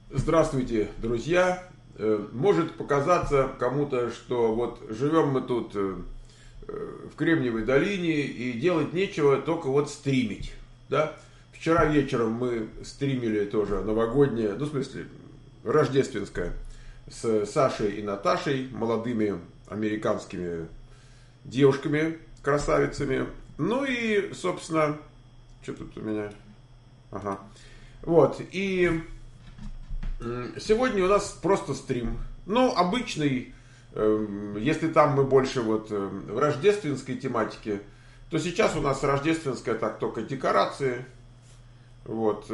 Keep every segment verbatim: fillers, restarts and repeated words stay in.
Здравствуйте, друзья! Может показаться кому-то, что вот живем мы тут в Кремниевой долине и делать нечего, только вот стримить. Да? Вчера вечером мы стримили тоже новогоднее, ну в смысле рождественское, с Сашей и Наташей, молодыми американскими девушками, красавицами. Ну и, собственно, что тут у меня? Ага. Вот, и сегодня у нас просто стрим. Ну, обычный, если там мы больше вот в рождественской тематике, то сейчас у нас рождественская так только декорации. Вот.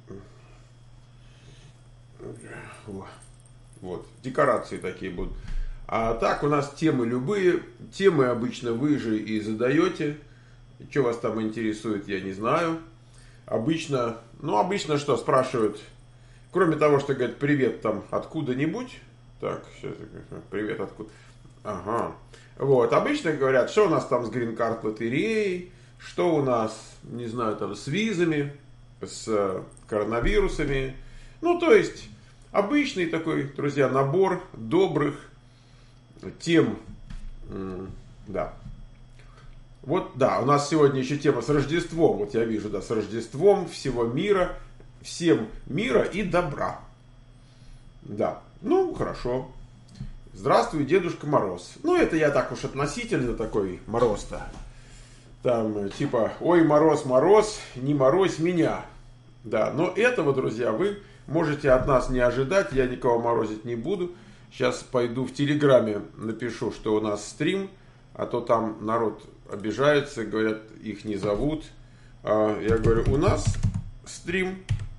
Вот, декорации такие будут. А так у нас темы любые. Темы обычно вы же и задаете. Что вас там интересует, я не знаю. Обычно, ну обычно что, спрашивают, кроме того, что говорят привет там откуда-нибудь. Так, сейчас, привет откуда. Ага. Вот, обычно говорят, что у нас там с грин-карт лотереей, что у нас, не знаю, там с визами, с коронавирусами. Ну, то есть, обычный такой, друзья, набор добрых тем. Да. Вот, да, у нас сегодня еще тема с Рождеством. Вот я вижу, да, с Рождеством всего мира, всем мира и добра. Да, ну, хорошо. Здравствуй, Дедушка Мороз. Ну, это я так уж относительно такой Мороз-то. Там, типа, ой, Мороз, Мороз, не морозь меня. Да, но этого, друзья, вы можете от нас не ожидать. Я никого морозить не буду. Сейчас пойду в Телеграме, напишу, что у нас стрим. А то там народ обижается, говорят, их не зовут. А я говорю, у нас стрим.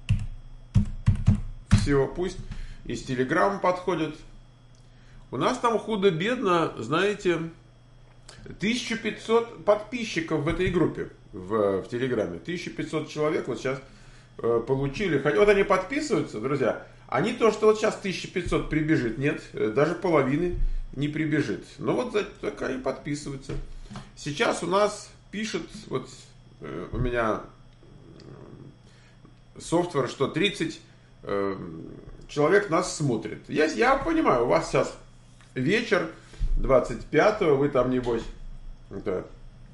Все, пусть из Телеграма подходят. У нас там худо-бедно, знаете, тысяча пятьсот подписчиков в этой группе, в, в Телеграме. тысяча пятьсот человек вот сейчас э, получили. Вот они подписываются, друзья. Они то, что вот сейчас тысяча пятьсот прибежит, нет, даже половины не прибежит. Но вот так и подписываются. Сейчас у нас пишет, вот э, у меня софтвер, что тридцать э, человек нас смотрит. Я, я понимаю, у вас сейчас вечер двадцать пятого, вы там, небось, это,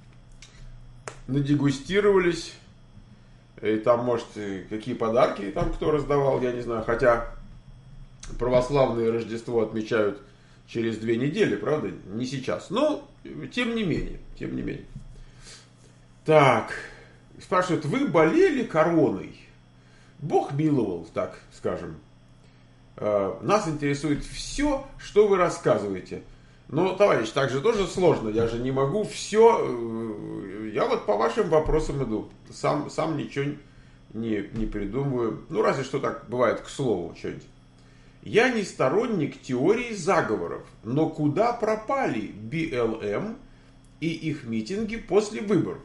надегустировались. И там, может, какие подарки там кто раздавал, я не знаю. Хотя православные Рождество отмечают через две недели, правда? Не сейчас. Но, тем не менее, тем не менее. Так, спрашивают, вы болели короной? Бог миловал, так скажем. Нас интересует все, что вы рассказываете. Но, товарищ, так же тоже сложно. Я же не могу все... Я вот по вашим вопросам иду. Сам, сам ничего не, не придумываю. Ну, разве что так бывает, к слову, что-нибудь. Я не сторонник теории заговоров. Но куда пропали би эл эм и их митинги после выборов?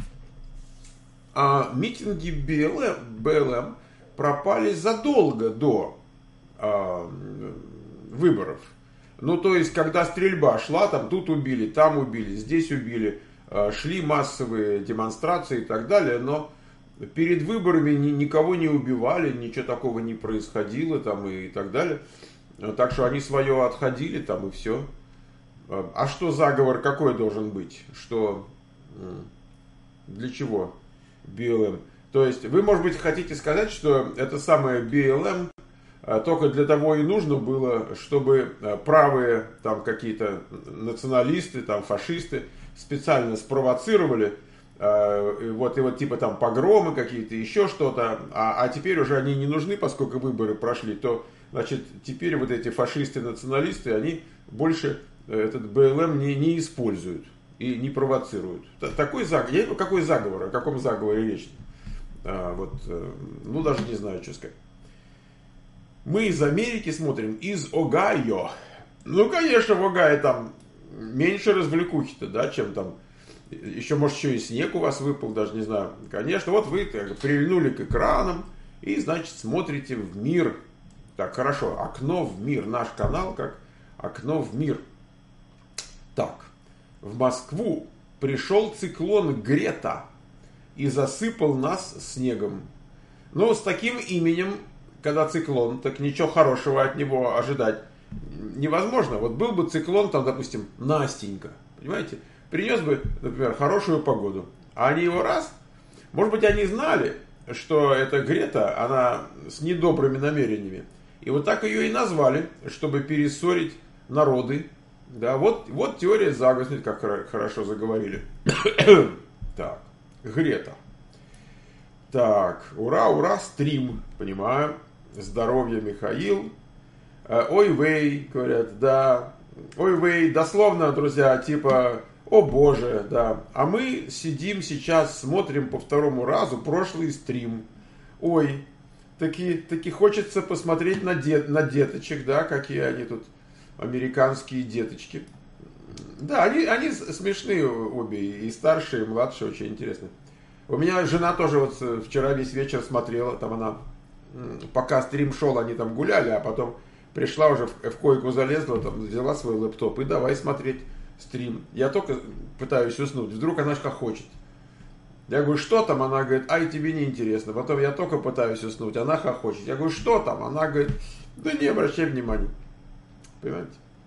А митинги би эл эм пропали задолго до а, выборов. Ну, то есть, когда стрельба шла, там тут убили, там убили, здесь убили, шли массовые демонстрации и так далее, но перед выборами ни, никого не убивали, ничего такого не происходило там и так далее. Так что они свое отходили там и все. А что заговор какой должен быть? Что, для чего би эл эм? То есть, вы, может быть, хотите сказать, что это самое би эл эм только для того и нужно было, чтобы правые там какие-то националисты, там фашисты специально спровоцировали, э, вот и вот типа там погромы какие-то, еще что-то, а, а теперь уже они не нужны, поскольку выборы прошли, то значит теперь вот эти фашисты-националисты, они больше этот би эл эм не, не используют и не провоцируют. Такой заговор, я не знаю, какой заговор, о каком заговоре речь? А, вот, ну даже не знаю, что сказать. Мы из Америки смотрим, из Огайо. Ну, конечно, в Огайо там меньше развлекухи-то, да, чем там. Еще, может, еще и снег у вас выпал, даже не знаю. Конечно, вот вы так, прильнули к экранам и, значит, смотрите в мир. Так, хорошо, окно в мир. Наш канал как окно в мир. Так, в Москву пришел циклон Грета и засыпал нас снегом. Но с таким именем, когда циклон, так ничего хорошего от него ожидать невозможно. Вот был бы циклон, там, допустим, Настенька, понимаете, принес бы, например, хорошую погоду, а они его раз, может быть, они знали, что эта Грета, она с недобрыми намерениями, и вот так ее и назвали, чтобы перессорить народы. Да, вот, вот теория заговора, смотрите, как хорошо заговорили. Так, Грета. Так, ура, ура, стрим, понимаю. Здоровье, Михаил. Ой, вей, говорят, да. Ой, вей, дословно, друзья, типа, о боже, да. А мы сидим сейчас, смотрим по второму разу прошлый стрим. Ой, таки, таки хочется посмотреть на, дет, на деточек, да, какие они тут, американские деточки. Да, они, они смешные обе, и старшие, и младшие, очень интересно. У меня жена тоже вот вчера весь вечер смотрела, там она, пока стрим шел, они там гуляли, а потом пришла уже в, в койку залезла, там взяла свой лэптоп и давай смотреть стрим. Я только пытаюсь уснуть, вдруг она хохочет. Я говорю, что там? Она говорит, ай, тебе не интересно. Потом я только пытаюсь уснуть, она хохочет. Я говорю, что там? Она говорит, да не обращай внимания. Понимаете?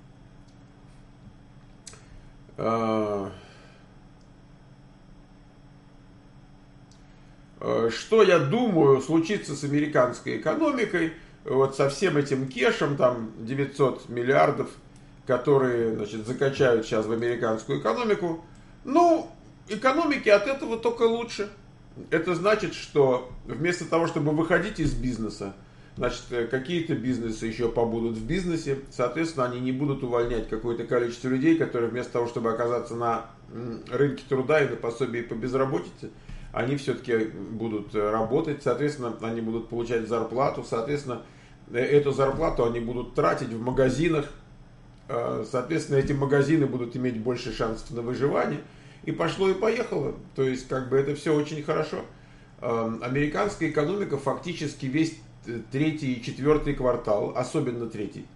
Что я думаю случится с американской экономикой, вот со всем этим кешем, там девятьсот миллиардов, которые, значит, закачают сейчас в американскую экономику. Ну, экономике от этого только лучше. Это значит, что вместо того, чтобы выходить из бизнеса, значит, какие-то бизнесы еще побудут в бизнесе, соответственно, они не будут увольнять какое-то количество людей, которые вместо того, чтобы оказаться на рынке труда и на пособии по безработице, они все-таки будут работать, соответственно, они будут получать зарплату, соответственно, эту зарплату они будут тратить в магазинах, соответственно, эти магазины будут иметь больше шансов на выживание, и пошло и поехало, то есть, как бы, это все очень хорошо. Американская экономика фактически весь третий и четвертый квартал, особенно третий,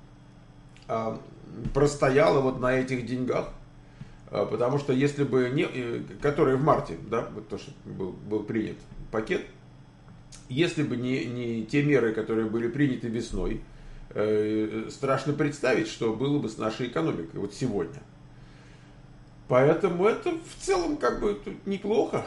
простояла вот на этих деньгах. Потому что если бы не, который в марте, да, вот то, что был, был принят пакет, если бы не, не те меры, которые были приняты весной, э, страшно представить, что было бы с нашей экономикой вот сегодня. Поэтому это в целом как бы тут неплохо.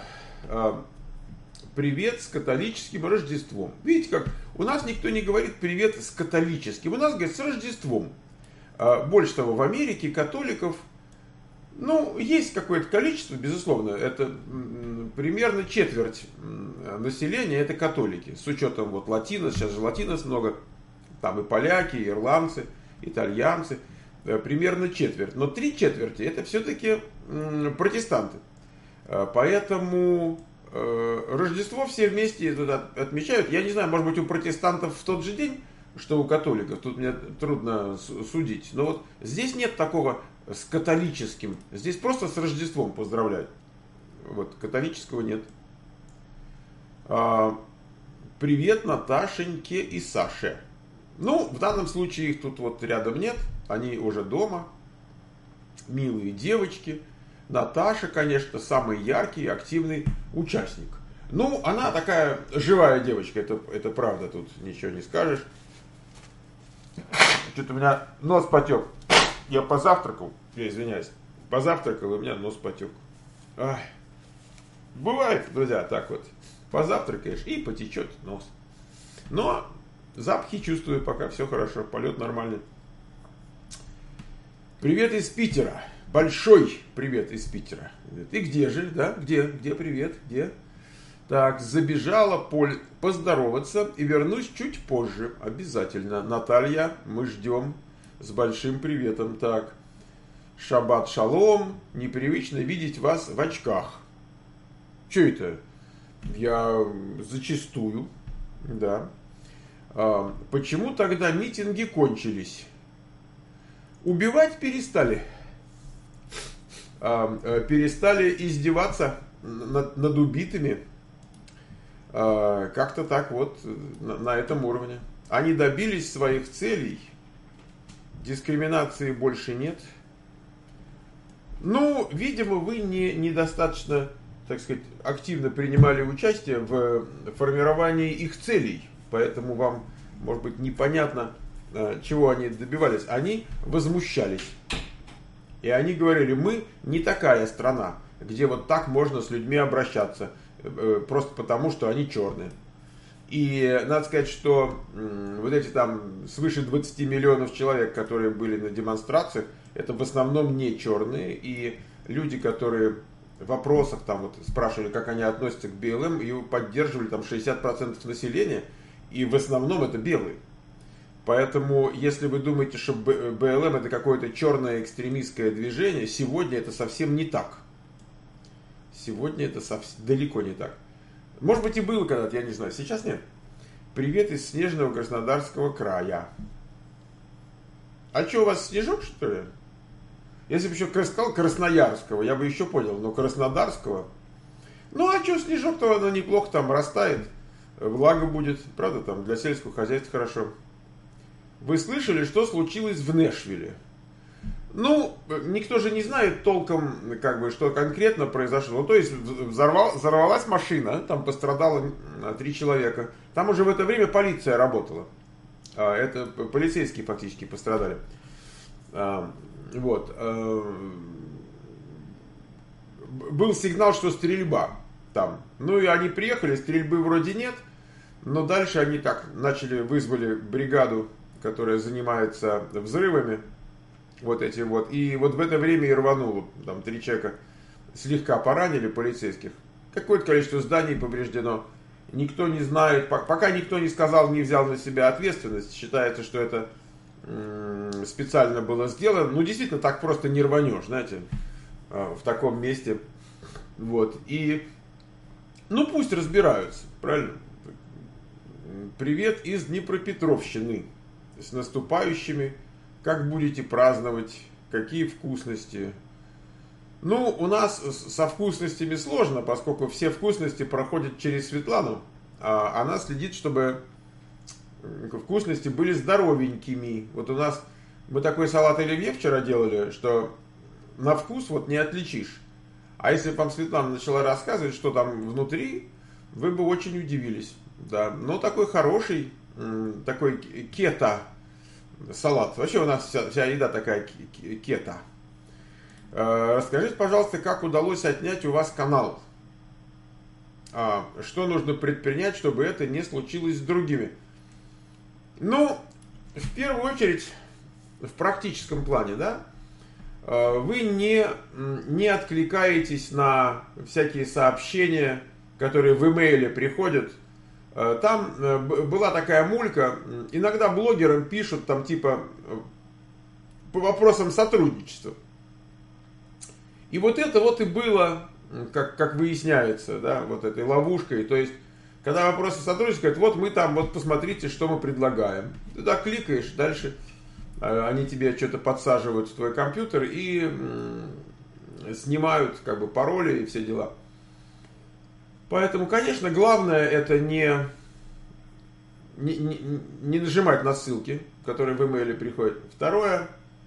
Привет с католическим Рождеством. Видите, как у нас никто не говорит привет с католическим, у нас говорят с Рождеством. Больше того, в Америке католиков, ну, есть какое-то количество, безусловно, это примерно четверть населения, это католики, с учетом вот латинос, сейчас же латинос много, там и поляки, и ирландцы, итальянцы, примерно четверть, но три четверти это все-таки протестанты, поэтому Рождество все вместе тут отмечают, я не знаю, может быть у протестантов в тот же день, что у католиков, тут мне трудно судить, но вот здесь нет такого с католическим, здесь просто с Рождеством поздравляют, вот католического нет. А, привет Наташеньке и Саше. Ну, в данном случае их тут вот рядом нет, они уже дома, милые девочки. Наташа, конечно, самый яркий и активный участник. Ну, она такая живая девочка, это, это правда, тут ничего не скажешь. Что-то у меня нос потек. Я позавтракал, я извиняюсь, позавтракал, и у меня нос потек. Ай. Бывает, друзья, так вот. Позавтракаешь и потечет нос. Но запахи чувствую, пока все хорошо, полет нормальный. Привет из Питера. Большой привет из Питера. И где же, да? Где? Где привет? Где? Так, забежала Поль поздороваться и вернусь чуть позже. Обязательно. Наталья, мы ждем. С большим приветом. Так. Шаббат шалом. Непривычно видеть вас в очках. Че это? Я зачастую. Да. А, почему тогда митинги кончились? Убивать перестали. А, перестали издеваться над, над убитыми. А, как-то так вот на, на этом уровне. Они добились своих целей. Дискриминации больше нет. Ну, видимо, вы не, недостаточно, так сказать, активно принимали участие в формировании их целей. Поэтому вам может быть, непонятно, чего они добивались. Они возмущались. И они говорили, мы не такая страна, где вот так можно с людьми обращаться, просто потому, что они черные. И надо сказать, что вот эти там свыше двадцати миллионов человек, которые были на демонстрациях, это в основном не черные. И люди, которые в вопросах там вот спрашивали, как они относятся к бэ эл эм, и поддерживали там шестьдесят процентов населения, и в основном это белые. Поэтому, если вы думаете, что бэ эл эм это какое-то черное экстремистское движение, сегодня это совсем не так. Сегодня это совсем, далеко не так. Может быть и было когда-то, я не знаю. Сейчас нет. Привет из снежного Краснодарского края. А что, у вас снежок, что ли? Если бы еще сказал Красноярского, я бы еще понял. Но Краснодарского... Ну, а что, снежок-то оно неплохо там растает. Влага будет. Правда, там для сельского хозяйства хорошо. Вы слышали, что случилось в Нэшвилле? Ну, никто же не знает толком, как бы, что конкретно произошло. Ну, то есть, взорвал, взорвалась машина, там пострадало три человека. Там уже в это время полиция работала. Это полицейские фактически пострадали. Вот. Был сигнал, что стрельба там. Ну, и они приехали, стрельбы вроде нет. Но дальше они так начали, вызвали бригаду, которая занимается взрывами. Вот эти вот. И вот в это время и рвануло. Там три человека слегка поранили полицейских. Какое-то количество зданий повреждено. Никто не знает, пока никто не сказал, не взял на себя ответственность. Считается, что это м- специально было сделано. Ну, действительно, так просто не рванешь, знаете, в таком месте. Вот. И, ну, пусть разбираются, правильно? Привет из Днепропетровщины. С наступающими. Как будете праздновать? Какие вкусности? Ну, у нас со вкусностями сложно, поскольку все вкусности проходят через Светлану. А она следит, чтобы вкусности были здоровенькими. Вот у нас, мы такой салат оливье вчера делали, что на вкус вот не отличишь. А если бы вам Светлана начала рассказывать, что там внутри, вы бы очень удивились. Да, но такой хороший, такой кето салат. Вообще у нас вся, вся еда такая кето. Расскажите, пожалуйста, как удалось отнять у вас канал? Что нужно предпринять, чтобы это не случилось с другими? Ну, в первую очередь, в практическом плане, да, вы не, не откликаетесь на всякие сообщения, которые в имейле приходят. Там была такая мулька, иногда блогерам пишут там типа по вопросам сотрудничества. И вот это вот и было, как, как выясняется, да, вот этой ловушкой. То есть, когда вопросы сотрудничества, говорят, вот мы там, вот посмотрите, что мы предлагаем. Ты туда кликаешь, дальше они тебе что-то подсаживают в твой компьютер и снимают как бы пароли и все дела. Поэтому, конечно, главное это не, не, не, не нажимать на ссылки, которые в имейле приходят. Второе.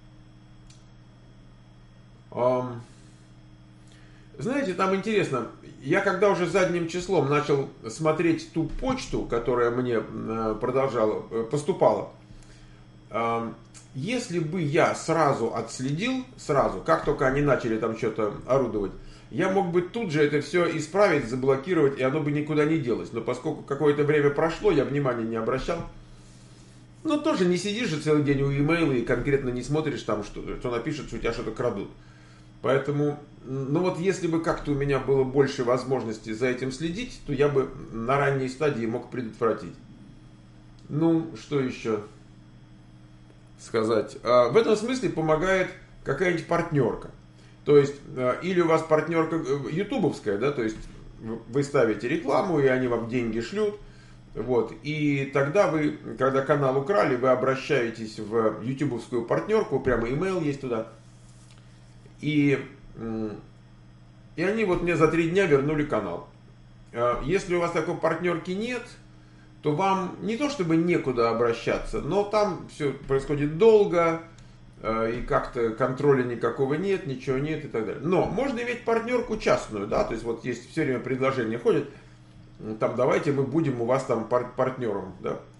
Эм, знаете, там интересно, я когда уже задним числом начал смотреть ту почту, которая мне продолжала, поступала, э, если бы я сразу отследил, сразу, как только они начали там что-то орудовать, я мог бы тут же это все исправить, заблокировать, и оно бы никуда не делось. Но поскольку какое-то время прошло, я внимания не обращал. Но тоже не сидишь же целый день у имейла и конкретно не смотришь там, что, что напишут, что у тебя что-то крадут. Поэтому, ну вот если бы как-то у меня было больше возможностей за этим следить, то я бы на ранней стадии мог предотвратить. Ну, что еще сказать? В этом смысле помогает какая-нибудь партнерка. То есть, или у вас партнерка ютубовская, да, то есть вы ставите рекламу, и они вам деньги шлют, вот, и тогда вы, когда канал украли, вы обращаетесь в ютубовскую партнерку, прямо имейл есть туда, и, и они вот мне за три дня вернули канал. Если у вас такой партнерки нет, то вам не то чтобы некуда обращаться, но там все происходит долго, и как-то контроля никакого нет, ничего нет и так далее. Но можно иметь партнерку частную, да, то есть вот есть все время предложения ходят, там давайте мы будем у вас там пар- партнером, да.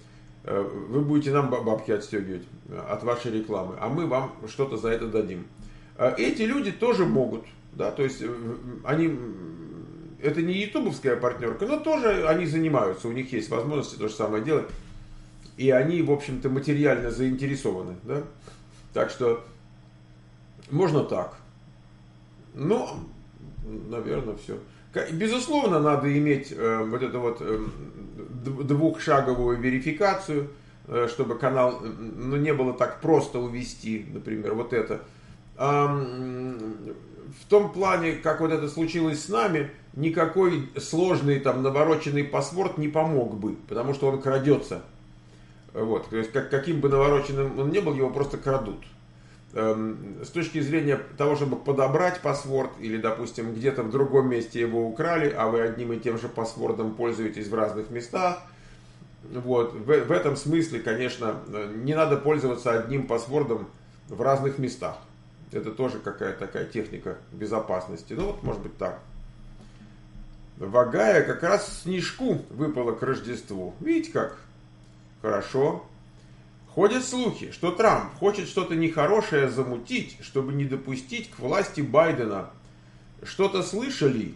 вы будете нам бабки отстегивать от вашей рекламы, а мы вам что-то за это дадим. Эти люди тоже могут, да, то есть они, это не ютубовская партнерка, но тоже они занимаются, у них есть возможности то же самое делать, и они, в общем-то, материально заинтересованы, да, так что можно так. Ну, наверное, все. Безусловно, надо иметь э, вот эту вот э, двухшаговую верификацию, э, чтобы канал, ну, не было так просто увести, например, вот это. А, в том плане, как вот это случилось с нами, никакой сложный там навороченный паспорт не помог бы, потому что он крадется. Вот, то есть как, каким бы навороченным он ни был, его просто крадут. С точки зрения того, чтобы подобрать паспорт, или, допустим, где-то в другом месте его украли, а вы одним и тем же паспортом пользуетесь в разных местах, вот, в, в этом смысле, конечно, не надо пользоваться одним паспортом в разных местах. Это тоже какая-то такая техника безопасности. Ну вот, может быть, так. Вагая как раз снежку выпала к Рождеству. Видите как? Хорошо. Ходят слухи, что Трамп хочет что-то нехорошее замутить, чтобы не допустить к власти Байдена. Что-то слышали?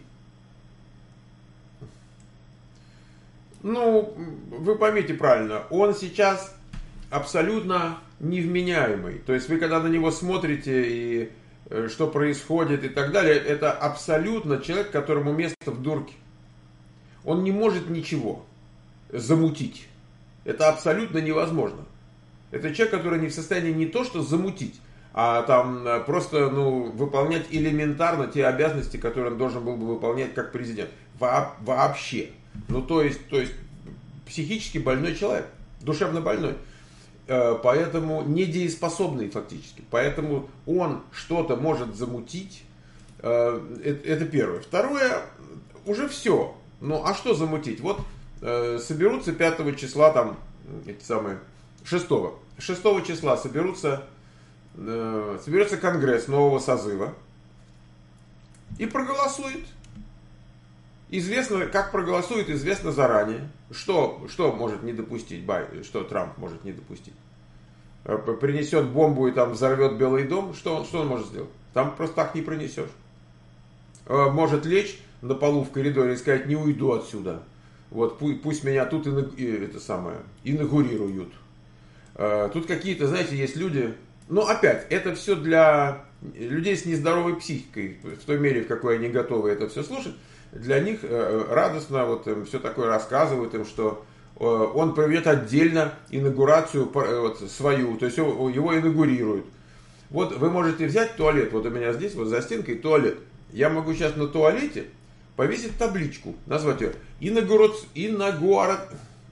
Ну, вы поймите правильно, он сейчас абсолютно невменяемый. То есть вы когда на него смотрите и что происходит и так далее, это абсолютно человек, которому место в дурке. Он не может ничего замутить. Это абсолютно невозможно. Это человек, который не в состоянии не то что замутить, а там просто ну, выполнять элементарно те обязанности, которые он должен был бы выполнять как президент. Во- вообще. Ну то есть, то есть психически больной человек, душевно больной. Поэтому недееспособный фактически. Поэтому он что-то может замутить. Это первое. Второе, уже все. Ну а что замутить? Вот соберутся пятого числа там эти самые... шестого. шестого числа соберутся, э, соберется конгресс нового созыва и проголосует. Известно, как проголосует, известно заранее. Что, что может не допустить Байден, что Трамп может не допустить? Принесет бомбу и там взорвет Белый дом, что он, что он может сделать? Там просто так не пронесешь. Может лечь на полу в коридоре и сказать: не уйду отсюда. Вот пусть, пусть меня тут и, это самое, инаугурируют. Тут какие-то, знаете, есть люди, но опять, это все для людей с нездоровой психикой, в той мере, в какой они готовы это все слушать, для них радостно вот им все такое рассказывают им, что он проведет отдельно инаугурацию вот, свою, то есть его инаугурируют. Вот вы можете взять туалет, вот у меня здесь, вот за стенкой туалет, я могу сейчас на туалете повесить табличку, назвать ее инаугурация, инаугура...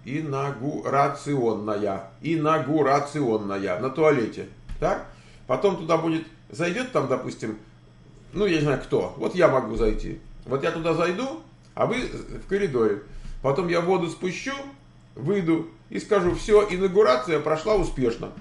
инаугурационная, инаугурационная на туалете, так? Потом туда будет, зайдет там, допустим, ну я не знаю кто, вот я могу зайти, вот я туда зайду, а вы в коридоре, потом я воду спущу, выйду и скажу: все, инаугурация прошла успешно.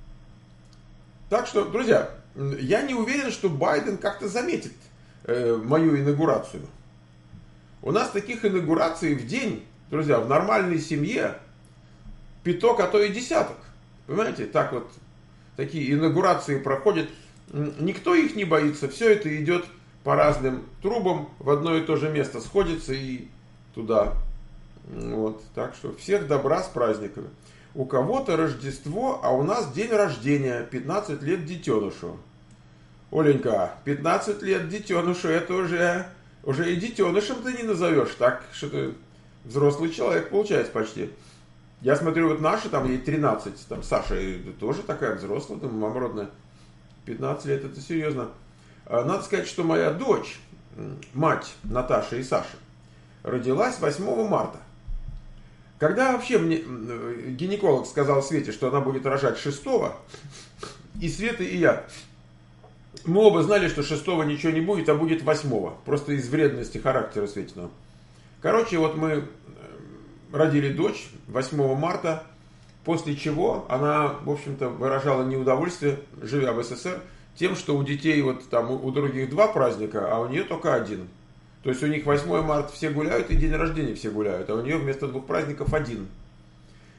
Так что, друзья, я не уверен, что Байден как-то заметит э, мою инаугурацию. У нас таких инаугураций в день, друзья, в нормальной семье пяток, а то и десяток. Понимаете, так вот, такие инаугурации проходят. Никто их не боится. Все это идет по разным трубам, в одно и то же место сходится и туда. Вот, так что всех добра с праздниками. У кого-то Рождество, а у нас день рождения, пятнадцать лет детенышу. Оленька, пятнадцать лет детенышу, это уже, уже и детенышем ты не назовешь, так что ты... Взрослый человек получается почти. Я смотрю, вот наши, там ей тринадцать, там Саша тоже такая взрослая, там мамородная. пятнадцать лет, это серьезно. Надо сказать, что моя дочь, мать Наташи и Саши, родилась восьмого марта. Когда вообще мне гинеколог сказал Свете, что она будет рожать шестого, и Света, и я, мы оба знали, что шестого ничего не будет, а будет восьмого. Просто из вредности характера Светиного. Короче, вот мы родили дочь восьмого марта, после чего она, в общем-то, выражала неудовольствие, живя в СССР, тем, что у детей вот там у других два праздника, а у нее только один. То есть у них восьмого марта все гуляют и день рождения все гуляют, а у нее вместо двух праздников один.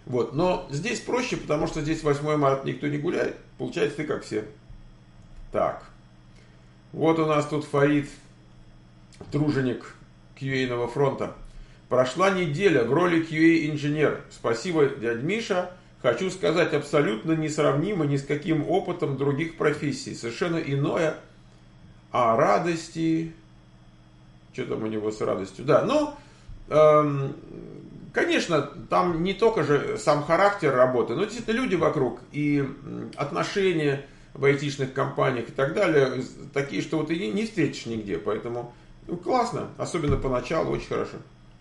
Вот. Но здесь проще, потому что здесь восьмое марта никто не гуляет. Получается, ты как все. Так. Вот у нас тут Фарид, труженик кью эй-ного фронта. Прошла неделя в роли кью эй-инженер. Спасибо, дядь Миша. Хочу сказать, абсолютно несравнимо ни с каким опытом других профессий. Совершенно иное. А радости... Что там у него с радостью? Да, ну, эм, конечно, там не только же сам характер работы, но действительно люди вокруг и отношения в айтишных компаниях и так далее, такие, что вот и не встретишь нигде. Поэтому ну, классно, особенно поначалу, очень хорошо.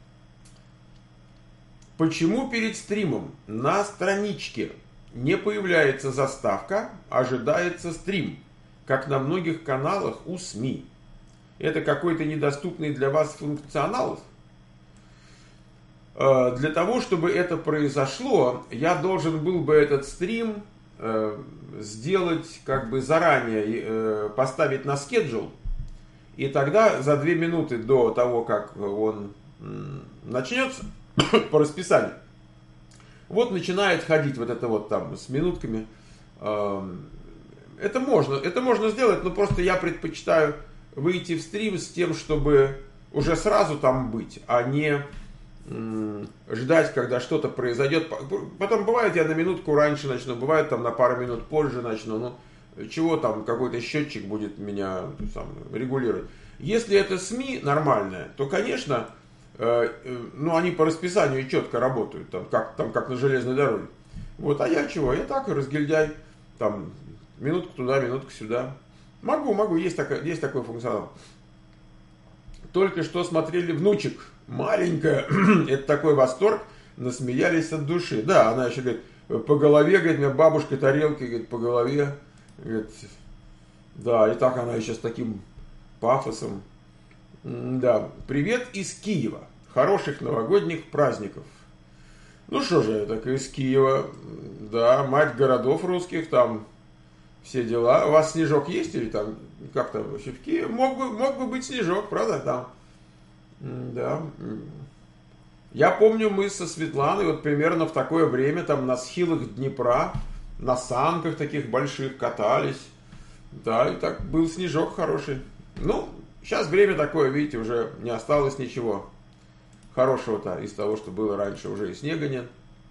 Почему перед стримом на страничке не появляется заставка, ожидается стрим, как на многих каналах у СМИ? Это какой-то недоступный для вас функционал? Для того, чтобы это произошло, я должен был бы этот стрим сделать как бы заранее, поставить на schedule, и тогда за две минуты до того, как он начнется по расписанию, вот начинает ходить вот это вот там с минутками. Это можно, это можно сделать, но просто я предпочитаю выйти в стрим с тем, чтобы уже сразу там быть, а не м, ждать, когда что-то произойдет. Потом бывает, я на минутку раньше начну, бывает там на пару минут позже начну. Ну, чего там, какой-то счетчик будет меня сам, регулировать. Если это СМИ нормальное, то, конечно, э, э, ну, они по расписанию четко работают, там как, там, как на железной дороге. Вот, а я чего? Я так, разгильдяй, там, минутку туда, минутку сюда. Могу, могу, есть, такой, есть такой функционал. Только что смотрели «Внучек». Маленькая, это такой восторг, насмеялись от души. Да, она еще говорит, по голове, говорит, меня бабушка тарелки, говорит, по голове. Говорит, да, и так она еще с таким пафосом. Да, привет из Киева. Хороших новогодних праздников. Ну что же, я так из Киева. Да, мать городов русских, там... Все дела. У вас снежок есть или там как-то вообще в Киеве? Мог бы, мог бы быть снежок, правда? Там. Да. Я помню, мы со Светланой вот примерно в такое время там на схилах Днепра, на санках таких больших катались. Да, и так был снежок хороший. Ну, сейчас время такое, видите, уже не осталось ничего хорошего-то из того, что было раньше, уже и снега нет.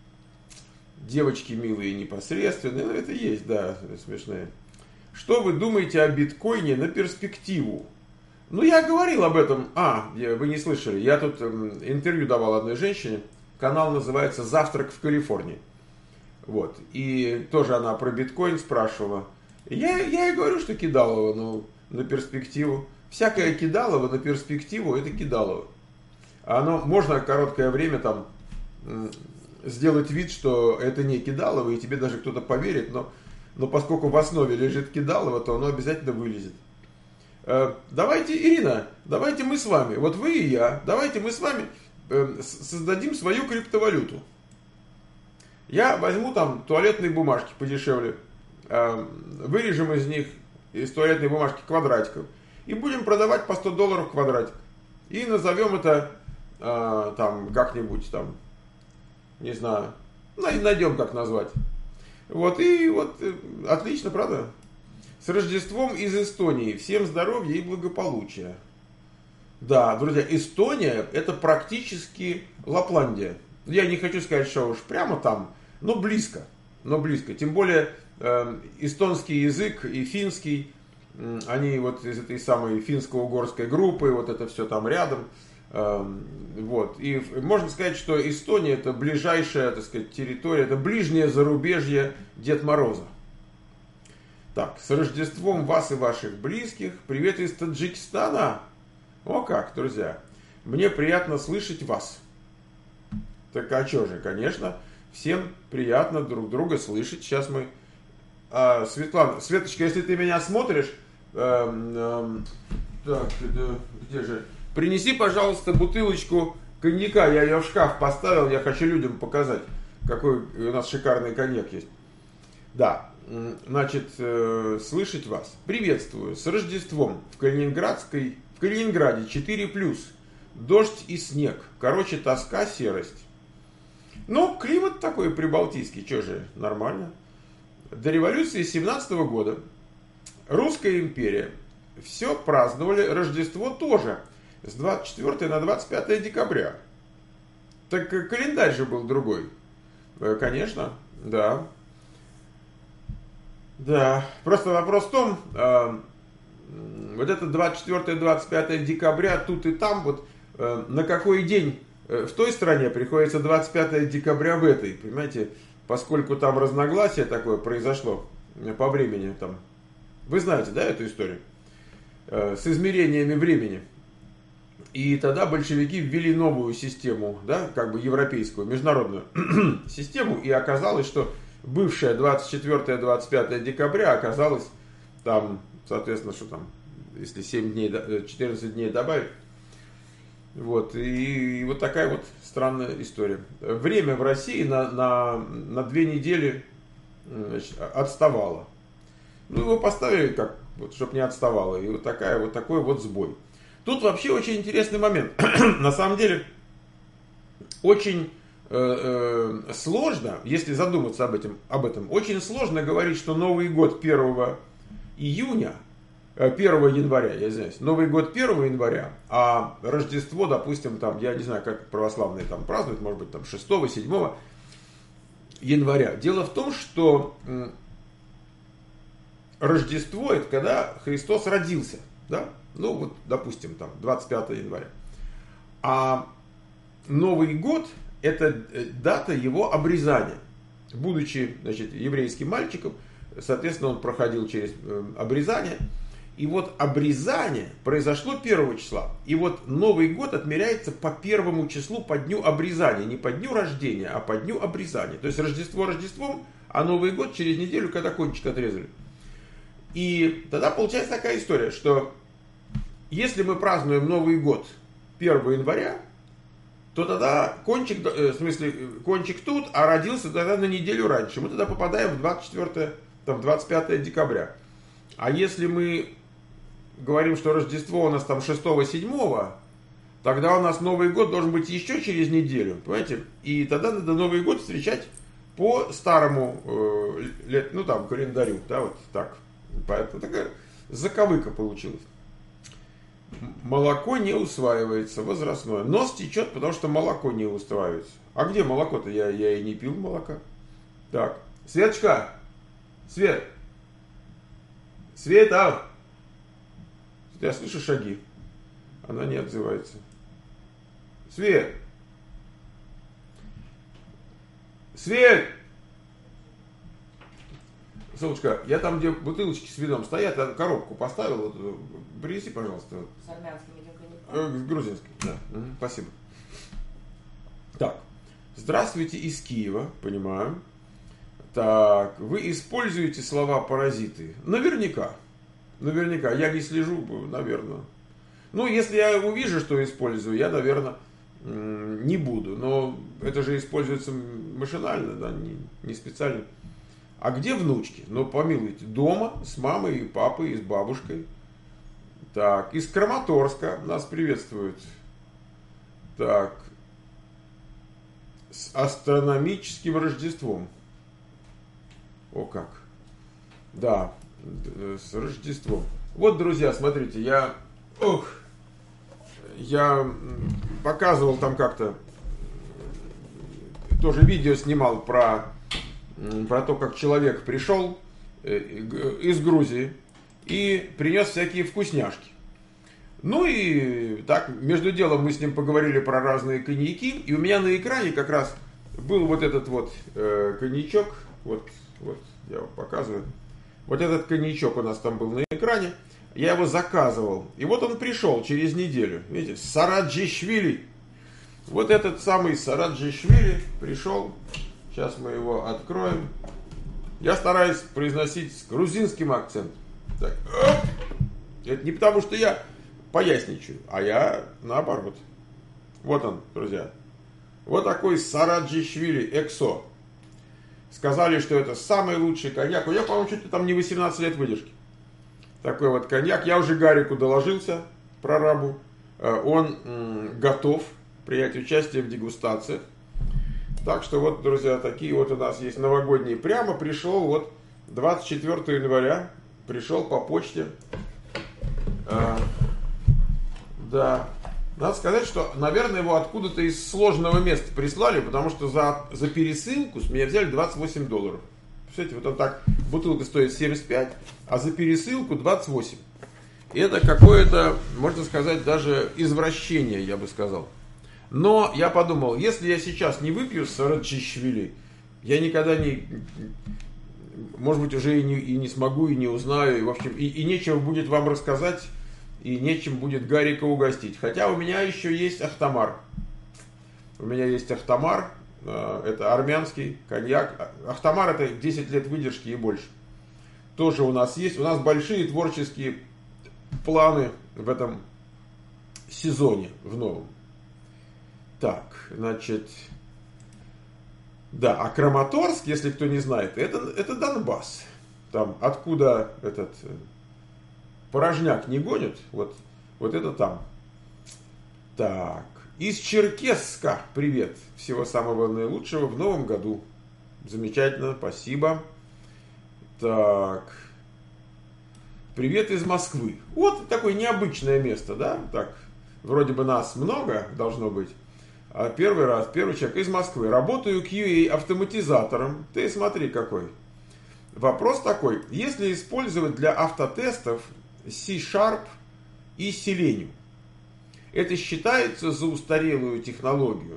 Девочки милые и непосредственные, ну это есть, да, смешные. Что вы думаете о биткоине на перспективу? Ну, я говорил об этом. А, вы не слышали, я тут интервью давал одной женщине, канал называется «Завтрак в Калифорнии». Вот, и тоже она про биткоин спрашивала. Я, я ей говорю, что кидалово, ну, на перспективу. Всякое кидалово на перспективу, это кидалово. Оно можно короткое время там... сделать вид, что это не кидалово, и тебе даже кто-то поверит, но, но поскольку в основе лежит кидалово, то оно обязательно вылезет. Э, давайте, Ирина, давайте мы с вами, вот вы и я, давайте мы с вами э, создадим свою криптовалюту. Я возьму там туалетные бумажки подешевле, э, вырежем из них, из туалетной бумажки квадратиков, и будем продавать по сто долларов квадратик. И назовем это э, там как-нибудь там, не знаю, найдем как назвать. Вот, и вот, отлично, правда? С Рождеством из Эстонии. Всем здоровья и благополучия. Да, друзья, Эстония это практически Лапландия. Я не хочу сказать, что уж прямо там, но близко. Но близко. Тем более, э, эстонский язык и финский, э, они вот из этой самой финско-угорской группы, вот это все там рядом. Вот. И можно сказать, что Эстония это ближайшая, так сказать, территория, это ближнее зарубежье Дед Мороза. Так, с Рождеством вас и ваших близких. Привет из Таджикистана. О как, друзья. Мне приятно слышать вас. Так а что же, конечно, всем приятно друг друга слышать. Сейчас мы... А, Светлана, Светочка, если ты меня смотришь... Эм, эм, так, где же... Принеси, пожалуйста, бутылочку коньяка. Я ее в шкаф поставил, я хочу людям показать, какой у нас шикарный коньяк есть. Да, значит, э, слышать вас. Приветствую. С Рождеством. В Калининградской, в Калининграде четыре плюс. Дождь и снег. Короче, тоска, серость. Ну, климат такой прибалтийский, что же, нормально. До революции семнадцатого года Русская империя все праздновали Рождество тоже с двадцать четвёртого на двадцать пятое декабря. Так календарь же был другой. Конечно, да. Да, просто вопрос в том, э, вот это двадцать четвёртое двадцать пятое декабря, тут и там, вот э, на какой день э, в той стране приходится двадцать пятое декабря в этой, понимаете, поскольку там разногласие такое произошло по времени там. Вы знаете, да, эту историю? Э, с измерениями времени. И тогда большевики ввели новую систему, да, как бы европейскую, международную систему, и оказалось, что бывшая двадцать четвёртое двадцать пятое декабря оказалось там, соответственно, что там, если семь дней, четырнадцать дней добавить. Вот, и, и вот такая вот странная история. Время в России на, на, на две недели, значит, отставало. Ну, его поставили как, вот, чтобы не отставало. И вот, такая, вот такой вот сбой. Тут вообще очень интересный момент. На самом деле, очень э, э, сложно, если задуматься об этом, об этом, очень сложно говорить, что Новый год первого июня, э, первого января, я извиняюсь, Новый год первого января, а Рождество, допустим, там, я не знаю, как православные там празднуют, может быть, там шестого, седьмого января. Дело в том, что э, Рождество — это когда Христос родился, да? Ну, вот, допустим, там, двадцать пятого января. А Новый год – это дата его обрезания. Будучи, значит, еврейским мальчиком, соответственно, он проходил через обрезание. И вот обрезание произошло первого числа. И вот Новый год отмеряется по первому числу, по дню обрезания. Не по дню рождения, а по дню обрезания. То есть Рождество Рождеством, а Новый год через неделю, когда кончик отрезали. И тогда получается такая история, что если мы празднуем Новый год первого января, то тогда кончик, в смысле, кончик тут, а родился тогда на неделю раньше. Мы тогда попадаем в двадцать четвёртое, там, двадцать пятое декабря. А если мы говорим, что Рождество у нас там шестого-седьмого, тогда у нас Новый год должен быть еще через неделю, понимаете? И тогда надо Новый год встречать по старому, э, лет, ну там, календарю, да, вот так. Поэтому такая заковыка получилась. Молоко не усваивается, возрастное. Нос течет, потому что молоко не усваивается. А где молоко-то? Я, я и не пил молока. Так, Светочка! Свет! Света! Я слышу шаги. Она не отзывается. Свет! Свет! Солнышко, я там, где бутылочки с вином стоят, я коробку поставил, вот, принеси, пожалуйста. С армянским идем коньяком? С грузинским, да. Угу, спасибо. Так, здравствуйте из Киева, понимаю. Так, вы используете слова паразиты? Наверняка. Наверняка. Я не слежу, наверное. Ну, если я увижу, что использую, я, наверное, не буду. Но это же используется машинально, да, не, не специально. А где внучки? Ну, помилуйте, дома с мамой и папой, и с бабушкой. Так, из Краматорска нас приветствуют. Так, с астрономическим Рождеством. О как. Да, с Рождеством. Вот, друзья, смотрите, я... Ох, я показывал там как-то, тоже видео снимал про... про то, как человек пришел из Грузии и принес всякие вкусняшки. Ну и так, между делом мы с ним поговорили про разные коньяки, и у меня на экране как раз был вот этот вот э, коньячок, вот, вот, я вам показываю, вот этот коньячок у нас там был на экране, я его заказывал, и вот он пришел через неделю, видите, Сараджишвили, вот этот самый Сараджишвили пришел. Сейчас мы его откроем. Я стараюсь произносить с грузинским акцентом. Так. Это не потому, что я поясничаю, а я наоборот. Вот он, друзья. Вот такой Сараджишвили Эксо. Сказали, что это самый лучший коньяк. У меня, по-моему, чуть ли там не восемнадцать лет выдержки. Такой вот коньяк. Я уже Гарику доложился, прорабу. Он м, готов принять участие в дегустациях. Так что вот, друзья, такие вот у нас есть новогодние. Прямо пришел вот двадцать четвёртого января, пришел по почте. А, да. Надо сказать, что, наверное, его откуда-то из сложного места прислали, потому что за, за пересылку с меня взяли двадцать восемь долларов. Представляете, вот он так, бутылка стоит семьдесят пять, а за пересылку двадцать восемь. И это какое-то, можно сказать, даже извращение, я бы сказал. Но я подумал, если я сейчас не выпью Сарачишвили, я никогда не, может быть, уже и не, и не смогу, и не узнаю, и, в общем, и, и нечего будет вам рассказать, и нечем будет Гарика угостить. Хотя у меня еще есть Ахтамар. У меня есть Ахтамар, это армянский коньяк. Ахтамар это десять лет выдержки и больше. Тоже у нас есть. У нас большие творческие планы в этом сезоне, в новом. Так, значит, да, а Краматорск, если кто не знает, это, это Донбасс. Там, откуда этот порожняк не гонит, вот, вот это там. Так, из Черкесска привет, всего самого наилучшего в новом году. Замечательно, спасибо. Так, привет из Москвы. Вот такое необычное место, да, так, вроде бы нас много должно быть. А первый раз, первый человек из Москвы. Работаю кью эй автоматизатором. Ты смотри какой. Вопрос такой. Если использовать для автотестов C-Sharp и Selenium, это считается за устарелую технологию?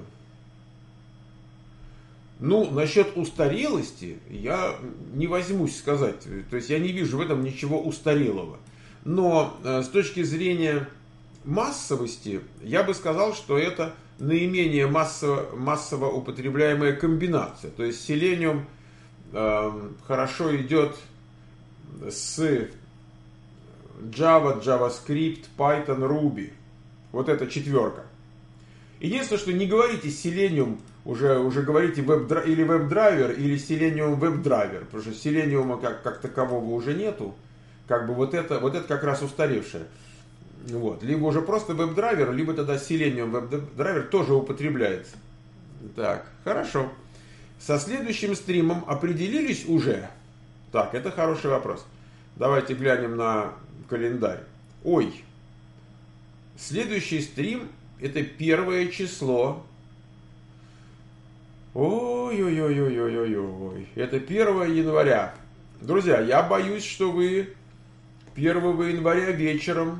Ну, насчет устарелости я не возьмусь сказать. То есть я не вижу в этом ничего устарелого. Но э, с точки зрения массовости, я бы сказал, что это наименее массово, массово употребляемая комбинация. То есть Selenium э, хорошо идет с Java, JavaScript, Python, Ruby. Вот эта четверка. Единственное, что не говорите Selenium, уже, уже говорите веб, или WebDriver, или Selenium WebDriver. Потому что Selenium как, как такового уже нету. Как бы вот это, вот это как раз устаревшее. Вот. Либо уже просто WebDriver, либо тогда Selenium WebDriver тоже употребляется. Так, хорошо. Со следующим стримом определились уже? Так, это хороший вопрос. Давайте глянем на календарь. Ой, следующий стрим это первое число. Ой-ой-ой-ой-ой-ой-ой. Это первое января. Друзья, я боюсь, что вы первого января вечером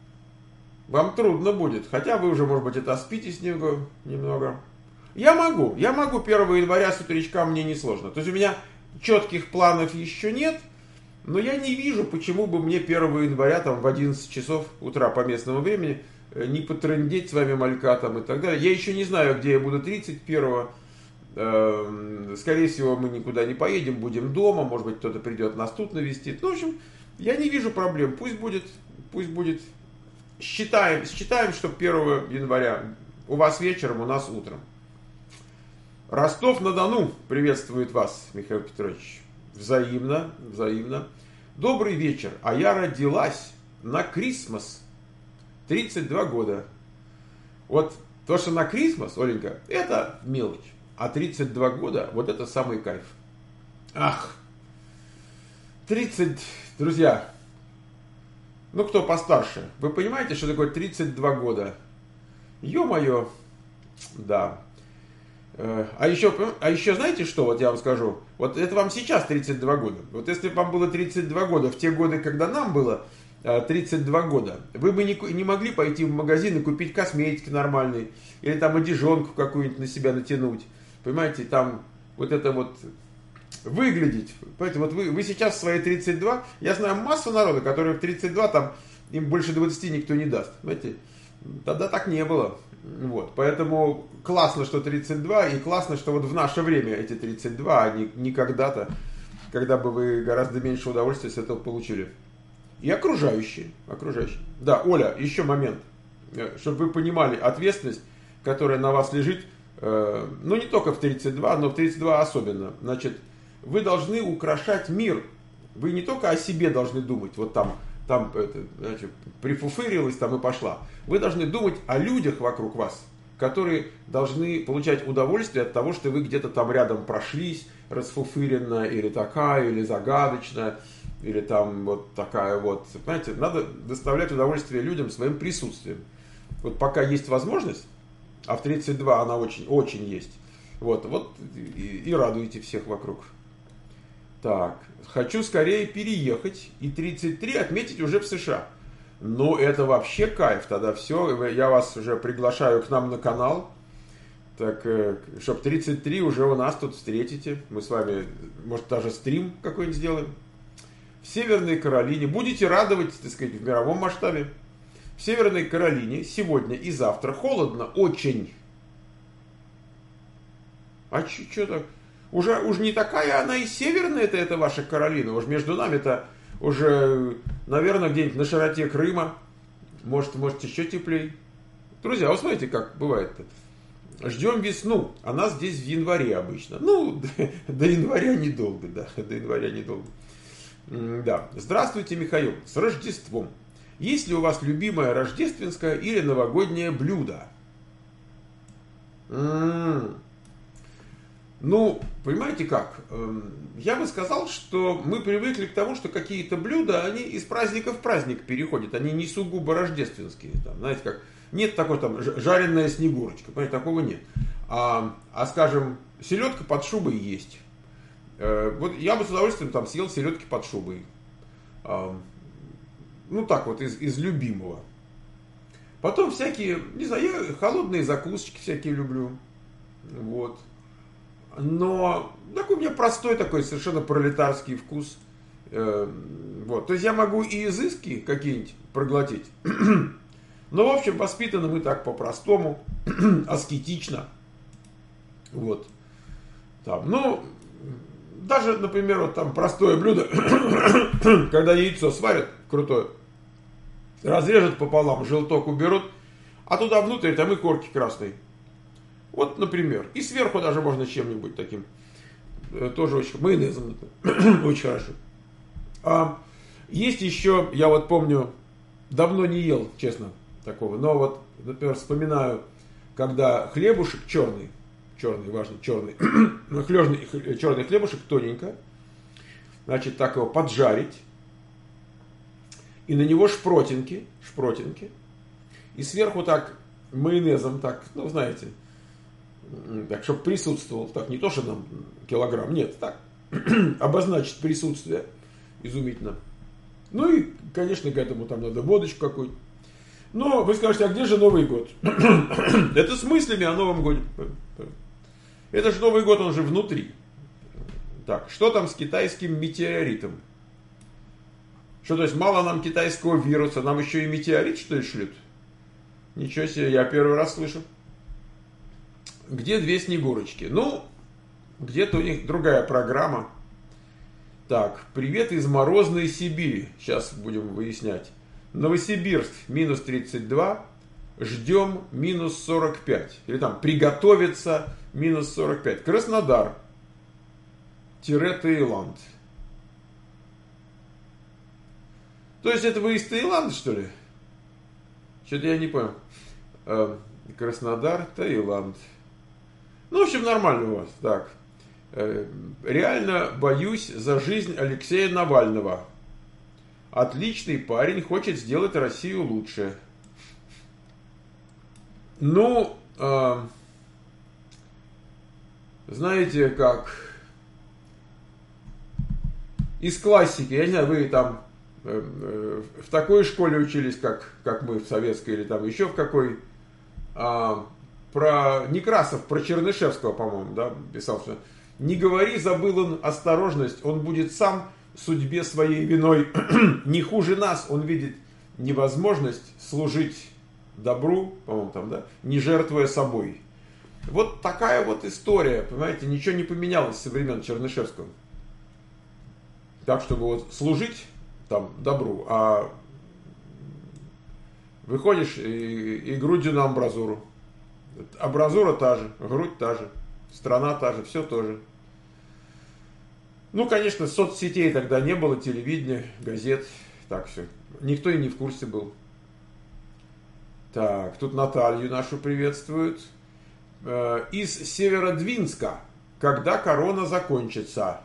вам трудно будет. Хотя вы уже, может быть, отоспитесь немного. Я могу. Я могу первого января с утречка, мне не сложно. То есть у меня четких планов еще нет. Но я не вижу, почему бы мне первого января там, в одиннадцать часов утра по местному времени не потрындеть с вами малькатом и так далее. Я еще не знаю, где я буду тридцать первого. Скорее всего, мы никуда не поедем, будем дома. Может быть, кто-то придет нас тут навестит. Ну, в общем, я не вижу проблем. Пусть будет, пусть будет. Считаем, считаем, что первого января у вас вечером, у нас утром. Ростов-на-Дону приветствует вас, Михаил Петрович. Взаимно, взаимно. Добрый вечер. А я родилась на Крисмас. тридцать два года. Вот то, что на Крисмас, Оленька, это мелочь. А тридцать два года, вот это самый кайф. Ах, тридцать, друзья, ну кто постарше, вы понимаете, что такое тридцать два года? Ё-моё, да. А еще, а еще знаете что, вот я вам скажу, вот это вам сейчас тридцать два года. Вот если бы вам было тридцать два года, в те годы, когда нам было тридцать два года, вы бы не, не могли пойти в магазин и купить косметики нормальной, или там одежонку какую-нибудь на себя натянуть. Понимаете, там вот это вот выглядеть. Понимаете, вот вы, вы сейчас в свои тридцать два, я знаю массу народа, которые в тридцать два, там им больше двадцати никто не даст. Понимаете, тогда так не было. Вот, поэтому классно, что тридцать два, и классно, что вот в наше время эти тридцать два, а не, не когда-то, когда бы вы гораздо меньше удовольствия с этого получили. И окружающие, окружающие. Да, Оля, еще момент, чтобы вы понимали ответственность, которая на вас лежит, э, ну не только в тридцать два, но в тридцать два особенно. Значит, вы должны украшать мир. Вы не только о себе должны думать, вот там, там это, значит, прифуфырилась там и пошла. Вы должны думать о людях вокруг вас, которые должны получать удовольствие от того, что вы где-то там рядом прошлись, расфуфыренно, или такая, или загадочная, или там вот такая вот. Понимаете, надо доставлять удовольствие людям своим присутствием. Вот пока есть возможность, а в тридцать два она очень, очень есть, вот, вот и, и радуйте всех вокруг. Так, хочу скорее переехать и тридцать три отметить уже в США. Ну, это вообще кайф, тогда все, я вас уже приглашаю к нам на канал, так, чтобы тридцать три уже у нас тут встретите, мы с вами, может, даже стрим какой-нибудь сделаем. В Северной Каролине, будете радовать, так сказать, в мировом масштабе. В Северной Каролине сегодня и завтра холодно очень. А что так? Уже, уже не такая она и северная, это, это ваша Каролина. Уж между нами-то уже, наверное, где-нибудь на широте Крыма. Может, может еще теплее. Друзья, вы смотрите, как бывает-то. Ждем весну. Она здесь в январе обычно. Ну, до, до января недолго, да. До января недолго. Да. Здравствуйте, Михаил. С Рождеством. Есть ли у вас любимое рождественское или новогоднее блюдо? М-м-м. Ну, понимаете как? Я бы сказал, что мы привыкли к тому, что какие-то блюда, они из праздника в праздник переходят. Они не сугубо рождественские. Там, знаете, как нет такой там жареная снегурочка. Понимаете, такого нет. А, а скажем, селедка под шубой есть. Вот я бы с удовольствием там съел селедки под шубой. Ну так вот, из, из любимого. Потом всякие, не знаю, я холодные закусочки всякие люблю. Вот. Но такой у меня простой такой совершенно пролетарский вкус. Вот. То есть я могу и изыски какие-нибудь проглотить. Но, в общем, воспитаны мы так по-простому, аскетично. Вот. Там, ну, даже, например, вот там простое блюдо, когда яйцо сварят, крутое, разрежут пополам, желток уберут, а туда внутрь там и корки красной. Вот, например. И сверху даже можно чем-нибудь таким. Тоже очень, майонезом. Очень хорошо. А есть еще, я вот помню, давно не ел, честно, такого. Но вот, например, вспоминаю, когда хлебушек черный, черный, важно, черный, хлебный, черный хлебушек тоненько, значит, так его поджарить, и на него шпротинки, шпротинки, и сверху так майонезом, так, ну, знаете, так, чтобы присутствовал, так, не то, что нам килограмм, нет, так, обозначить присутствие, изумительно. Ну и, конечно, к этому там надо водочку какую-то. Но вы скажете, а где же Новый год? Это с мыслями о Новом годе. Это же Новый год, он же внутри. Так, что там с китайским метеоритом? Что, то есть, мало нам китайского вируса, нам еще и метеорит, что ли, шлют? Ничего себе, я первый раз слышу. Где две Снегурочки? Ну, где-то у них другая программа. Так, привет из морозной Сибири. Сейчас будем выяснять. Новосибирск минус тридцать два. Ждем минус сорок пять. Или там приготовиться минус сорок пять. Краснодар. Тире Таиланд. То есть это вы из Таиланда, что ли? Что-то я не понял. Краснодар, Таиланд. Ну, в общем, нормально у вас. Так. Реально боюсь за жизнь Алексея Навального. Отличный парень, хочет сделать Россию лучше. Ну, э, знаете, как из классики, я не знаю, вы там э, э, в такой школе учились, как, как мы в советской, или там еще в какой, э, про Некрасов, про Чернышевского, по-моему, да, писал, что не говори, забыл он осторожность, он будет сам судьбе своей виной. Не хуже нас, он видит невозможность служить добру, по-моему, там, да, не жертвуя собой. Вот такая вот история, понимаете, ничего не поменялось со времен Чернышевского. Так, чтобы вот служить там добру, а выходишь и, и грудью на амбразуру. Амбразура та же, грудь та же, страна та же, все то же. Ну, конечно, соцсетей тогда не было, телевидения, газет, так все. Никто и не в курсе был. Так, тут Наталью нашу приветствуют. Из Северодвинска. Когда корона закончится?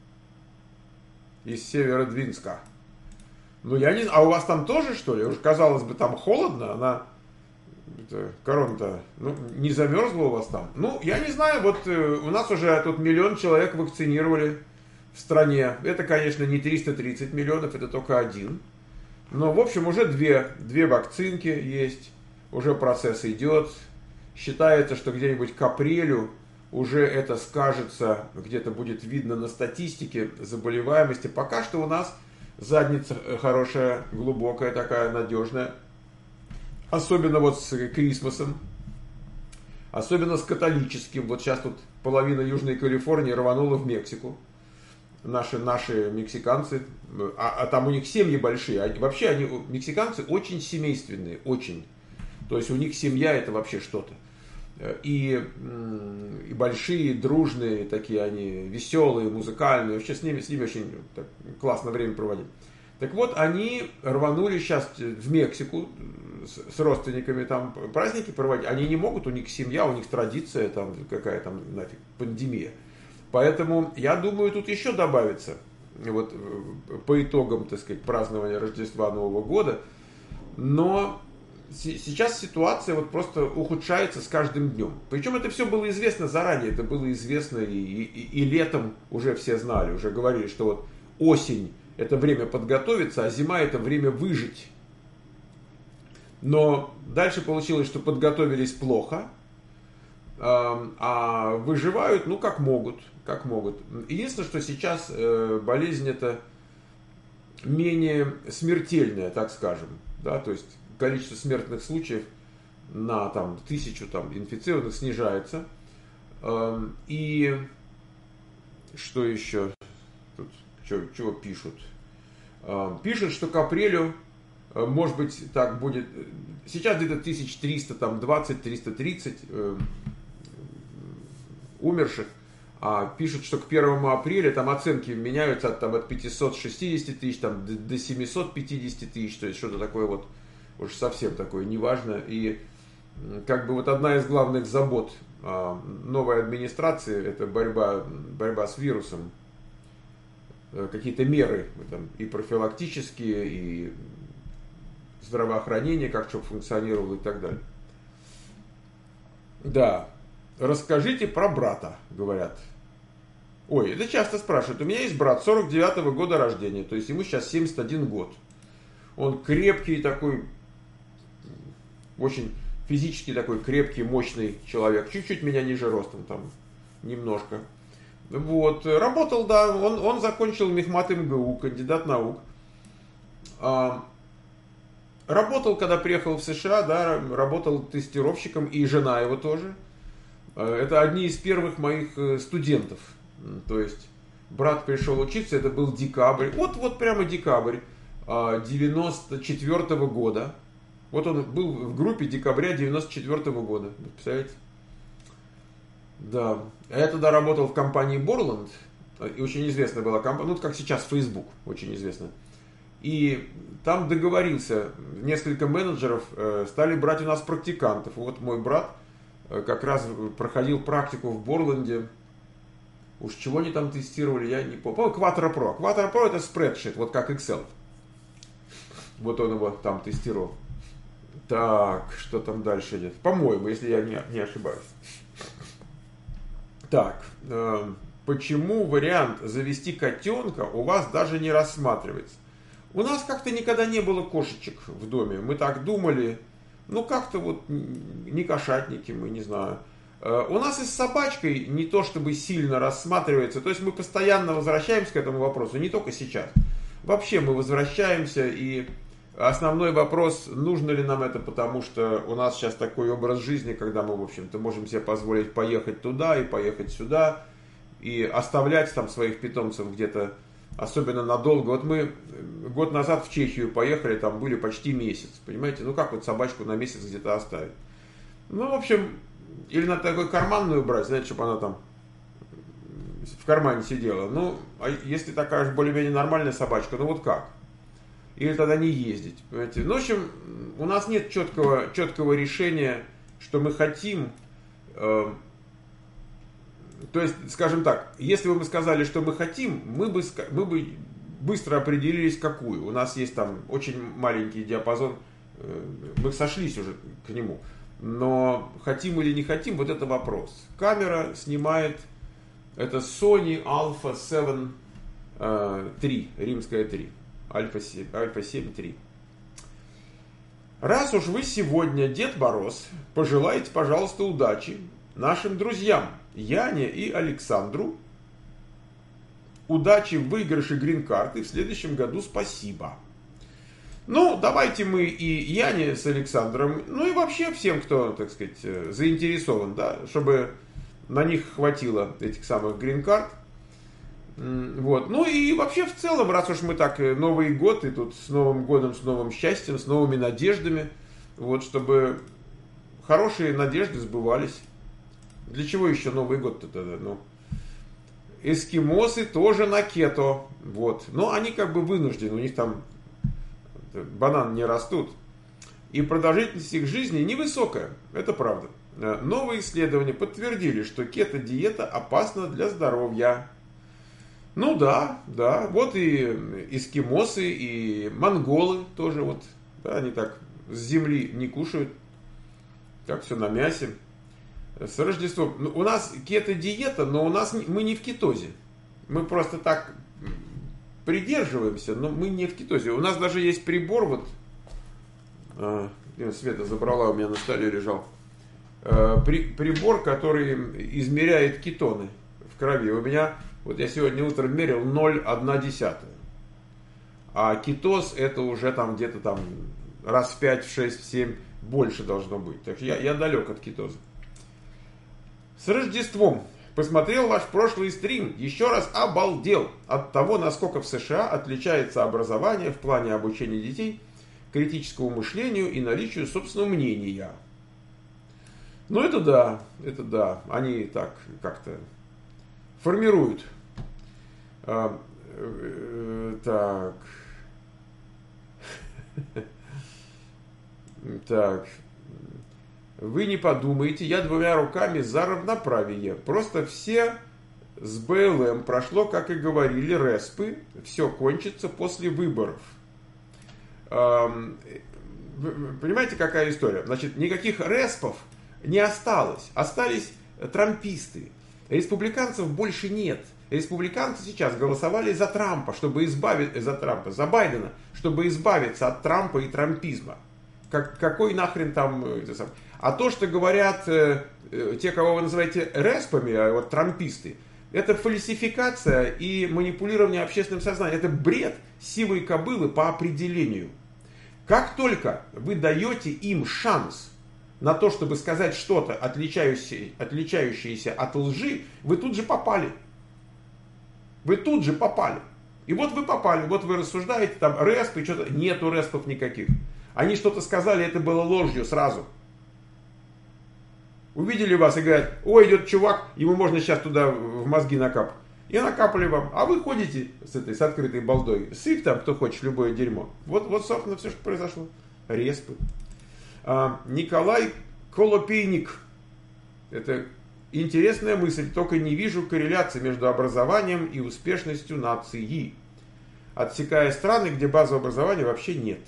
Из Северодвинска. Ну, я не знаю. А у вас там тоже, что ли? Уж, казалось бы, там холодно. Она... Корона-то ну, не замерзла у вас там? Ну, я не знаю. Вот у нас уже тут миллион человек вакцинировали в стране. Это, конечно, не триста тридцать миллионов, это только один. Но, в общем, уже две, две вакцинки есть. Уже процесс идет. Считается, что где-нибудь к апрелю уже это скажется, где-то будет видно на статистике заболеваемости. Пока что у нас задница хорошая, глубокая, такая надежная. Особенно вот с Крисмосом. Особенно с католическим. Вот сейчас тут половина Южной Калифорнии рванула в Мексику. Наши, наши мексиканцы. А, а там у них семьи большие. Они, вообще они, мексиканцы очень семейственные. Очень. То есть у них семья это вообще что-то. И, и большие, дружные, такие они, веселые, музыкальные. Вообще с ними, с ними очень так, классно время проводить. Так вот, они рванули сейчас в Мексику с, с родственниками там праздники проводить. Они не могут, у них семья, у них традиция, там какая там нафиг, пандемия. Поэтому, я думаю, тут еще добавится, вот по итогам, так сказать, празднования Рождества, Нового года. Но сейчас ситуация вот просто ухудшается с каждым днем. Причем это все было известно заранее, это было известно и, и, и летом уже все знали, уже говорили, что вот осень это время подготовиться, а зима это время выжить. Но дальше получилось, что подготовились плохо, а выживают, ну, как могут, как могут. Единственное, что сейчас болезнь эта менее смертельная, так скажем, да, то есть количество смертных случаев на там, тысячу там, инфицированных снижается. И что еще? Тут чего, чего пишут? Пишут, что к апрелю, может быть, так будет. Сейчас где-то тысяча триста двадцать - триста тридцать умерших. А пишут, что к первому апреля там оценки меняются от, там, от пятисот шестидесяти тысяч там, до семисот пятидесяти тысяч. То есть что-то такое вот уж совсем такое неважно. И как бы вот одна из главных забот новой администрации это борьба, борьба с вирусом. Какие-то меры там, и профилактические, и здравоохранение, как чтобы функционировало и так далее. Да, расскажите про брата, говорят. Ой, это часто спрашивают. У меня есть брат сорок девятого года рождения, то есть ему сейчас семьдесят один год. Он крепкий такой, очень физически такой крепкий, мощный человек. Чуть-чуть меня ниже ростом, там, немножко. Вот, работал, да, он, он закончил мехмат эм гэ у, кандидат наук. А, работал, когда приехал в США, да, работал тестировщиком, и жена его тоже. Это одни из первых моих студентов. То есть, брат пришел учиться, это был декабрь, вот, вот прямо декабрь девяносто четвёртого года. Вот он был в группе декабря девяносто четвёртого года, представляете? Да, я тогда работал в компании Borland, и очень известная была компания, ну как сейчас Facebook, очень известная. И там договорился, несколько менеджеров стали брать у нас практикантов. Вот мой брат как раз проходил практику в Борланде. Уж чего они там тестировали, я не помню. По-моему, Quattro Pro. Quattro Pro это спредшит, вот как Excel. Вот он его там тестировал. Так, что там дальше идет? По-моему, если я не, не ошибаюсь. Так, э, почему вариант завести котенка у вас даже не рассматривается? У нас как-то никогда не было кошечек в доме. Мы так думали, ну как-то вот не кошатники, мы не знаю. Э, у нас и с собачкой не то чтобы сильно рассматривается. То есть мы постоянно возвращаемся к этому вопросу, не только сейчас. Вообще мы возвращаемся, и основной вопрос, нужно ли нам это, потому что у нас сейчас такой образ жизни, когда мы, в общем-то, можем себе позволить поехать туда и поехать сюда, и оставлять там своих питомцев где-то, особенно надолго. Вот мы год назад в Чехию поехали, там были почти месяц, понимаете? Ну как вот собачку на месяц где-то оставить? Ну, в общем, или надо такую карманную брать, знаете, чтобы она там в кармане сидела. Ну, а если такая же более-менее нормальная собачка, ну вот как? или тогда не ездить. Понимаете? Ну, в общем, у нас нет четкого, четкого решения, что мы хотим. Э, то есть, скажем так, если бы мы сказали, что мы хотим, мы бы, мы бы быстро определились, какую. У нас есть там очень маленький диапазон, э, мы сошлись уже к нему. Но хотим или не хотим, вот это вопрос. Камера снимает, это Sony Alpha семь три, римская три. Альфа семь, Альфа семь три. Раз уж вы сегодня, Дед Мороз, пожелайте, пожалуйста, удачи нашим друзьям Яне и Александру. Удачи в выигрыше грин-карты в следующем году, спасибо. Ну, давайте мы и Яне с Александром, ну и вообще всем, кто, так сказать, заинтересован, да, чтобы на них хватило этих самых грин-карт. Вот. Ну и вообще в целом, раз уж мы так Новый год, и тут с Новым годом, с новым счастьем, с новыми надеждами, вот, чтобы хорошие надежды сбывались. Для чего еще Новый год-то тогда? Ну, эскимосы тоже на кето, вот. Но они как бы вынуждены, у них там бананы не растут. И продолжительность их жизни невысокая, это правда. Новые исследования подтвердили, что кето-диета опасна для здоровья. Ну да, да, вот и эскимосы, и монголы тоже вот, да, они так с земли не кушают, как все на мясе. С Рождеством, ну, у нас кето-диета, но у нас мы не в кетозе, мы просто так придерживаемся, но мы не в кетозе. У нас даже есть прибор, вот, а, Света забрала, у меня на столе лежал, а, при, прибор, который измеряет кетоны в крови. У меня... Вот я сегодня утром мерил ноль целых одна десятая. А кетоз это уже там где-то там раз в пять, в шесть, в семь больше должно быть. Так что я, я далек от кетоза. С Рождеством. Посмотрел ваш прошлый стрим. Еще раз обалдел от того, насколько в США отличается образование в плане обучения детей критическому мышлению и наличию собственного мнения. Ну это да, это да. Они так как-то формируют. А, э, так. Так. Вы не подумайте, я двумя руками за равноправие. Просто все с БЛМ прошло, как и говорили, респы. Все кончится после выборов. А, понимаете, какая история? Значит, никаких респов не осталось. Остались трамписты. Республиканцев больше нет. Республиканцы сейчас голосовали за Трампа, чтобы избавиться, за Трампа, за Байдена, чтобы избавиться от Трампа и трампизма. Как, какой нахрен там... А то, что говорят э, те, кого вы называете респами, а вот трамписты, это фальсификация и манипулирование общественным сознанием. Это бред сивой кобылы по определению. Как только вы даете им шанс на то, чтобы сказать что-то, отличающееся, отличающееся от лжи, вы тут же попали. Вы тут же попали. И вот вы попали, вот вы рассуждаете, там респы, что-то. Нету респов никаких. Они что-то сказали, это было ложью сразу. Увидели вас и говорят, ой, идет чувак, ему можно сейчас туда в мозги накапать. И накапали вам. А вы ходите с этой, с открытой балдой. Сыпь там, кто хочет, любое дерьмо. Вот, вот собственно, все, что произошло. Респы. А, Николай Колопейник. Это интересная мысль, только не вижу корреляции между образованием и успешностью нации. Отсекая страны, где базового образования вообще нет.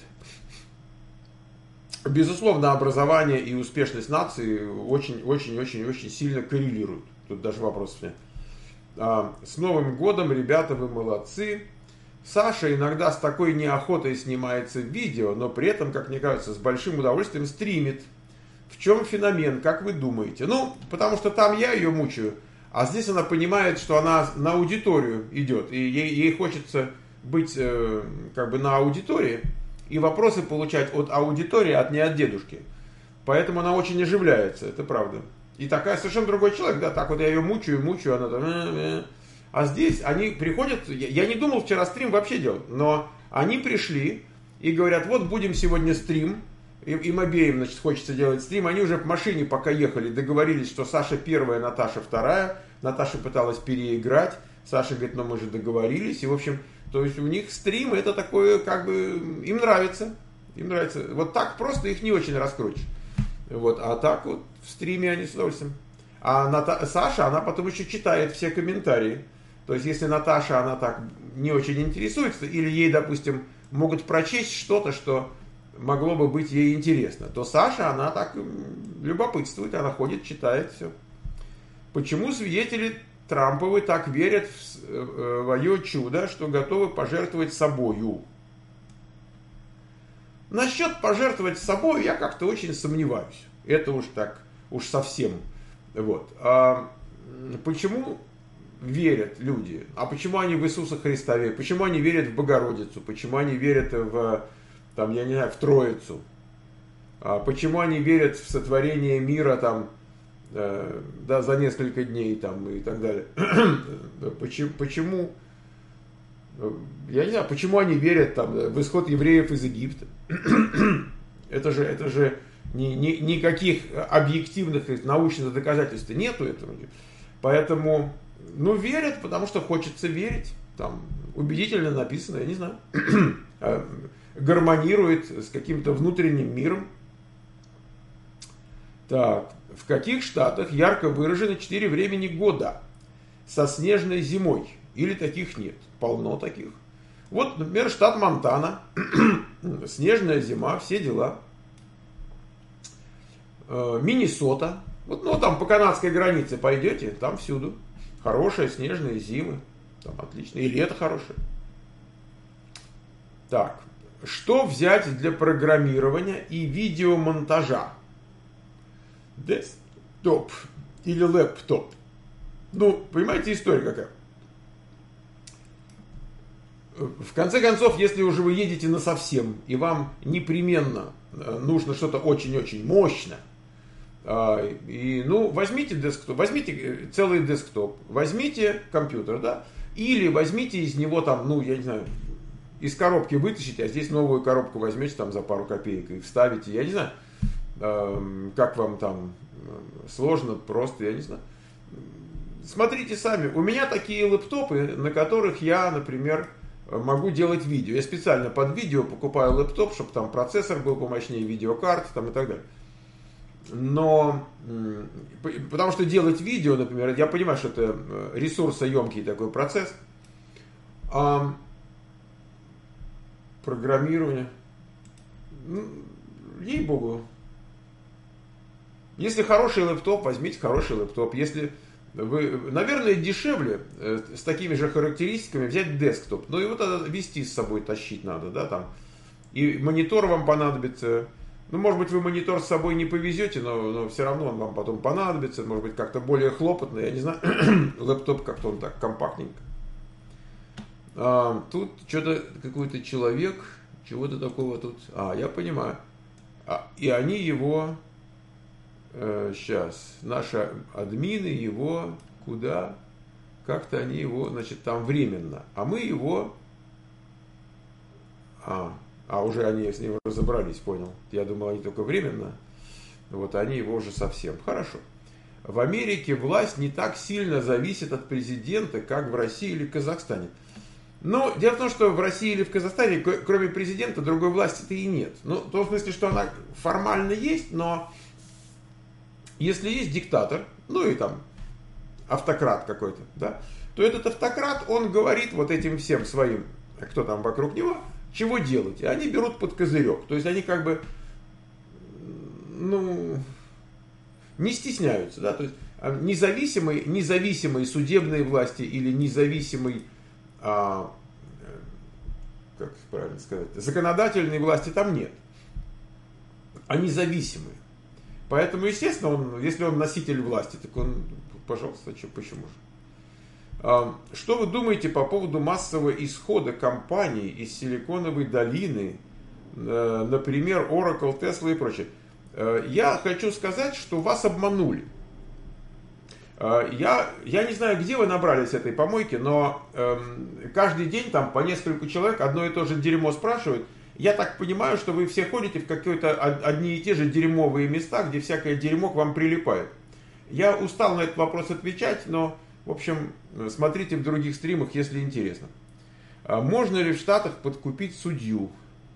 Безусловно, образование и успешность нации очень-очень-очень-очень сильно коррелируют. Тут даже вопросов нет. А, с Новым годом, ребята, вы молодцы. Саша иногда с такой неохотой снимается в видео, но при этом, как мне кажется, с большим удовольствием стримит. В чем феномен, как вы думаете? Ну, потому что там я ее мучаю, а здесь она понимает, что она на аудиторию идет, и ей, ей хочется быть э, как бы на аудитории и вопросы получать от аудитории, а не от дедушки. Поэтому она очень оживляется, это правда. И такая совершенно другой человек, да, так вот я ее мучаю, мучаю, она там... А здесь они приходят, я не думал вчера стрим вообще делать, но они пришли и говорят, вот будем сегодня стрим, им обеим, значит, хочется делать стрим, они уже в машине пока ехали, договорились, что Саша первая, Наташа вторая, Наташа пыталась переиграть, Саша говорит, ну мы же договорились, и в общем, То есть у них стрим это такое, как бы, им нравится. Им нравится. Вот так просто их не очень раскрутишь. Вот. А так вот в стриме они с удовольствием. А Ната... Саша, она потом еще читает все комментарии. То есть если Наташа, она так не очень интересуется, или ей, допустим, могут прочесть что-то, что могло бы быть ей интересно, то Саша, она так любопытствует, она ходит, читает все. Почему свидетели Трамповы так верят в, в ее чудо, что готовы пожертвовать собою? Насчет пожертвовать собой я как-то очень сомневаюсь. Это уж так, уж совсем. Вот. А почему верят люди? А почему они в Иисуса Христа верят? Почему они верят в Богородицу? Почему они верят в, там, я не знаю, в Троицу? А почему они верят в сотворение мира там, э, да, за несколько дней там, и так далее? Почему, почему, я не знаю, почему они верят там, в исход евреев из Египта? Это же, это же ни, ни, никаких объективных научных доказательств нету этого. Поэтому, ну, верят, потому что хочется верить. Там убедительно написано, я не знаю. Гармонирует с каким-то внутренним миром. Так, в каких штатах ярко выражены четыре времени года со снежной зимой? Или таких нет? Полно таких. Вот, например, штат Монтана. Снежная зима, все дела. Миннесота. Вот, ну, там по канадской границе пойдете, там всюду. Хорошие снежные зимы. Там отлично. И лето хорошее. Так. Что взять для программирования и видеомонтажа? Десктоп или лэптоп? Ну, понимаете, история какая? В конце концов, если уже вы едете насовсем, и вам непременно нужно что-то очень-очень мощное, и, ну, возьмите десктоп, возьмите целый десктоп, возьмите компьютер, да, или возьмите из него там, ну, я не знаю, из коробки вытащите, а здесь новую коробку возьмете там за пару копеек и вставите, я не знаю, как вам там сложно, просто, я не знаю. Смотрите сами, у меня такие лэптопы, на которых я, например, могу делать видео. Я специально под видео покупаю лэптоп, чтобы там процессор был помощнее, видеокарта там и так далее. Но, потому что делать видео, например, я понимаю, что это ресурсоемкий такой процесс. А программирование, ну, ей-богу. Если хороший лэптоп, возьмите хороший лэптоп. Если вы, наверное, дешевле э, с такими же характеристиками взять десктоп. Но его тогда вести с собой, тащить надо, да, там. И монитор вам понадобится. Ну, может быть, вы монитор с собой не повезете, но, но все равно он вам потом понадобится. Может быть, как-то более хлопотно, я не знаю. Лэптоп как-то он так компактненько. А, тут что-то какой-то человек, чего-то такого тут. А, я понимаю. А, и они его... Сейчас, наши админы его куда? Как-то они его, значит, там временно. А мы его... А, а уже они с ним разобрались, понял. Я думал, они только временно. Вот они его уже совсем. Хорошо. В Америке власть не так сильно зависит от президента, как в России или в Казахстане. Но дело в том, что в России или в Казахстане, кроме президента, другой власти-то и нет. Ну, в том смысле, что она формально есть, но... Если есть диктатор, ну и там автократ какой-то, да, то этот автократ, он говорит вот этим всем своим, кто там вокруг него, чего делать. И они берут под козырек. То есть они как бы, ну, не стесняются, да, то есть независимой, независимой судебной власти или независимой, а, как правильно сказать, законодательной власти там нет. А независимые. Поэтому, естественно, он, если он носитель власти, так он, пожалуйста, что, почему же? Что вы думаете по поводу массового исхода компаний из Силиконовой долины, например, Oracle, Tesla и прочее? Я хочу сказать, что вас обманули. Я, я не знаю, где вы набрались этой помойки, но каждый день там по несколько человек одно и то же дерьмо спрашивают. Я так понимаю, что вы все ходите в какие-то одни и те же дерьмовые места, где всякое дерьмо к вам прилипает. Я устал на этот вопрос отвечать, но, в общем, смотрите в других стримах, если интересно. А можно ли в Штатах подкупить судью?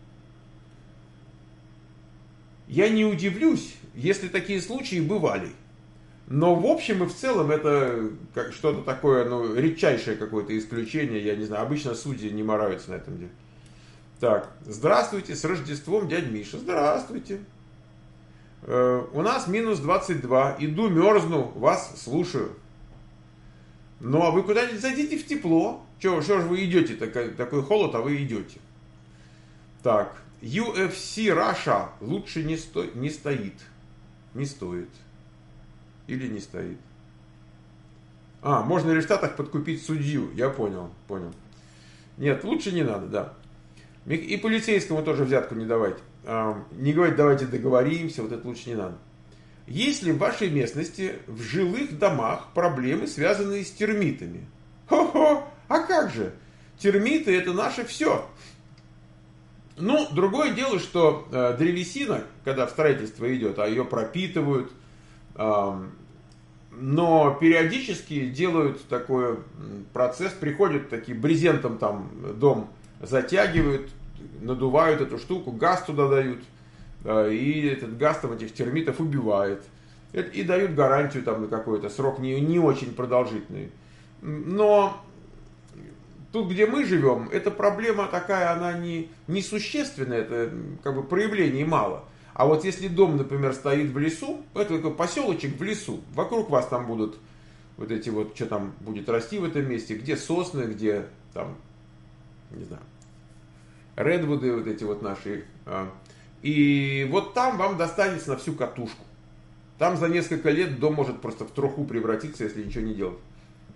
Я не удивлюсь, если такие случаи бывали. Но в общем и в целом это как что-то такое, ну, редчайшее какое-то исключение. Я не знаю, обычно судьи не мараются на этом деле. Так, здравствуйте, с Рождеством, дядь Миша. Здравствуйте. Э, у нас минус двадцать два. Иду, мерзну, вас слушаю. Ну, а вы куда-нибудь зайдите в тепло. Чего же вы идете, такой, такой холод, а вы идете. Так, ю эф си Russia лучше не, сто, не стоит. Не стоит. Или не стоит. А, можно ли в Штатах подкупить судью? Я понял, понял. Нет, лучше не надо, да. И полицейскому тоже взятку не давать. А, не говорить, давайте договоримся, вот это лучше не надо. Есть ли в вашей местности в жилых домах проблемы, связанные с термитами? Хо-хо, а как же? Термиты это наше все. Ну, другое дело, что э, древесина, когда в строительство идет, а ее пропитывают, э, но периодически делают такой процесс, приходят такие брезентом там дом затягивают, надувают эту штуку, газ туда дают, э, и этот газ там этих термитов убивает. И дают гарантию там на какой-то срок не, не очень продолжительный. Но тут, где мы живем, эта проблема такая, она не, не существенная, это как бы проявлений мало. А вот если дом, например, стоит в лесу, это такой поселочек в лесу, вокруг вас там будут вот эти вот, что там будет расти в этом месте, где сосны, где там, не знаю, редвуды вот эти вот наши. И вот там вам достанется на всю катушку. Там за несколько лет дом может просто в труху превратиться, если ничего не делать.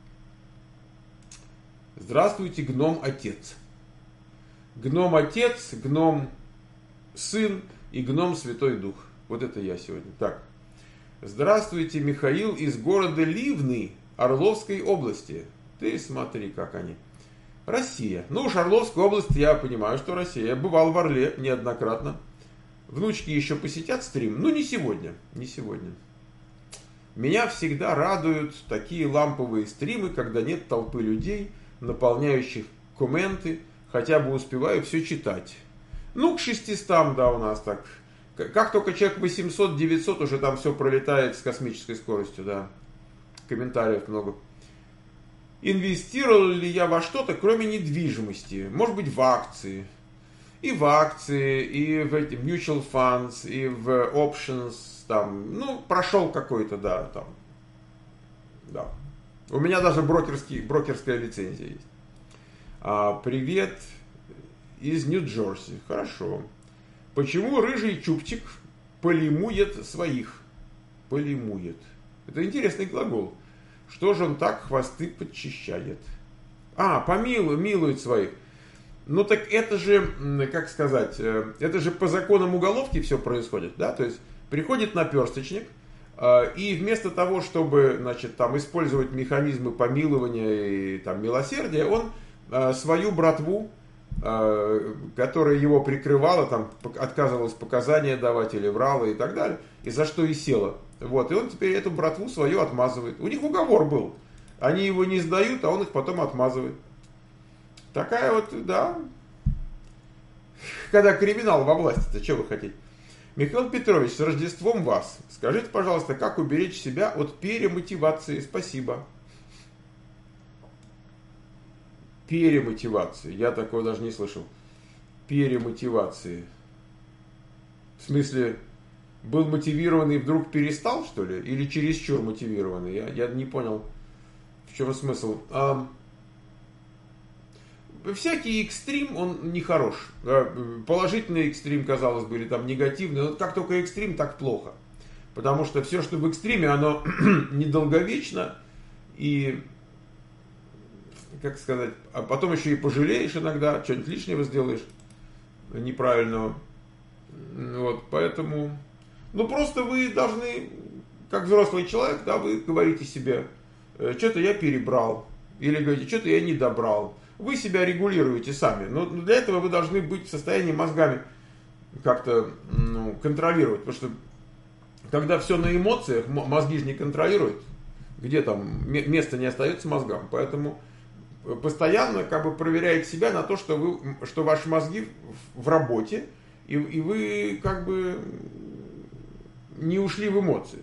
Здравствуйте, гном-отец. Гном-отец, гном-сын и гном-святой дух. Вот это я сегодня. Так. Здравствуйте, Михаил из города Ливны, Орловской области. Ты смотри, как они. Россия. Ну уж Орловская область, я понимаю, что Россия. Я бывал в Орле неоднократно. Внучки еще посетят стрим? Ну, не сегодня, не сегодня. Меня всегда радуют такие ламповые стримы, когда нет толпы людей, наполняющих комменты, хотя бы успеваю все читать. Ну, к шестистам, да, у нас так. Как только человек восемьсот-девятьсот, уже там все пролетает с космической скоростью, да. Комментариев много. Инвестировал ли я во что-то, кроме недвижимости? Может быть, в акции. И в акции, и в эти mutual funds, и в options, там, ну, прошел какой-то, да, там, да. У меня даже брокерский, брокерская лицензия есть. А, привет из Нью-Джерси, хорошо. Почему рыжий чубчик полимует своих? Полимует. Это интересный глагол. Что же он так хвосты подчищает? А, помилует, милует своих. Ну так это же, как сказать, это же по законам уголовки все происходит, да, то есть приходит наперсточник, и вместо того, чтобы, значит, там использовать механизмы помилования и там милосердия, он свою братву, которая его прикрывала, там отказывалась показания давать или врала и так далее, и за что и села, вот, и он теперь эту братву свою отмазывает. У них уговор был, они его не сдают, а он их потом отмазывает. Такая вот, да, когда криминал во власти-то, что вы хотите? Михаил Петрович, с Рождеством вас. Скажите, пожалуйста, как уберечь себя от перемотивации? Спасибо. Перемотивации. Я такого даже не слышал. Перемотивации. В смысле, был мотивированный и вдруг перестал, что ли? Или чересчур мотивированный? Я, я не понял, в чем смысл. А... Всякий экстрим, он нехорош. Положительный экстрим, казалось бы, или там негативный. Но как только экстрим, так плохо. Потому что все, что в экстриме, оно недолговечно. И, как сказать, а потом еще и пожалеешь иногда, что-нибудь лишнего сделаешь неправильного. Вот, поэтому... Ну, просто вы должны, как взрослый человек, да, вы говорите себе, что-то я перебрал. Или говорите, что-то я не добрал. Вы себя регулируете сами. Но для этого вы должны быть в состоянии мозгами как-то, ну, контролировать. Потому что когда все на эмоциях, мозги же не контролируют. Где там места не остается мозгам. Поэтому постоянно как бы проверяете себя на то, что, вы, что ваши мозги в, в работе, и, и вы как бы не ушли в эмоции.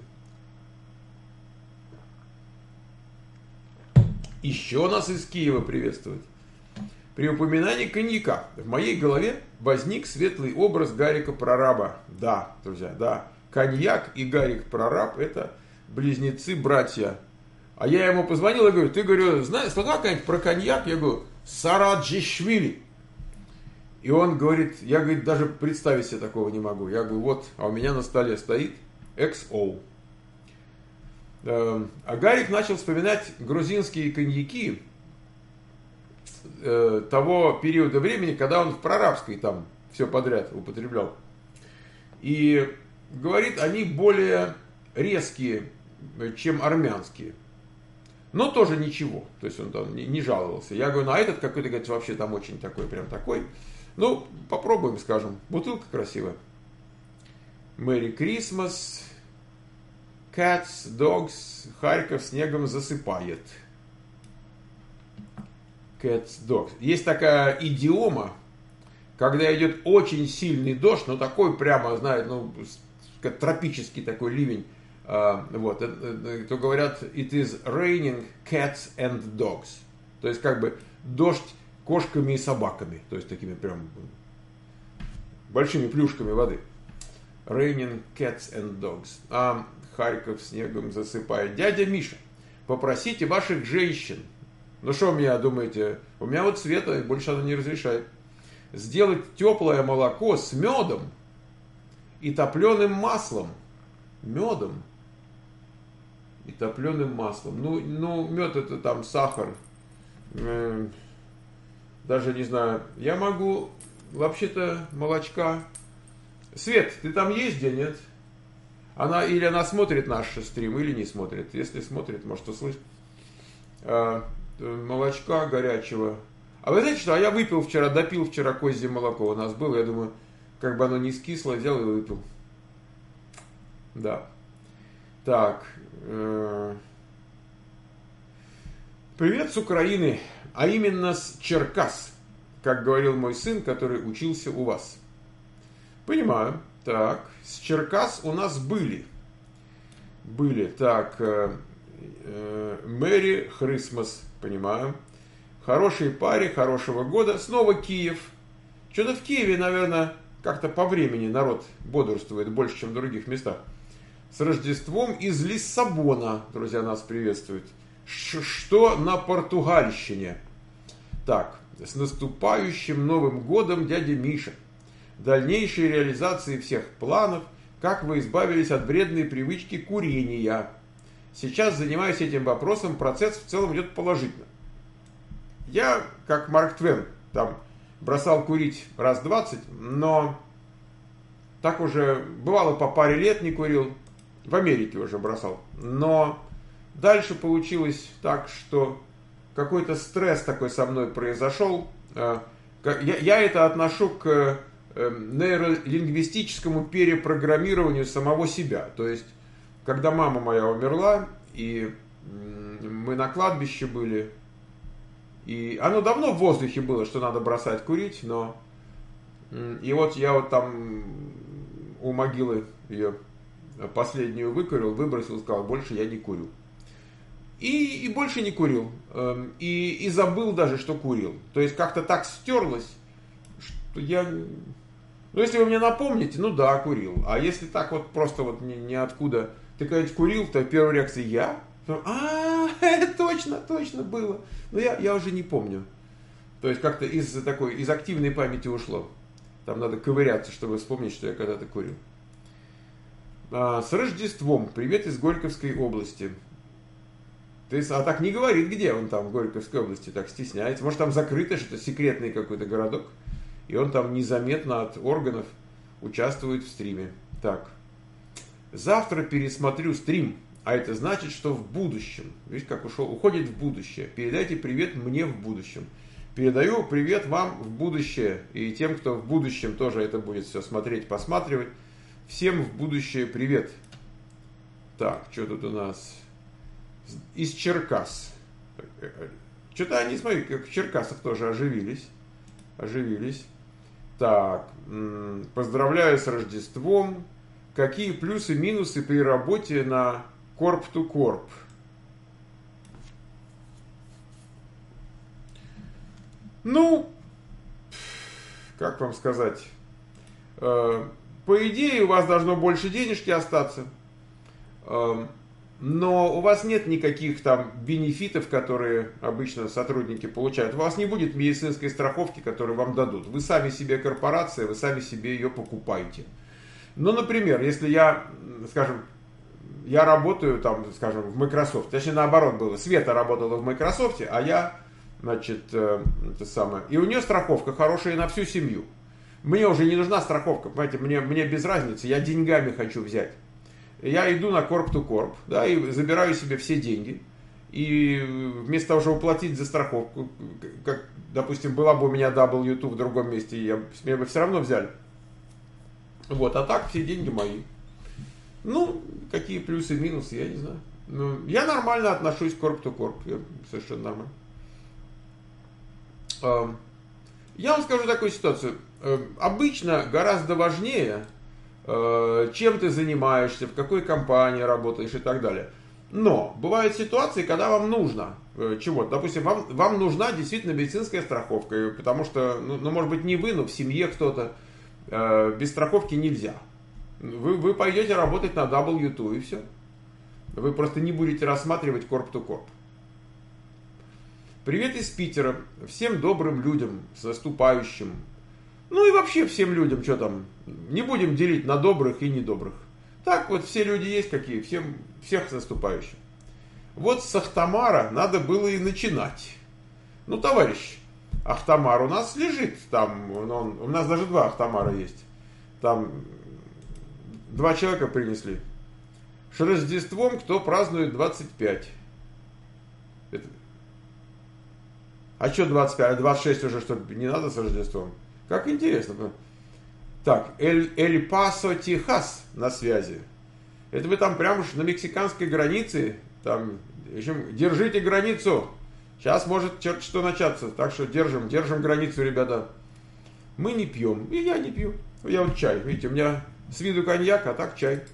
Еще нас из Киева приветствуют. При упоминании коньяка в моей голове возник светлый образ Гарика Прораба. Да, друзья, да. Коньяк и Гарик Прораб — это близнецы-братья. А я ему позвонил и говорю: ты, говорю, знаешь, слыхал как-нибудь про коньяк? Я говорю: Сараджишвили. И он говорит, я, говорит, даже представить себе такого не могу. Я говорю: вот, а у меня на столе стоит икс о. А Гарик начал вспоминать грузинские коньяки того периода времени, когда он в прорабской там все подряд употреблял. И говорит, они более резкие, чем армянские. Но тоже ничего. То есть он там не, не жаловался. Я говорю: ну а этот какой-то, говорит, вообще там очень такой, прям такой. Ну, попробуем, скажем. Бутылка красивая. Merry Christmas. Cats, dogs. Харьков снегом засыпает. Cats, dogs. Есть такая идиома, когда идет очень сильный дождь, но такой прямо, знаете, ну, тропический такой ливень. Uh, вот, то говорят, it is raining cats and dogs. То есть, как бы, дождь кошками и собаками. То есть, такими прям большими плюшками воды. Raining cats and dogs. А Харьков снегом засыпает. Дядя Миша, попросите ваших женщин. Ну что у меня, думаете? У меня вот Света, больше она не разрешает. Сделать теплое молоко с медом и топленым маслом. Медом и топленым маслом. Ну, ну, мед — это там сахар. Э, даже не знаю. Я могу, вообще-то, молочка. Свет, ты там есть где, нет? Она, или она смотрит наш стрим, или не смотрит. Если смотрит, может, услышит. Э, молочка горячего. А вы знаете что? А я выпил вчера, допил вчера козье молоко. У нас было, я думаю, как бы оно не скисло, взял и выпил. Да. Так. Э, привет с Украины, а именно с Черкас, как говорил мой сын, который учился у вас. Понимаю. Так. С Черкас у нас были. Были. Так. Э, э, Merry Christmas. Понимаю. Хорошей паре, хорошего года. Снова Киев. Что-то в Киеве, наверное, как-то по времени народ бодрствует больше, чем в других местах. С Рождеством из Лиссабона, друзья, нас приветствуют. Ш- что на португальщине? Так, с наступающим Новым годом, дядя Миша. Дальнейшей реализации всех планов, как вы избавились от вредной привычки курения. Сейчас занимаюсь этим вопросом, процесс в целом идет положительно. Я, как Марк Твен, там бросал курить раз двадцать, но так уже бывало по паре лет не курил. В Америке уже бросал. Но дальше получилось так, что какой-то стресс такой со мной произошел. Я, я это отношу к нейролингвистическому перепрограммированию самого себя. То есть, когда мама моя умерла, и мы на кладбище были, и оно давно в воздухе было, что надо бросать курить, но... И вот я вот там у могилы ее последнюю выкурил, выбросил, сказал: больше я не курю. И, и больше не курил. И, и забыл даже, что курил. То есть как-то так стерлось, что я... Ну, если вы мне напомните, ну да, курил. А если так вот просто вот ни, ниоткуда... Ты когда курил, то первая реакция: я? А, точно, точно было. Но я, я уже не помню. То есть как-то из такой, из активной памяти ушло. Там надо ковыряться, чтобы вспомнить, что я когда-то курил. А, с Рождеством. Привет из Горьковской области. То есть, а так не говорит, где он там в Горьковской области, так стесняется. Может, там закрыто что-то, секретный какой-то городок. И он там незаметно от органов участвует в стриме. Так. Завтра пересмотрю стрим. А это значит, что в будущем. Видишь, как ушел, уходит в будущее. Передайте привет мне в будущем. Передаю привет вам в будущее. И тем, кто в будущем тоже это будет все смотреть, посматривать. Всем в будущее привет. Так, что тут у нас? Из Черкас. Что-то они, смотри, как в Черкасах тоже оживились. Оживились. Так, поздравляю с Рождеством. Какие плюсы и минусы при работе на Corp to Corp? Ну, как вам сказать? По идее, у вас должно больше денежки остаться. Но у вас нет никаких там бенефитов, которые обычно сотрудники получают. У вас не будет медицинской страховки, которую вам дадут. Вы сами себе корпорация, вы сами себе ее покупаете. Ну, например, если я, скажем, я работаю там, скажем, в Microsoft, точнее наоборот было, Света работала в Microsoft, а я, значит, это самое, и у нее страховка хорошая на всю семью. Мне уже не нужна страховка, понимаете, мне, мне без разницы, я деньгами хочу взять. Я иду на Corp to Corp, да, и забираю себе все деньги. И вместо того, чтобы уплатить за страховку, как, допустим, была бы у меня дабл ю ту в другом месте, я, меня бы все равно взяли. Вот, а так все деньги мои. Ну, какие плюсы и минусы, я не знаю. Ну, я нормально отношусь к Corp to Corp, я совершенно нормально. Я вам скажу такую ситуацию. Обычно гораздо важнее, чем ты занимаешься, в какой компании работаешь и так далее. Но бывают ситуации, когда вам нужно чего-то. Допустим, вам, вам нужна действительно медицинская страховка, потому что, ну, ну, может быть, не вы, но в семье кто-то. Без страховки нельзя. Вы, вы пойдете работать на дабл ю ту и все. Вы просто не будете рассматривать Corp to Corp. Привет из Питера. Всем добрым людям, с наступающим. Ну и вообще всем людям, что там, не будем делить на добрых и недобрых. Так вот, все люди есть какие, всем, всех с наступающим. Вот с Ахтамара надо было и начинать. Ну, товарищ, Ахтамар у нас лежит, там, он, он, у нас даже два Ахтамара есть. Там два человека принесли. С Рождеством кто празднует двадцать пять? Это... А что двадцать пять? А двадцать шесть уже что, не надо с Рождеством? Как интересно. Так, Эль, Эль Пасо, Техас на связи. Это вы там прямо уж на мексиканской границе. Там, в общем, держите границу. Сейчас может черт что начаться. Так что держим, держим границу, ребята. Мы не пьем. И я не пью. Я вот чай. Видите, у меня с виду коньяк, а так чай.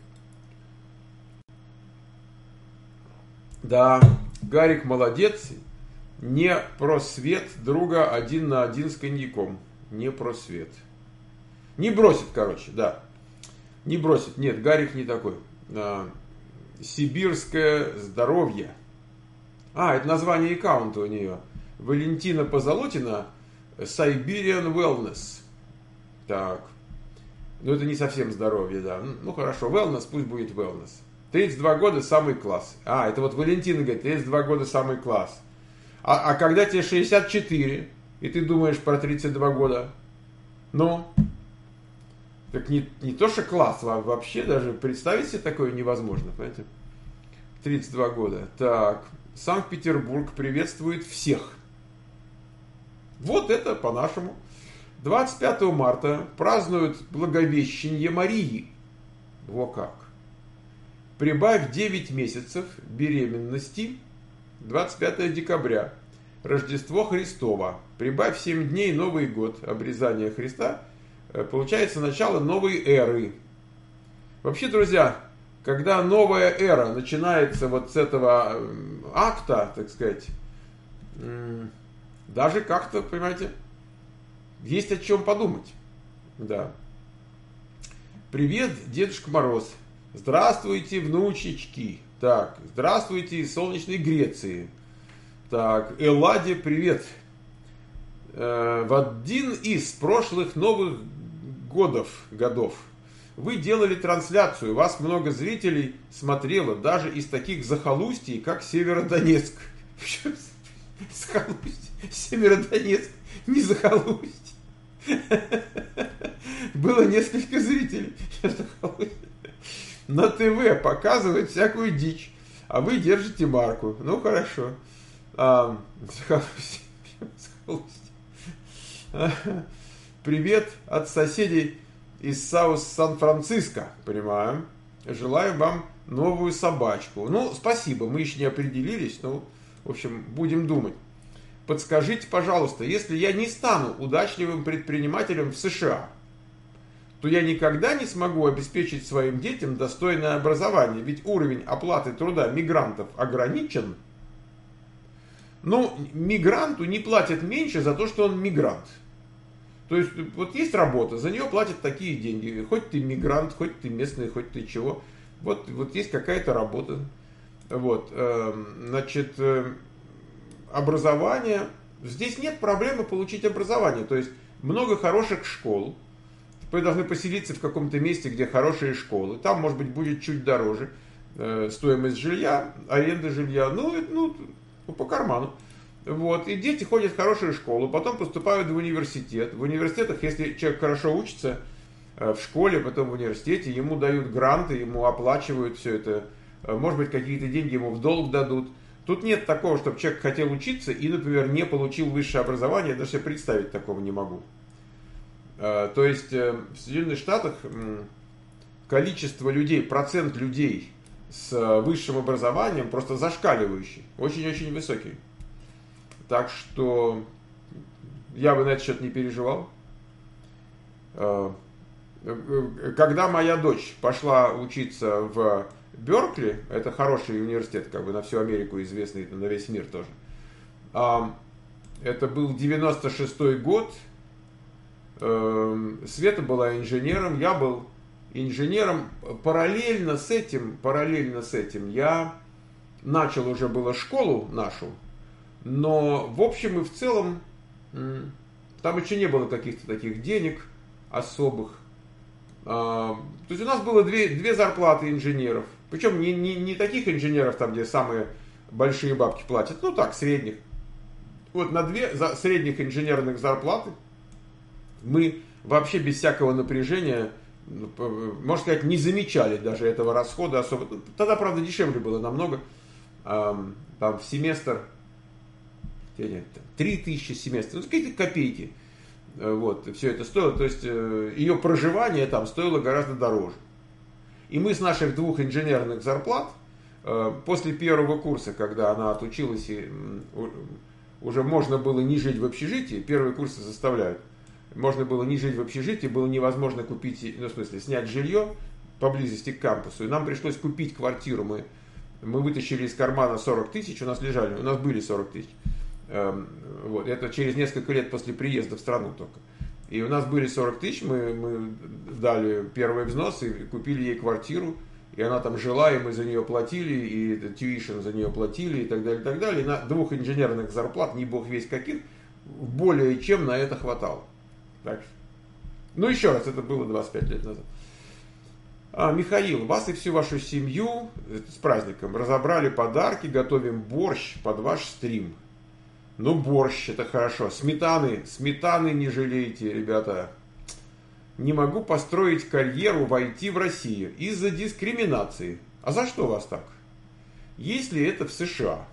Да, Гарик молодец. Не просвет друга один на один с коньяком. Не просвет. Не бросит, короче, да. Не бросит. Нет, Гарик не такой. А, Сибирское здоровье. А, это название аккаунта у нее. Валентина Позолотина. Siberian Wellness. Так. Ну, это не совсем здоровье, да. Ну, хорошо. Wellness, пусть будет wellness. тридцать два года самый класс. А, это вот Валентина говорит, тридцать два года самый класс. А, а когда тебе шестьдесят четыре, и ты думаешь про тридцать два года, ну, так не, не то, что класс, а вообще даже представить себе такое невозможно, понимаете? тридцать два года. Так, Санкт-Петербург приветствует всех. Вот это по-нашему. двадцать пятого марта празднуют Благовещение Марии. Во как. Прибавь девять месяцев беременности. двадцать пятого декабря. Рождество Христово. Прибавь семь дней, Новый год. Обрезание Христа. Получается начало новой эры. Вообще, друзья, когда новая эра начинается вот с этого акта, так сказать, даже как-то, понимаете, есть о чем подумать. Да. Привет, Дедушка Мороз. Здравствуйте, внучечки. Так, здравствуйте из солнечной Греции. Так, Элладе, привет. Э, в один из прошлых новых годов, годов вы делали трансляцию, вас много зрителей смотрело, даже из таких захолустий, как Северодонецк. Захолустье, Северодонецк, не захолустье. Было несколько зрителей. На ТВ показывают всякую дичь, а вы держите марку. Ну, хорошо. А, привет от соседей из Саус Сан-Франциско. Понимаем. Желаю вам новую собачку. Ну, спасибо, мы еще не определились. Ну, в общем, будем думать. подскажите, пожалуйста, если я не стану удачливым предпринимателем в США, то я никогда не смогу обеспечить своим детям достойное образование, ведь уровень оплаты труда мигрантов ограничен. Но мигранту не платят меньше за то, что он мигрант. То есть вот есть работа, за нее платят такие деньги. Хоть ты мигрант, хоть ты местный, хоть ты чего. Вот, вот есть какая-то работа. Вот, значит, образование. Здесь нет проблемы получить образование. То есть много хороших школ. Вы должны поселиться в каком-то месте, где хорошие школы. Там, может быть, будет чуть дороже э, стоимость жилья, аренда жилья. Ну, ну, по карману. Вот. И дети ходят в хорошую школу, потом поступают в университет. В университетах, если человек хорошо учится э, в школе, потом в университете, ему дают гранты, ему оплачивают все это. Э, может быть, какие-то деньги ему в долг дадут. Тут нет такого, чтобы человек хотел учиться и, например, не получил высшее образование. Я даже себе представить такого не могу. То есть в Соединенных Штатах количество людей, процент людей с высшим образованием просто зашкаливающий, очень-очень высокий. Так что я бы на этот счет не переживал. Когда моя дочь пошла учиться в Беркли, это хороший университет, как бы на всю Америку известный, на весь мир тоже. Это был девяносто шестой год. Света была инженером, я был инженером. Параллельно с этим, параллельно с этим я начал уже было школу нашу, но в общем и в целом там еще не было каких-то таких денег особых. То есть у нас было две, две зарплаты инженеров, причем не, не, не таких инженеров, там где самые большие бабки платят, ну так, средних. Вот на две средних инженерных зарплаты мы вообще без всякого напряжения, можно сказать, не замечали даже этого расхода особо. Тогда, правда, дешевле было намного. Там в семестр три тысячи семестр, ну какие-то копейки. Вот, все это стоило. То есть ее проживание там стоило гораздо дороже. И мы с наших двух инженерных зарплат, после первого курса, когда она отучилась и уже можно было не жить в общежитии, первые курсы заставляют, можно было не жить в общежитии, было невозможно купить, ну, в смысле, снять жилье поблизости к кампусу. И нам пришлось купить квартиру. Мы, мы вытащили из кармана сорок тысяч, у нас лежали, у нас были сорок тысяч. Эм, вот, это через несколько лет после приезда в страну только. И у нас были сорок тысяч, мы, мы дали первый взнос и купили ей квартиру. И она там жила, и мы за нее платили, и tuition за нее платили, и так далее, и так далее. И на двух инженерных зарплат, не бог весь каких, более чем на это хватало. Так. Ну, еще раз, это было двадцать пять лет назад. А, Михаил, вас и всю вашу семью с праздником разобрали подарки, готовим борщ под ваш стрим. Ну, борщ, это хорошо. Сметаны, сметаны не жалейте, ребята. Не могу построить карьеру войти в Россию из-за дискриминации. А за что вас так? Если это в США?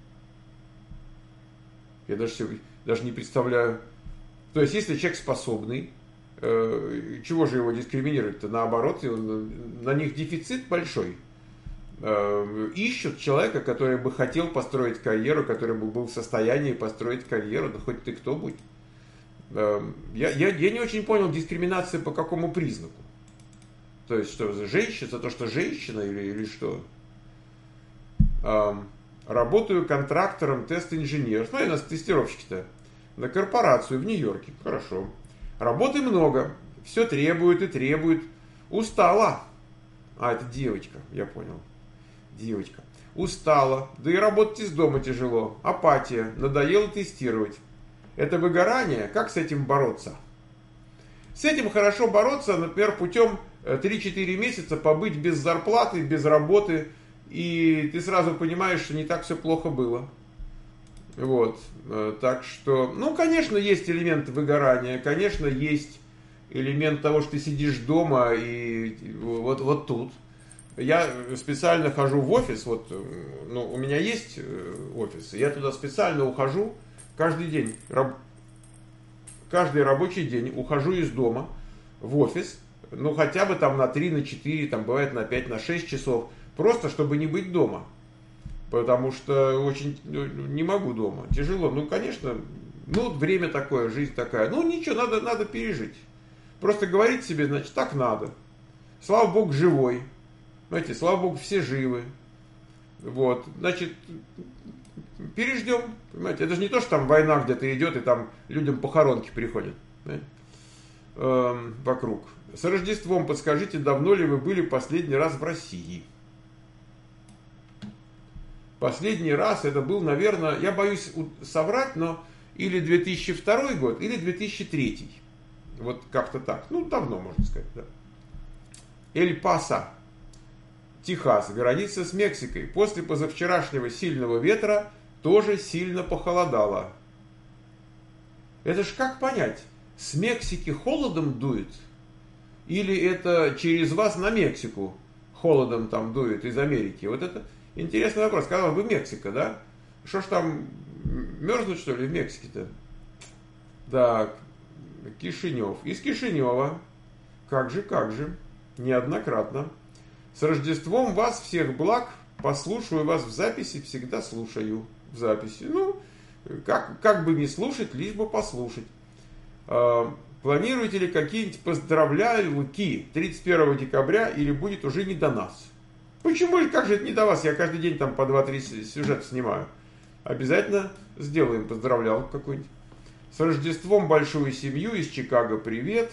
Я даже, даже не представляю. То есть, если человек способный, э, чего же его дискриминировать-то? Наоборот, на них дефицит большой. Э, ищут человека, который бы хотел построить карьеру, который бы был в состоянии построить карьеру, да хоть ты кто будь. Э, я, я, я не очень понял, дискриминация по какому признаку. То есть, что за женщина, за то, что женщина или, или что? Э, работаю контрактором, тест-инженер. Смотри, у нас тестировщики-то. На корпорацию в Нью-Йорке. Хорошо. Работы много. Все требует и требует. Устала. А, это девочка, я понял. Девочка. Устала. Да и работать из дома тяжело. Апатия. Надоело тестировать. Это выгорание. Как с этим бороться? С этим хорошо бороться, например, путем три-четыре месяца побыть без зарплаты, без работы. И ты сразу понимаешь, что не так все плохо было. Вот, так что, ну, конечно, есть элемент выгорания, конечно, есть элемент того, что ты сидишь дома и вот, вот тут. Я специально хожу в офис, вот, ну, у меня есть офис, я туда специально ухожу каждый день, раб, каждый рабочий день ухожу из дома в офис, ну, хотя бы там на три, на четыре, там бывает на пять, на шесть часов, просто чтобы не быть дома. Потому что очень не могу дома. Тяжело. Ну, конечно, ну, время такое, жизнь такая. Ну, ничего, надо, надо пережить. Просто говорить себе, значит, так надо. Слава Богу, живой. Знаете, слава Богу, все живы. Вот, значит, переждем. Понимаете, это же не то, что там война где-то идет, и там людям похоронки приходят. Эм, вокруг. С Рождеством подскажите, давно ли вы были последний раз в России? Последний раз это был, наверное, я боюсь соврать, но или две тысячи второй год, или две тысячи третий. Вот как-то так. Ну, давно, можно сказать, да. Эль-Пасо, Техас, граница с Мексикой. После позавчерашнего сильного ветра тоже сильно похолодало. Это ж как понять? С Мексики холодом дует? Или это через вас на Мексику холодом там дует из Америки? Вот это интересный вопрос. Сказал бы Мексика, да? Что ж там, мерзнуть что ли в Мексике-то? Так, Кишинев. Из Кишинева. Как же, как же. Неоднократно. С Рождеством вас, всех благ. Послушаю вас в записи, всегда слушаю в записи. Ну, как, как бы не слушать, лишь бы послушать. А, планируете ли какие-нибудь поздравляйки тридцать первого декабря или будет уже не до нас? Почему? Как же это не до вас? Я каждый день там по два-три сюжета снимаю. Обязательно сделаем поздравлялку какую-нибудь. С Рождеством большую семью из Чикаго, привет.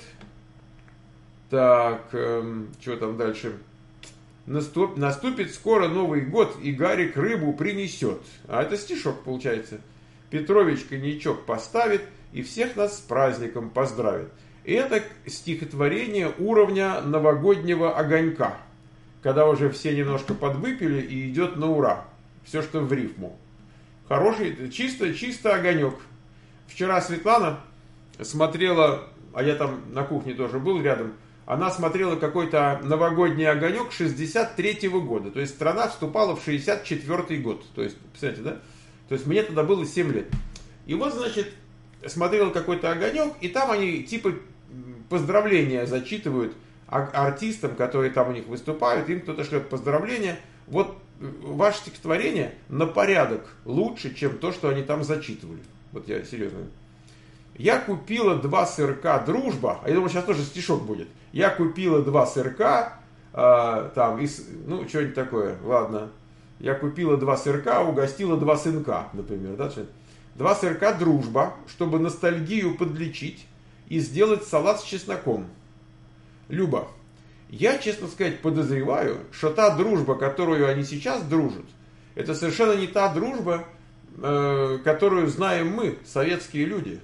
Так, эм, что там дальше? Наступ, наступит скоро Новый год, и Гарик рыбу принесет. А это стишок получается. Петрович коньячок поставит и всех нас с праздником поздравит. И это стихотворение уровня новогоднего огонька. Когда уже все немножко подвыпили и идет на ура. Все, что в рифму. Хороший, чисто, чисто огонек. Вчера Светлана смотрела, а я там на кухне тоже был рядом, она смотрела какой-то новогодний огонек шестьдесят третьего года. То есть страна вступала в шестьдесят четвёртый год. То есть, представляете, да? То есть мне тогда было семь лет. И вот, значит, смотрела какой-то огонек, и там они типа поздравления зачитывают артистам, которые там у них выступают, им кто-то шлет поздравления. Вот ваше стихотворение на порядок лучше, чем то, что они там зачитывали. Вот я серьезно. Я купила два сырка «Дружба». А я думаю, сейчас тоже стишок будет. Я купила два сырка, э, там, из, ну, что-нибудь такое, ладно. Я купила два сырка, угостила два сынка, например. Да? Два сырка «Дружба», чтобы ностальгию подлечить и сделать салат с чесноком. Люба, я, честно сказать, подозреваю, что та дружба, которую они сейчас дружат, это совершенно не та дружба, э, которую знаем мы, советские люди.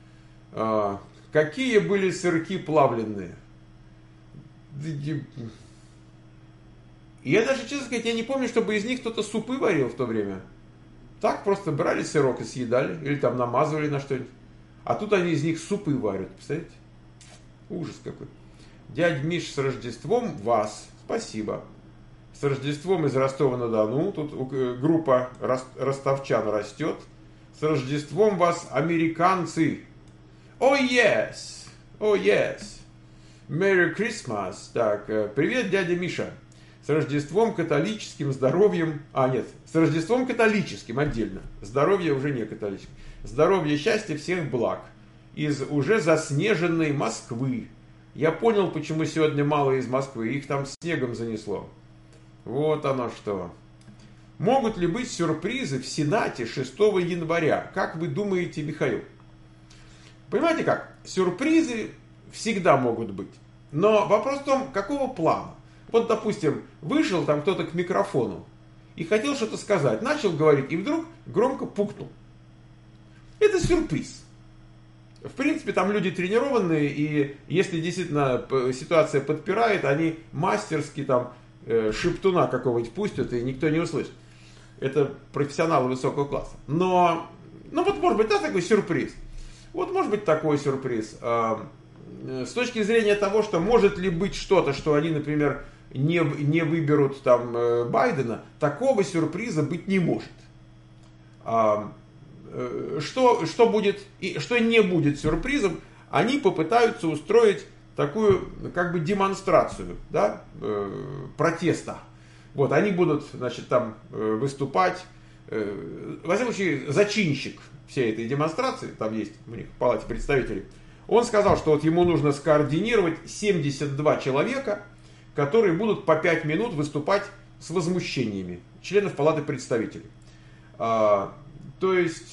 А, какие были сырки плавленные? Я даже, честно сказать, я не помню, чтобы из них кто-то супы варил в то время. Так просто брали сырок и съедали, или там намазывали на что-нибудь. А тут они из них супы варят, представляете? Ужас какой. Дядь Миш, с Рождеством вас. Спасибо. С Рождеством из Ростова-на-Дону. Тут группа ростовчан растет. С Рождеством вас, американцы. О, oh, yes! О, oh, yes! Merry Christmas! Так, привет, дядя Миша. С Рождеством католическим, здоровьем... А, нет, с Рождеством католическим отдельно. Здоровье уже не католическим. Здоровье, счастья, всех благ. Из уже заснеженной Москвы. Я понял, почему сегодня мало из Москвы. Их там снегом занесло. Вот оно что. Могут ли быть сюрпризы в Сенате шестого января? Как вы думаете, Михаил? Понимаете как? Сюрпризы всегда могут быть. Но вопрос в том, какого плана. Вот, допустим, вышел там кто-то к микрофону и хотел что-то сказать. Начал говорить и вдруг громко пукнул. Это сюрприз. В принципе, там люди тренированные, и если действительно ситуация подпирает, они мастерски там шептуна какого-нибудь пустят, и никто не услышит. Это профессионалы высокого класса. Но, ну вот может быть, да, такой сюрприз. Вот может быть такой сюрприз. С точки зрения того, что может ли быть что-то, что они, например, не, не выберут там Байдена, такого сюрприза быть не может. Что, что будет и что не будет сюрпризом, они попытаются устроить такую как бы демонстрацию, да, протеста. Вот, они будут, значит, там выступать. Во всяком случае, зачинщик всей этой демонстрации, там есть у них в палате представителей, он сказал, что вот ему нужно скоординировать семьдесят два человека, которые будут по пять минут выступать с возмущениями членов палаты представителей. А, то есть,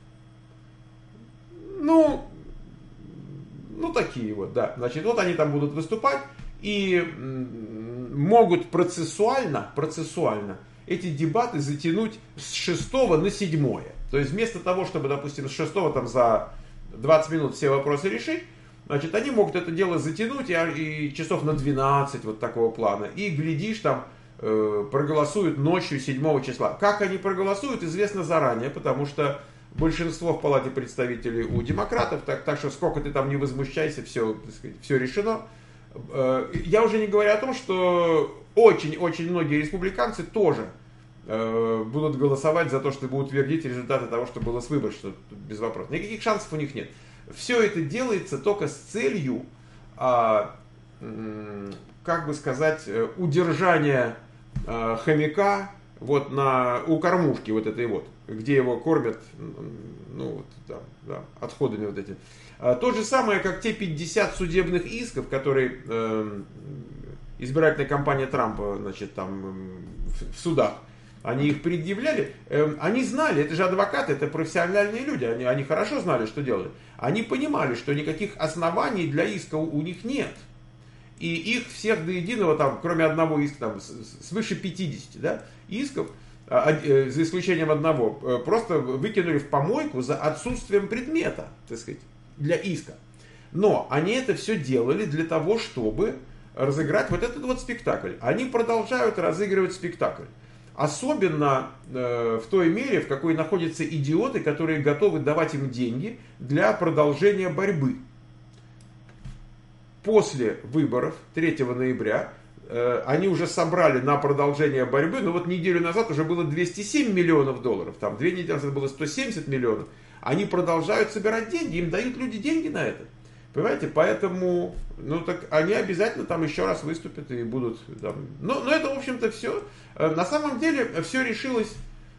ну, ну такие вот, да. Значит, вот они там будут выступать и могут процессуально, процессуально эти дебаты затянуть с шестого на седьмое. То есть вместо того, чтобы, допустим, с шестого там за двадцать минут все вопросы решить, значит, они могут это дело затянуть и, и часов на двенадцать вот такого плана. И, глядишь, там э, проголосуют ночью седьмого числа. Как они проголосуют, известно заранее, потому что большинство в палате представителей у демократов, так, так что сколько ты там не возмущайся, все, так сказать, все решено. Э, я уже не говорю о том, что очень-очень многие республиканцы тоже э, будут голосовать за то, чтобы утвердить результаты того, что было с выборов, что без вопросов. Никаких шансов у них нет. Все это делается только с целью, а, как бы сказать, удержания а, хомяка вот на, у кормушки вот этой вот, где его кормят, ну, вот, да, да, отходами вот этими. А, то же самое, как те пятьдесят судебных исков, которые э, избирательная кампания Трампа, значит, там в, в судах, они их предъявляли, э, они знали, это же адвокаты, это профессиональные люди, они, они хорошо знали, что делали. Они понимали, что никаких оснований для иска у, у них нет. И их всех до единого, там, кроме одного иска, там, свыше пятидесяти, да, исков, а, э, за исключением одного, э, просто выкинули в помойку за отсутствием предмета, так сказать, для иска. Но они это все делали для того, чтобы разыграть вот этот вот спектакль. Они продолжают разыгрывать спектакль. Особенно э, в той мере, в какой находятся идиоты, которые готовы давать им деньги для продолжения борьбы. После выборов третьего ноября э, они уже собрали на продолжение борьбы, но вот неделю назад уже было двести семь миллионов долларов, там две недели назад было сто семьдесят миллионов. Они продолжают собирать деньги, им дают люди деньги на это. Понимаете, поэтому, ну так они обязательно там еще раз выступят и будут там. Но, но это, в общем-то, все. На самом деле, все решилось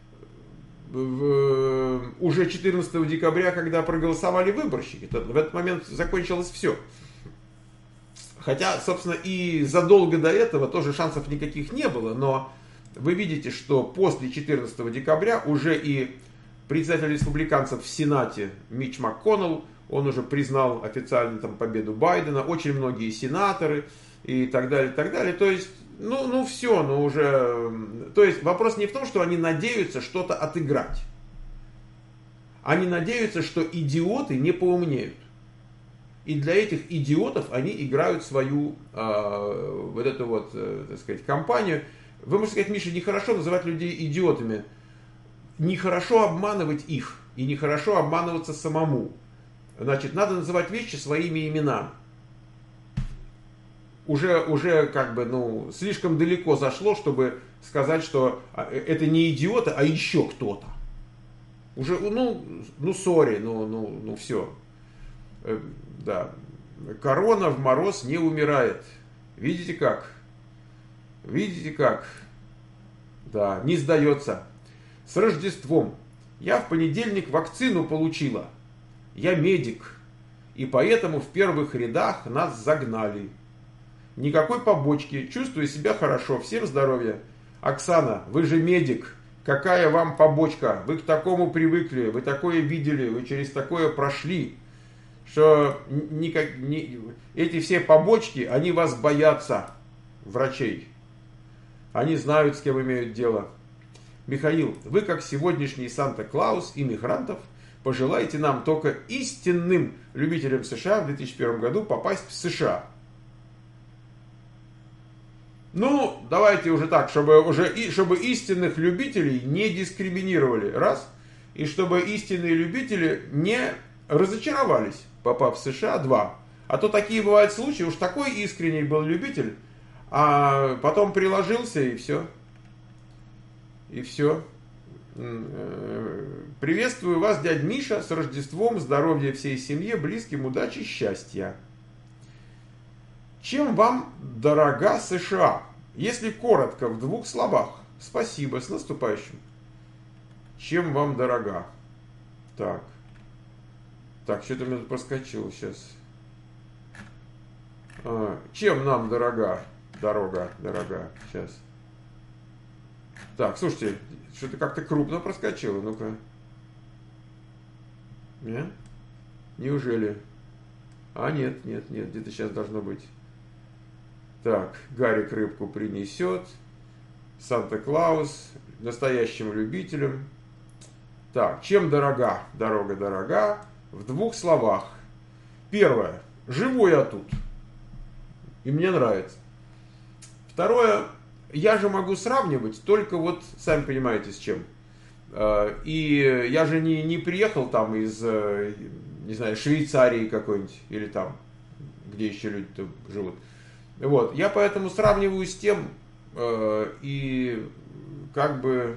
в, уже четырнадцатого декабря, когда проголосовали выборщики. В этот момент закончилось все. Хотя, собственно, и задолго до этого тоже шансов никаких не было. Но вы видите, что после четырнадцатого декабря уже и председатель республиканцев в Сенате Митч МакКоннелл, он уже признал официально там победу Байдена, очень многие сенаторы и так далее, и так далее. То есть, ну, ну все, ну уже... То есть вопрос не в том, что они надеются что-то отыграть. Они надеются, что идиоты не поумнеют. И для этих идиотов они играют свою э, вот эту вот, э, так сказать, кампанию. Вы можете сказать, Миша, нехорошо называть людей идиотами. Нехорошо обманывать их. И нехорошо обманываться самому. Значит, надо называть вещи своими именами. Уже, уже как бы, ну, слишком далеко зашло, чтобы сказать, что это не идиоты, а еще кто-то. Уже, ну, ну, сори, ну, ну, ну, все. Да. Корона в мороз не умирает. Видите как? Видите как? Да, не сдается. С Рождеством. Я в понедельник вакцину получила. Я медик, и поэтому в первых рядах нас загнали. Никакой побочки, чувствую себя хорошо, всем здоровья. Оксана, вы же медик, какая вам побочка? Вы к такому привыкли, вы такое видели, вы через такое прошли, что никак, не, эти все побочки, они вас боятся, врачей. Они знают, с кем имеют дело. Михаил, вы как сегодняшний Санта-Клаус иммигрантов, пожелайте нам только истинным любителям США в две тысячи первом году попасть в США. Ну, давайте уже так, чтобы, уже, чтобы истинных любителей не дискриминировали, раз, и чтобы истинные любители не разочаровались, попав в США, два. А то такие бывают случаи, уж такой искренний был любитель, а потом приложился и все. И все. Приветствую вас, дядь Миша, с Рождеством, здоровья всей семье, близким, удачи, счастья. Чем вам дорога США? Если коротко, в двух словах. Спасибо, с наступающим. Чем вам дорога? Так. Так, что-то у меня тут проскочило сейчас. А, чем нам дорога? Дорога, дорога. Сейчас. Так, слушайте, что-то как-то крупно проскочило. Ну-ка. Нет? Неужели? А, нет, нет, нет, где-то сейчас должно быть. Так, Гарик рыбку принесет. Санта-Клаус, настоящим любителям. Так, чем дорога? Дорога дорога. В двух словах. Первое. Живу я тут. И мне нравится. Второе. Я же могу сравнивать только вот, сами понимаете, с чем. И я же не, не приехал там из, не знаю, Швейцарии какой-нибудь. Или там, где еще люди-то живут. Вот. Я поэтому сравниваю с тем, и как бы,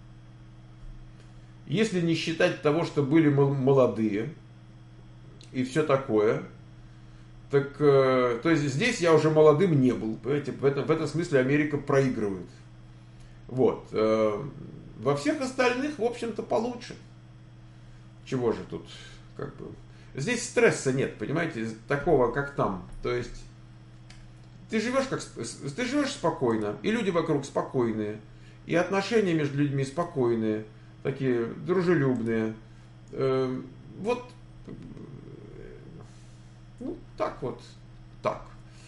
если не считать того, что были молодые и все такое, так, то есть здесь я уже молодым не был, понимаете, в этом, в этом смысле Америка проигрывает. Вот. Во всех остальных, в общем-то, получше. Чего же тут, как бы, здесь стресса нет, понимаете, такого, как там, то есть ты живешь, как, ты живешь спокойно, и люди вокруг спокойные, и отношения между людьми спокойные, такие дружелюбные. Э, вот, ну, так вот, так.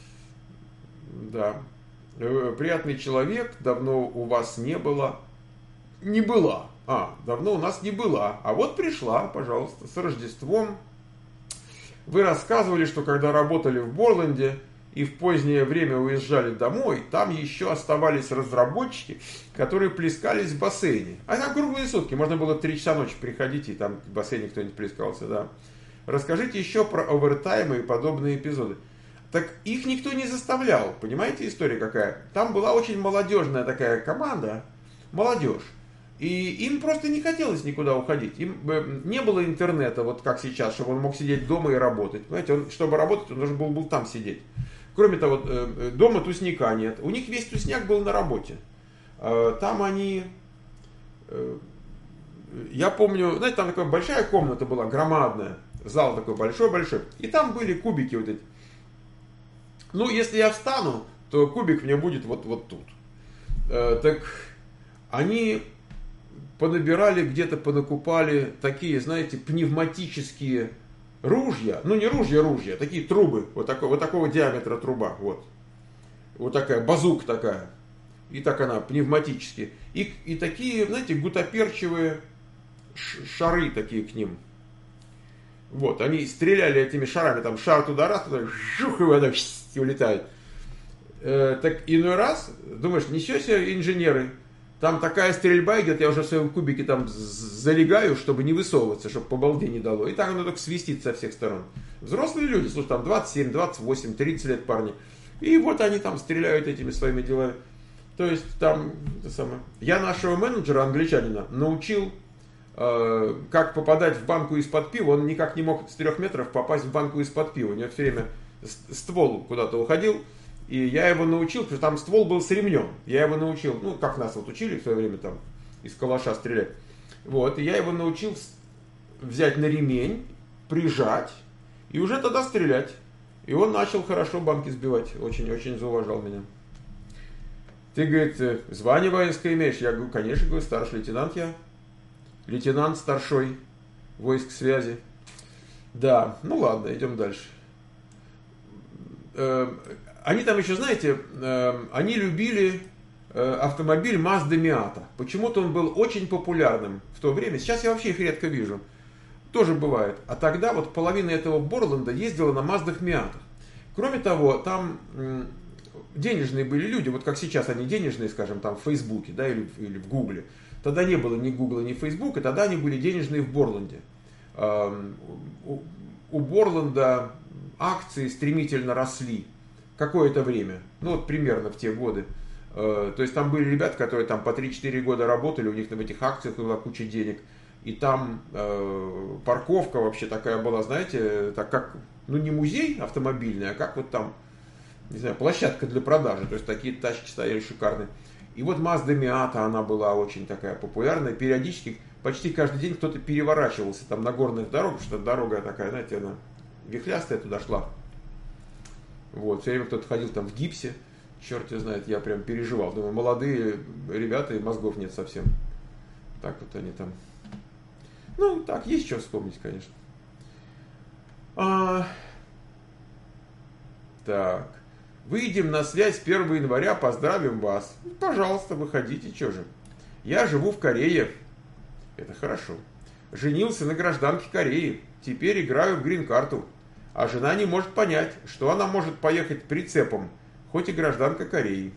Да. Э, приятный человек, давно у вас не было. Не была. А, давно у нас не была. А вот пришла, пожалуйста, с Рождеством. Вы рассказывали, что когда работали в Борленде, и в позднее время уезжали домой, там еще оставались разработчики, которые плескались в бассейне. А там круглые сутки, можно было три часа ночи приходить, и там в бассейне кто-нибудь плескался, да. Расскажите еще про овертаймы и подобные эпизоды. Так их никто не заставлял, понимаете, история какая? Там была очень молодежная такая команда, молодежь. И им просто не хотелось никуда уходить. Им не было интернета, вот как сейчас, чтобы он мог сидеть дома и работать. Понимаете, он, чтобы работать, он должен был, был там сидеть. Кроме того, дома тусняка нет. У них весь тусняк был на работе. Там они... Я помню, знаете, там такая большая комната была, громадная. Зал такой большой-большой. И там были кубики вот эти. Ну, если я встану, то кубик мне будет вот, вот тут. Так они понабирали где-то, понакупали такие, знаете, пневматические... ружья, ну не ружья, ружья, такие трубы, вот, такой, вот такого диаметра труба, вот. Вот такая, базука такая. И так она, пневматически. И, и такие, знаете, гутоперчивые шары такие к ним. Вот, они стреляли этими шарами, там шар туда раз, туда, жух, и вода улетает. Э, так иной раз, думаешь, ничего себе инженеры, там такая стрельба идет, я уже в своем кубике там залегаю, чтобы не высовываться, чтобы по балде не дало. И так оно только свистит со всех сторон. Взрослые люди, слушай, там двадцать семь, двадцать восемь, тридцать лет парни. И вот они там стреляют этими своими делами. То есть там, это самое. Я нашего менеджера, англичанина, научил, э, как попадать в банку из-под пива. Он никак не мог с трех метров попасть в банку из-под пива. У него все время ствол куда-то уходил. И я его научил, потому что там ствол был с ремнем. Я его научил, ну, как нас вот учили в свое время там из калаша стрелять. Вот, и я его научил взять на ремень, прижать, и уже тогда стрелять. И он начал хорошо банки сбивать. Очень-очень зауважал меня. Ты, говорит, звание воинское имеешь? Я говорю, конечно, говорю, старший лейтенант я. Лейтенант старшой войск связи. Да, ну ладно, идем дальше. Они там еще, знаете, они любили автомобиль Mazda Miata. Почему-то он был очень популярным в то время. Сейчас я вообще их редко вижу. Тоже бывает. А тогда вот половина этого Борленда ездила на Маздах Miata. Кроме того, там денежные были люди, вот как сейчас они денежные, скажем, там в Фейсбуке, да, или, или в Гугле. Тогда не было ни Гугла, ни Фейсбука, тогда они были денежные в Борленде. У, у Борленда акции стремительно росли какое-то время, ну вот примерно в те годы. То есть там были ребята, которые там по три-четыре года работали, у них в этих акциях была куча денег. И там э, парковка вообще такая была, знаете, так как, ну не музей автомобильный, а как вот там не знаю, площадка для продажи. То есть такие тачки стояли шикарные. И вот Mazda Miata, она была очень такая популярная. Периодически, почти каждый день кто-то переворачивался там на горных дорогах, потому что дорога такая, знаете, она вихлястая туда шла. Вот, все время кто-то ходил там в гипсе. Черт его знает, я прям переживал. Думаю, молодые ребята, и мозгов нет совсем. Так вот они там. Ну, так, есть что вспомнить, конечно. А... Так. Выйдем на связь первого января, поздравим вас. Пожалуйста, выходите, что же. Я живу в Корее. Это хорошо. Женился на гражданке Кореи. Теперь играю в грин-карту. А жена не может понять, что она может поехать прицепом, хоть и гражданка Кореи.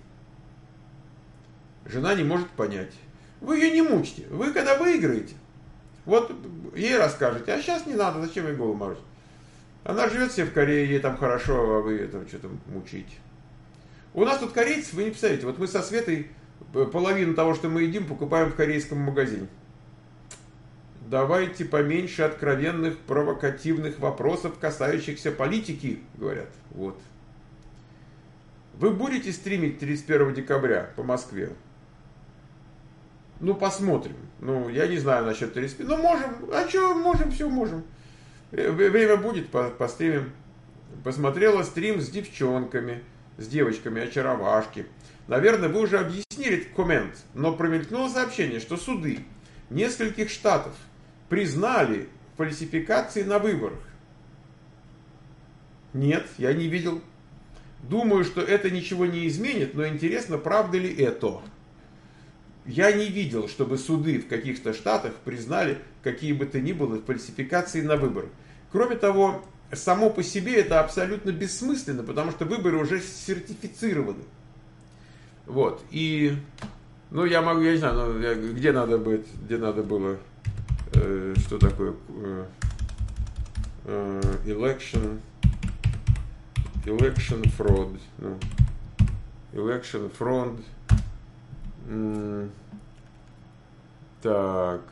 Жена не может понять. Вы ее не мучьте. Вы когда выиграете, вот ей расскажете, а сейчас не надо, зачем ей голову морочить. Она живет себе в Корее, ей там хорошо, а вы там что-то мучите. У нас тут корейцев, вы не представляете, вот мы со Светой половину того, что мы едим, покупаем в корейском магазине. Давайте поменьше откровенных провокативных вопросов, касающихся политики, говорят. Вот. Вы будете стримить тридцать первого декабря по Москве? Ну, посмотрим. Ну, я не знаю насчет тридцать первого. Ну, можем. А что, можем, все можем. Время будет, постримим. Посмотрела стрим с девчонками, с девочками очаровашки. Наверное, вы уже объяснили этот коммент, но промелькнуло сообщение, что суды нескольких штатов признали фальсификации на выборах. Нет, я не видел. Думаю, что это ничего не изменит, но интересно, правда ли это? Я не видел, чтобы суды в каких-то штатах признали какие бы то ни было фальсификации на выборах. Кроме того, само по себе это абсолютно бессмысленно, потому что выборы уже сертифицированы. Вот. И, ну, я могу, я не знаю, ну, я, где надо быть, где надо было, э, что такое э, э, election, election fraud, ну, election fraud. Так.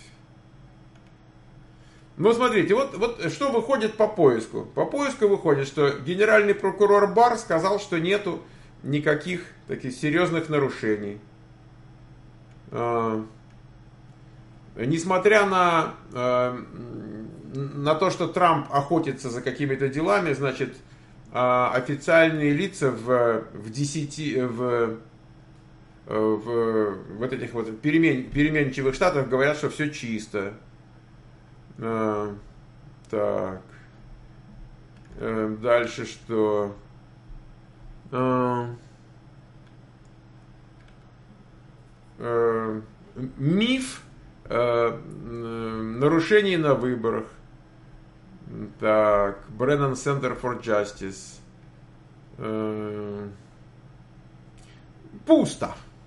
Ну, смотрите, вот, вот что выходит по поиску. По поиску выходит, что генеральный прокурор Барр сказал, что нету никаких таких серьезных нарушений. А, несмотря на, а, на то, что Трамп охотится за какими-то делами, значит, а, официальные лица в, в десяти... В, В, вот этих вот перемен, переменчивых штатах говорят, что все чисто. А, так. А, дальше что? А, а, миф а, нарушений на выборах. Так. Brennan Center for Justice. А, пусто.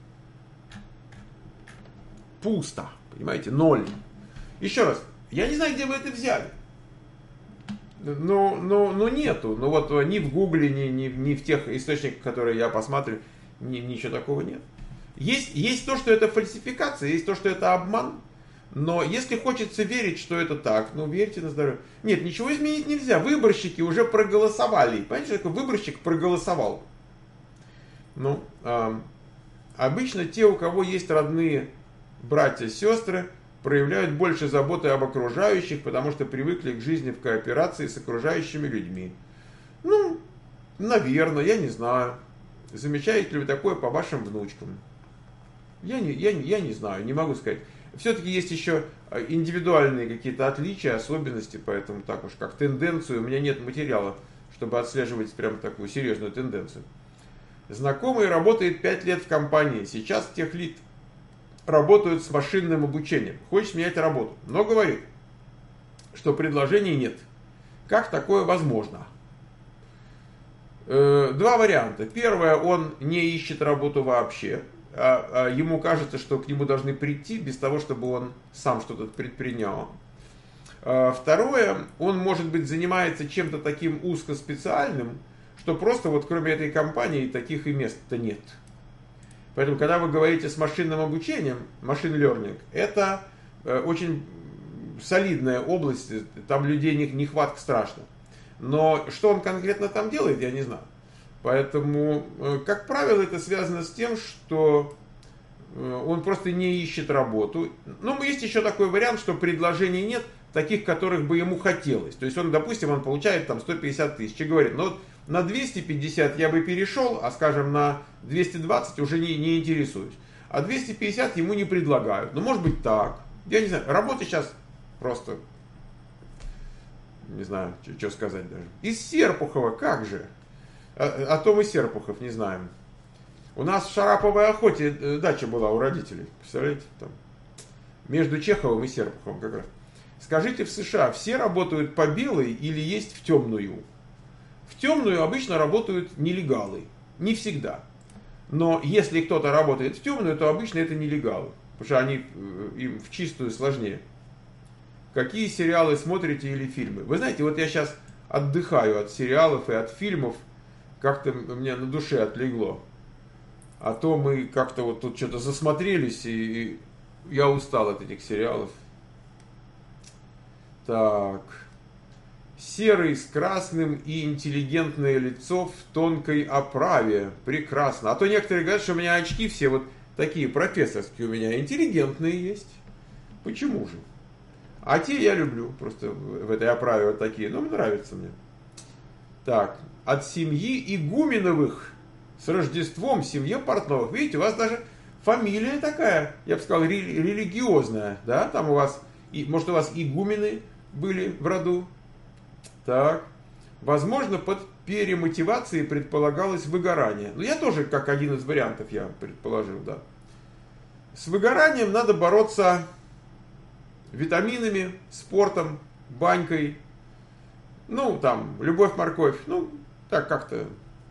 Пусто, понимаете, ноль. Еще раз, я не знаю, где вы это взяли. Но, но, но нету. Ну вот ни в Гугле, ни, ни, ни в тех источниках, которые я посмотрю, ни, ничего такого нет. Есть, есть то, что это фальсификация, есть то, что это обман. Но если хочется верить, что это так, ну верьте на здоровье. Нет, ничего изменить нельзя. Выборщики уже проголосовали. Понимаете, что такое выборщик проголосовал? Ну, э, обычно те, у кого есть родные братья, сестры, проявляют больше заботы об окружающих, потому что привыкли к жизни в кооперации с окружающими людьми. Ну, наверное, я не знаю. Замечаете ли вы такое по вашим внучкам? Я не, я, я не знаю, не могу сказать. Все-таки есть еще индивидуальные какие-то отличия, особенности, поэтому так уж как тенденцию, у меня нет материала, чтобы отслеживать прям такую серьезную тенденцию. Знакомый работает пять лет в компании, сейчас техлид. Работают с машинным обучением. Хочет менять работу, но говорит, что предложений нет. Как такое возможно? Э, два варианта. Первое, он не ищет работу вообще. А, а ему кажется, что к нему должны прийти без того, чтобы он сам что-то предпринял. А второе, он, может быть, занимается чем-то таким узкоспециальным, что просто вот кроме этой компании таких и мест-то нет. Поэтому, когда вы говорите с машинным обучением, machine learning, это э, очень солидная область, там людей нехватка страшна. Но что он конкретно там делает, я не знаю. Поэтому, как правило, это связано с тем, что он просто не ищет работу. Ну, есть еще такой вариант, что предложений нет, таких, которых бы ему хотелось. То есть он, допустим, он получает там сто пятьдесят тысяч и говорит, ну вот на двести пятьдесят я бы перешел, а скажем на двести двадцать уже не, не интересуюсь. А двести пятьдесят ему не предлагают. Ну, может быть так. Я не знаю, работа сейчас просто, не знаю, что сказать даже. Из Серпухова, как же? А, а то мы Серпухов не знаем. У нас в Шараповой охоте дача была у родителей. Представляете? Там, между Чеховым и Серпуховым как раз. Скажите, в США все работают по белой или есть в темную? В темную обычно работают нелегалы. Не всегда. Но если кто-то работает в темную, то обычно это нелегалы. Потому что они, им в чистую сложнее. Какие сериалы смотрите или фильмы? Вы знаете, вот я сейчас отдыхаю от сериалов и от фильмов. Как-то мне на душе отлегло. А то мы как-то вот тут что-то засмотрелись, и я устал от этих сериалов. Так. Серый с красным и интеллигентное лицо в тонкой оправе. Прекрасно. А то некоторые говорят, что у меня очки все вот такие профессорские у меня. Интеллигентные есть. Почему же? А те я люблю. Просто в этой оправе вот такие. Ну, нравится мне. Так. От семьи Игуменовых. С Рождеством, семье Портновых. Видите, у вас даже фамилия такая, я бы сказал, религиозная. Да? Там у вас, может, у вас игумены были в роду. Так. Возможно, под перемотивацией предполагалось выгорание. Ну, я тоже, как один из вариантов, я предположил, да. С выгоранием надо бороться витаминами, спортом, банькой. Ну, там, любовь-морковь. Ну, так как-то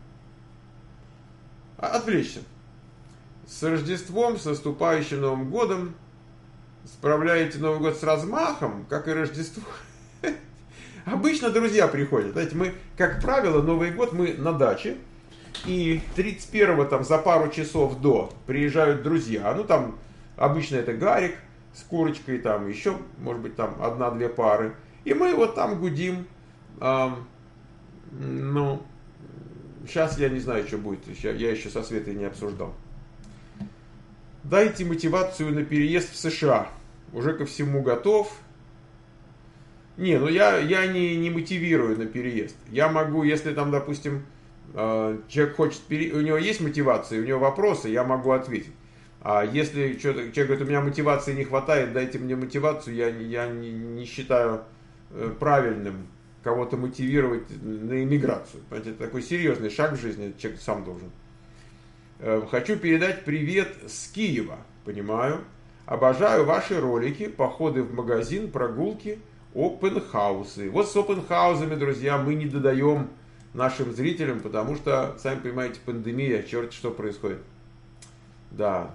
отвлечься. С Рождеством, с наступающим Новым годом. Справляете Новый год с размахом, как и Рождество. Обычно друзья приходят. Знаете, мы, как правило, Новый год мы на даче. И тридцать первого там за пару часов до приезжают друзья. Ну там обычно это Гарик с курочкой, там еще, может быть, там одна-две пары. И мы вот там гудим. А, ну, сейчас я не знаю, что будет. Я еще со Светой не обсуждал. Дайте мотивацию на переезд в США. Уже ко всему готов. Не, ну я, я не, не мотивирую на переезд. Я могу, если там, допустим, человек хочет, пере... у него есть мотивация, у него вопросы, я могу ответить. А если человек говорит, у меня мотивации не хватает, дайте мне мотивацию, я, я не, не считаю правильным кого-то мотивировать на эмиграцию. Это такой серьезный шаг в жизни, человек сам должен. Хочу передать привет с Киева, понимаю. Обожаю ваши ролики, походы в магазин, прогулки, опенхаусы. Вот с опенхаузами, друзья, мы не додаем нашим зрителям, потому что, сами понимаете, пандемия, черт что происходит. Да.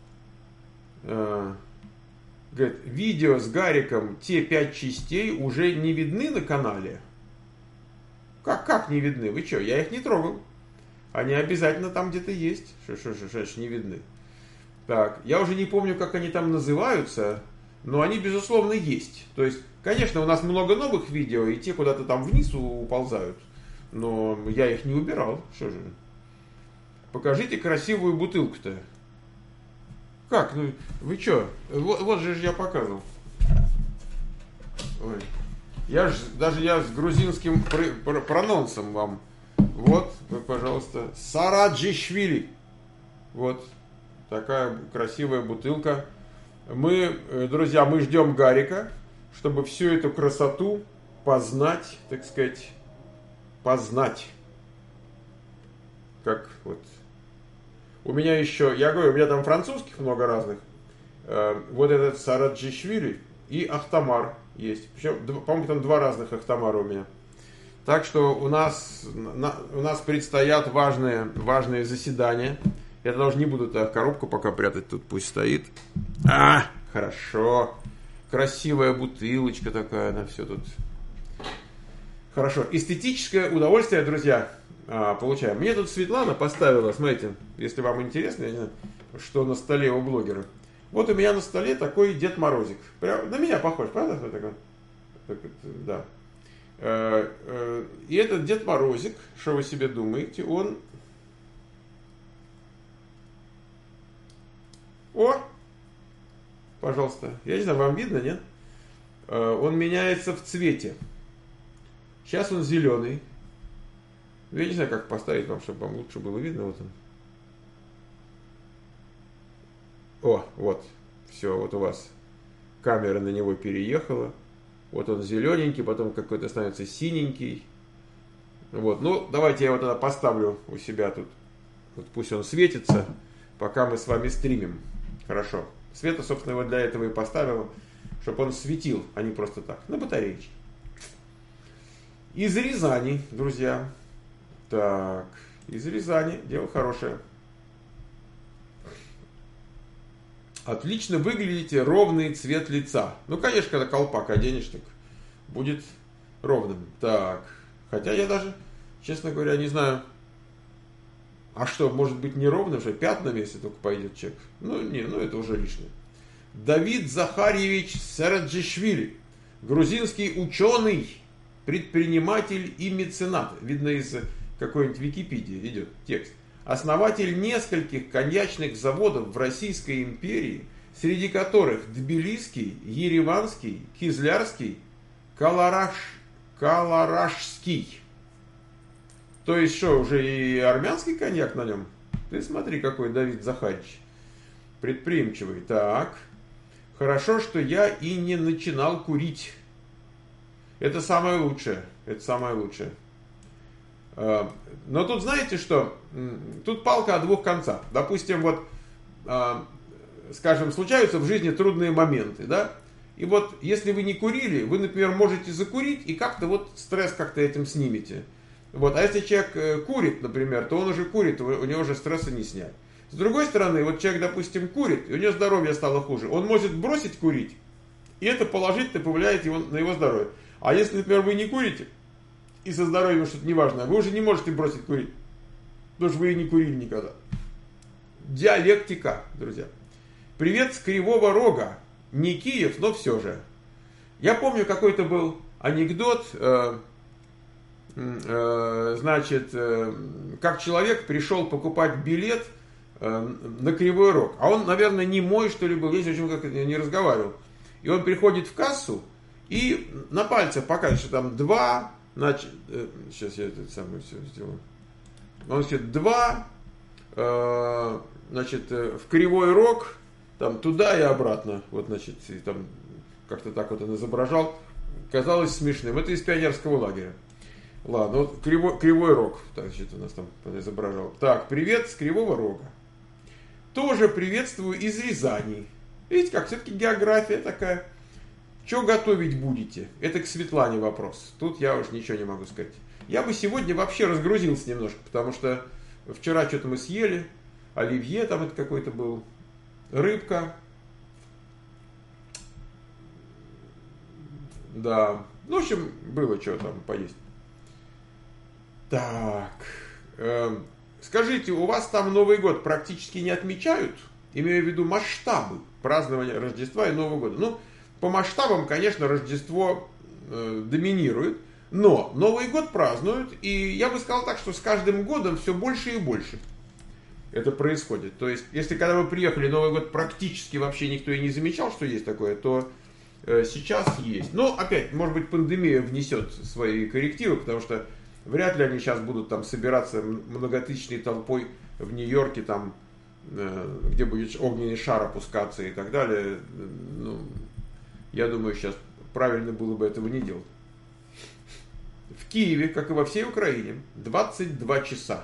Говорит, видео с Гариком, те пять частей уже не видны на канале. Как, как не видны? Вы что, я их не трогал. Они обязательно там где-то есть. Что, что, что, что, не видны. Так, я уже не помню, как они там называются, но они, безусловно, есть. То есть, конечно, у нас много новых видео, и те куда-то там вниз уползают. Но я их не убирал. Что же? Покажите красивую бутылку-то. Как? Ну, вы что? Вот, вот же я показывал. Ой. Я ж, даже я с грузинским пр- пр- прононсом вам. Вот, пожалуйста, Сараджишвили. Вот, такая красивая бутылка. Мы, друзья, мы ждем Гарика, чтобы всю эту красоту познать, так сказать, познать. Как вот. У меня еще, я говорю, у меня там французских много разных. Вот этот Сараджишвили и Ахтамар есть. Причем, по-моему, там два разных Ахтамара у меня. Так что у нас, на, у нас предстоят важные, важные заседания. Я даже не буду так коробку пока прятать, тут пусть стоит. А, хорошо. Красивая бутылочка такая, она все тут. Хорошо. Эстетическое удовольствие, друзья, получаем. Мне тут Светлана поставила, смотрите, если вам интересно, я не знаю, что на столе у блогера. Вот у меня на столе такой Дед Морозик. Прям на меня похож, правда? Такой? Так, да. И этот Дед Морозик, что вы себе думаете, он... О! Пожалуйста. Я не знаю, вам видно, нет? Он меняется в цвете. Сейчас он зеленый. Я не знаю, как поставить вам, чтобы вам лучше было видно. Вот он. О, вот. Все, вот у вас камера на него переехала. Вот он зелененький, потом какой-то становится синенький. Вот, ну, давайте я его тогда поставлю у себя тут. Вот пусть он светится, пока мы с вами стримим. Хорошо. Света, собственно, его для этого и поставил, чтобы он светил, а не просто так, на батареечке. Из Рязани, друзья. Так, из Рязани, дело хорошее. Отлично выглядите, ровный цвет лица. Ну, конечно, когда колпак оденешь, так будет ровным. Так, хотя я даже, честно говоря, не знаю, а что, может быть неровным, что пятнами, если только пойдет человек. Ну, не, ну это уже лишнее. Давид Захарьевич Сараджишвили, грузинский ученый, предприниматель и меценат. Видно, из какой-нибудь Википедии идет текст. Основатель нескольких коньячных заводов в Российской империи, среди которых Тбилисский, Ереванский, Кизлярский, Калараш, Каларашский. То есть что, уже и армянский коньяк на нем? Ты смотри, какой Давид Захарьевич. Предприимчивый. Так. Хорошо, что я и не начинал курить. Это самое лучшее. Это самое лучшее. Но тут знаете что? Тут палка о двух концах. Допустим, вот, скажем, случаются в жизни трудные моменты, да? И вот, если вы не курили, вы, например, можете закурить и как-то вот стресс как-то этим снимете. Вот. А если человек курит, например, то он уже курит, у него уже стресса не снять. С другой стороны, вот человек, допустим, курит, и у него здоровье стало хуже. Он может бросить курить, и это положительно повлияет его, на его здоровье. А если, например, вы не курите, и со здоровьем что-то неважное, вы уже не можете бросить курить, потому что вы и не курили никогда. Диалектика, друзья. Привет с Кривого Рога. Не Киев, но все же. Я помню, какой-то был анекдот, э, э, значит, э, как человек пришел покупать билет э, на Кривой Рог. А он, наверное, немой, что ли, был, если очень как не разговаривал. И он приходит в кассу и на пальцах показывает, что там два... Значит, э, сейчас я это самое все сделаю. Он говорит, два, э, значит, э, в Кривой Рог, там туда и обратно. Вот, значит, и там как-то так вот он изображал. Казалось смешным. Это из пионерского лагеря. Ладно, вот Кривой, Кривой Рог, так, значит, у нас там изображал. Так, привет с Кривого Рога. Тоже приветствую из Рязани. Видите, как все-таки география такая. Что готовить будете? Это к Светлане вопрос. Тут я уж ничего не могу сказать. Я бы сегодня вообще разгрузился немножко, потому что вчера что-то мы съели. Оливье там это какой-то был. Рыбка. Да. Ну, в общем, было что там поесть. Так. Э, скажите, у вас там Новый год практически не отмечают? Имею в виду масштабы празднования Рождества и Нового года. Ну, по масштабам, конечно, Рождество э, доминирует, но Новый год празднуют, и я бы сказал так, что с каждым годом все больше и больше это происходит. То есть, если когда вы приехали, Новый год практически вообще никто и не замечал, что есть такое, то э, сейчас есть. Но, опять, может быть, пандемия внесет свои коррективы, потому что вряд ли они сейчас будут там собираться многотысячной толпой в Нью-Йорке, там, э, где будет огненный шар опускаться и так далее. Ну, я думаю, сейчас правильно было бы этого не делать. В Киеве, как и во всей Украине, двадцать два часа.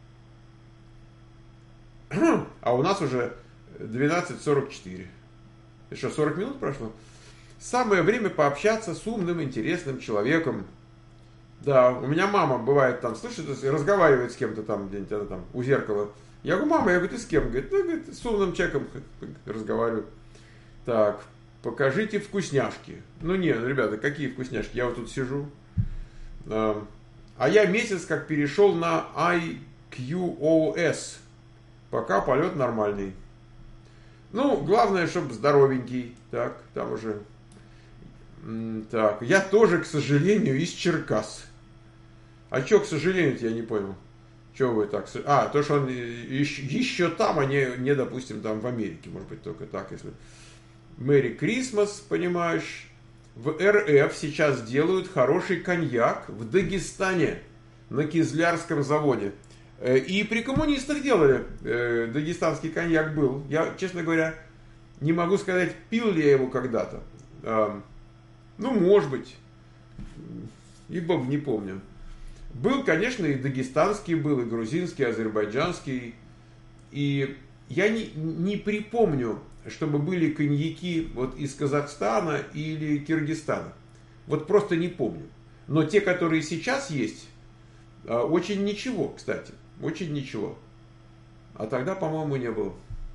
А у нас уже двенадцать сорок четыре. И что, сорок минут прошло? Самое время пообщаться с умным, интересным человеком. Да, у меня мама бывает там, слышит, разговаривает с кем-то там, где-нибудь она там у зеркала. Я говорю, мама, я говорю, ты с кем? Говорит, ну, говорит, с умным человеком разговариваю. Так. Покажите вкусняшки. Ну не, ну, ребята, какие вкусняшки? Я вот тут сижу. А я месяц как перешел на ай кью о эс. Пока полет нормальный. Ну, главное, чтобы здоровенький. Так, там уже Так, я тоже, к сожалению, из Черкас. А что, к сожалению, я не понял. Чего вы так... А, то, что он еще, еще там, а не, не, допустим, там в Америке. Может быть, только так, если... Мэри Крисмас, понимаешь. В эр эф сейчас делают хороший коньяк в Дагестане на Кизлярском заводе. И при коммунистах делали. Дагестанский коньяк был. Я, честно говоря, не могу сказать, пил ли я его когда-то. Ну, может быть. Ибо не помню. Был, конечно, и дагестанский был, и грузинский, и азербайджанский. И я не, не припомню, чтобы были коньяки вот из Казахстана или Киргизстана. Вот просто не помню. Но те, которые сейчас есть, очень ничего, кстати. Очень ничего. А тогда, по-моему, не было.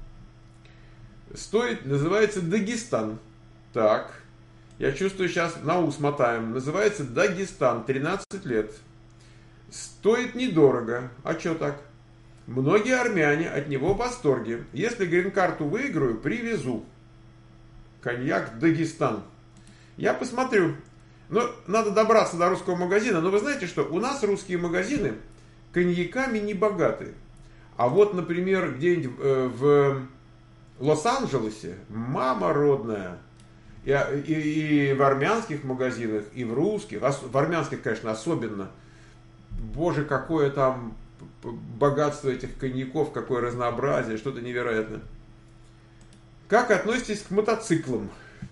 Стоит, называется Дагестан. Так. Я чувствую, сейчас на ус мотаем. Называется Дагестан, тринадцать лет. Стоит недорого. А что так? Многие армяне от него в восторге. Если грин-карту выиграю, привезу. Коньяк Дагестан. Я посмотрю. Но надо добраться до русского магазина. Но вы знаете что? У нас русские магазины коньяками не богаты. А вот, например, где-нибудь в Лос-Анджелесе, мама родная, и, и, и в армянских магазинах, и в русских, в армянских, конечно, особенно, боже, какое там богатство этих коньяков, какое разнообразие, что-то невероятное. Как относитесь к мотоциклам?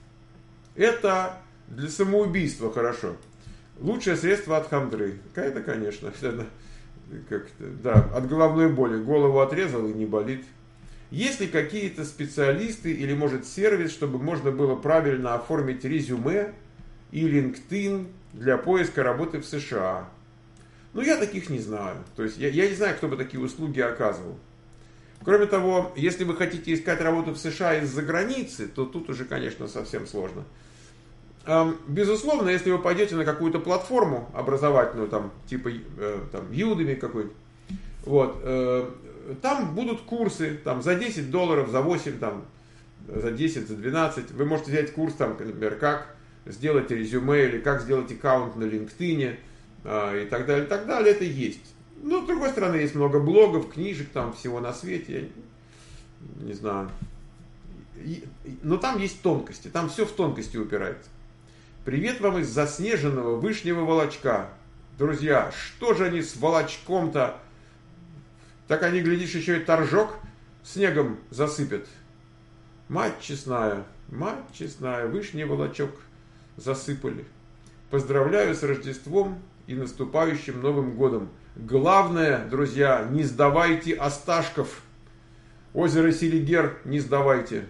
Это для самоубийства хорошо. Лучшее средство от хандры. Это, конечно, это, как-то, да, от головной боли. Голову отрезал и не болит. Есть ли какие-то специалисты или, может, сервис, чтобы можно было правильно оформить резюме и LinkedIn для поиска работы в США? Ну, я таких не знаю. То есть, я, я не знаю, кто бы такие услуги оказывал. Кроме того, если вы хотите искать работу в США из-за границы, то тут уже, конечно, совсем сложно. Безусловно, если вы пойдете на какую-то платформу образовательную, там, типа там, Udemy какой-нибудь, вот, там будут курсы там, за десять долларов, за восемь, там, за десять, за двенадцать. Вы можете взять курс, там, например, как сделать резюме или как сделать аккаунт на LinkedIn и так далее, и так далее. Это есть. Но, с другой стороны, есть много блогов, книжек, там, всего на свете. Я не знаю. Но там есть тонкости. Там все в тонкости упирается. Привет вам из заснеженного Вышнего Волочка. Друзья, что же они с волочком-то? Так они, глядишь, еще и торжок снегом засыпят. Мать честная, мать честная, Вышний Волочок засыпали. Поздравляю с Рождеством и наступающим Новым годом. Главное, друзья, не сдавайте осташков. Озеро Селигер не сдавайте.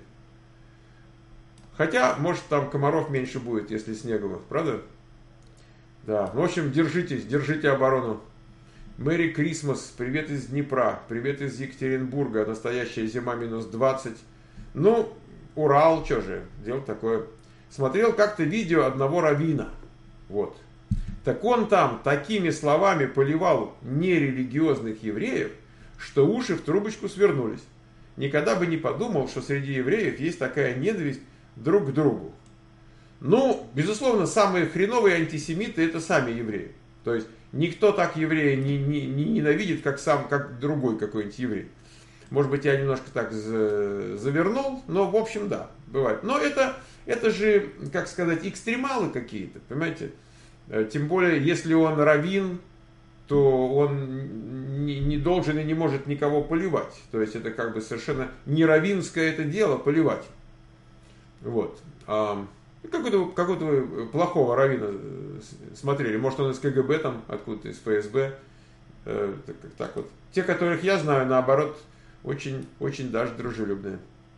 Хотя, может, там комаров меньше будет, если снеговых, правда? Да, в общем, держитесь, держите оборону. Мэри Крисмас, привет из Днепра, привет из Екатеринбурга, настоящая зима минус двадцать. Ну, Урал, что же, дело такое. Смотрел как-то видео одного раввина, вот. Так он там такими словами поливал нерелигиозных евреев, что уши в трубочку свернулись. Никогда бы не подумал, что среди евреев есть такая ненависть друг к другу. Ну, безусловно, самые хреновые антисемиты это сами евреи. То есть никто так еврея не, не, не ненавидит, как сам, как другой какой-нибудь еврей. Может быть, я немножко так завернул, но в общем, да, бывает. Но это, это же, как сказать, экстремалы какие-то, понимаете? Тем более, если он раввин, то он не, не должен и не может никого поливать. То есть это как бы совершенно не раввинское это дело поливать. Вот. А, какого-то, какого-то плохого раввина смотрели. Может, он из ка гэ бэ, там, откуда-то из эф эс бэ. Э, так, так вот. Те, которых я знаю, наоборот, очень, очень даже дружелюбные.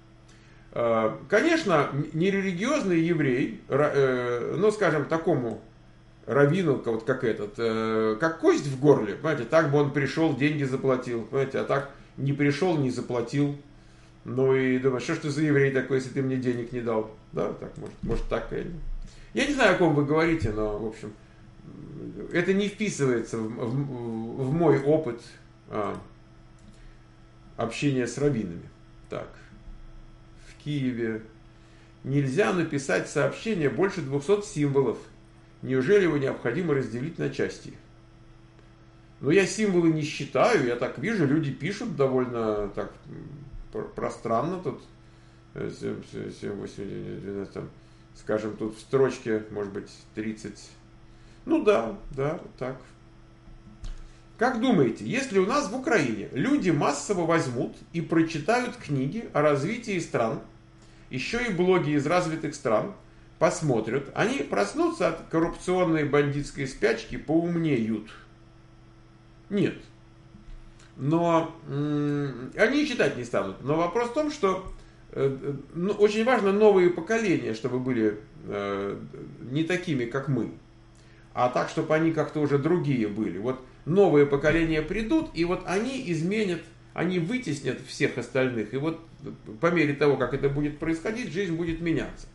А, конечно, нерелигиозный еврей, э, ну, скажем, такому раввину, вот как этот, э, как кость в горле, понимаете, так бы он пришел, деньги заплатил, понимаете, а так не пришел, не заплатил. Ну и думаю, что ж ты за еврей такой, если ты мне денег не дал? Да, так, может, может так. Я не знаю, о ком вы говорите, но, в общем, это не вписывается в, в, в мой опыт а, общения с раввинами. Так, в Киеве. нельзя написать сообщение больше двухсот символов. Неужели его необходимо разделить на части? Но я символы не считаю, я так вижу, люди пишут довольно так пространно тут. семь, восемь, двенадцать, скажем, тут в строчке, может быть, тридцать. Ну да, да, вот так. Как думаете, если у нас в Украине люди массово возьмут и прочитают книги о развитии стран, еще и блоги из развитых стран, посмотрят, они проснутся от коррупционной бандитской спячки, поумнеют? Нет. Но м- они читать не станут. Но вопрос в том, что э, ну, очень важно новые поколения, чтобы были э, не такими, как мы, а так, чтобы они как-то уже другие были. Вот новые поколения придут, и вот они изменят, они вытеснят всех остальных. И вот по мере того, как это будет происходить, жизнь будет меняться.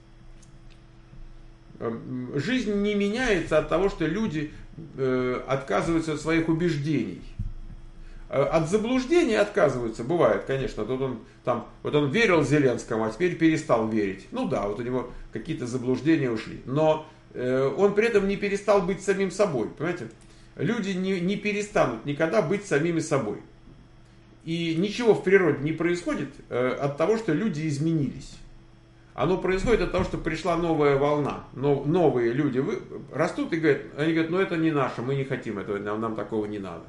Жизнь не меняется от того, что люди э, отказываются от своих убеждений. От заблуждения отказываются, бывает, конечно. Тут он, там, вот он верил Зеленскому, а теперь перестал верить. Ну да, вот у него какие-то заблуждения ушли. Но э, он при этом не перестал быть самим собой, понимаете? Люди не, не перестанут никогда быть самими собой. И ничего в природе не происходит э, от того, что люди изменились. Оно происходит от того, что пришла новая волна. Но, новые люди вы, растут и говорят, они говорят, ну это не наше, мы не хотим этого, нам, нам такого не надо.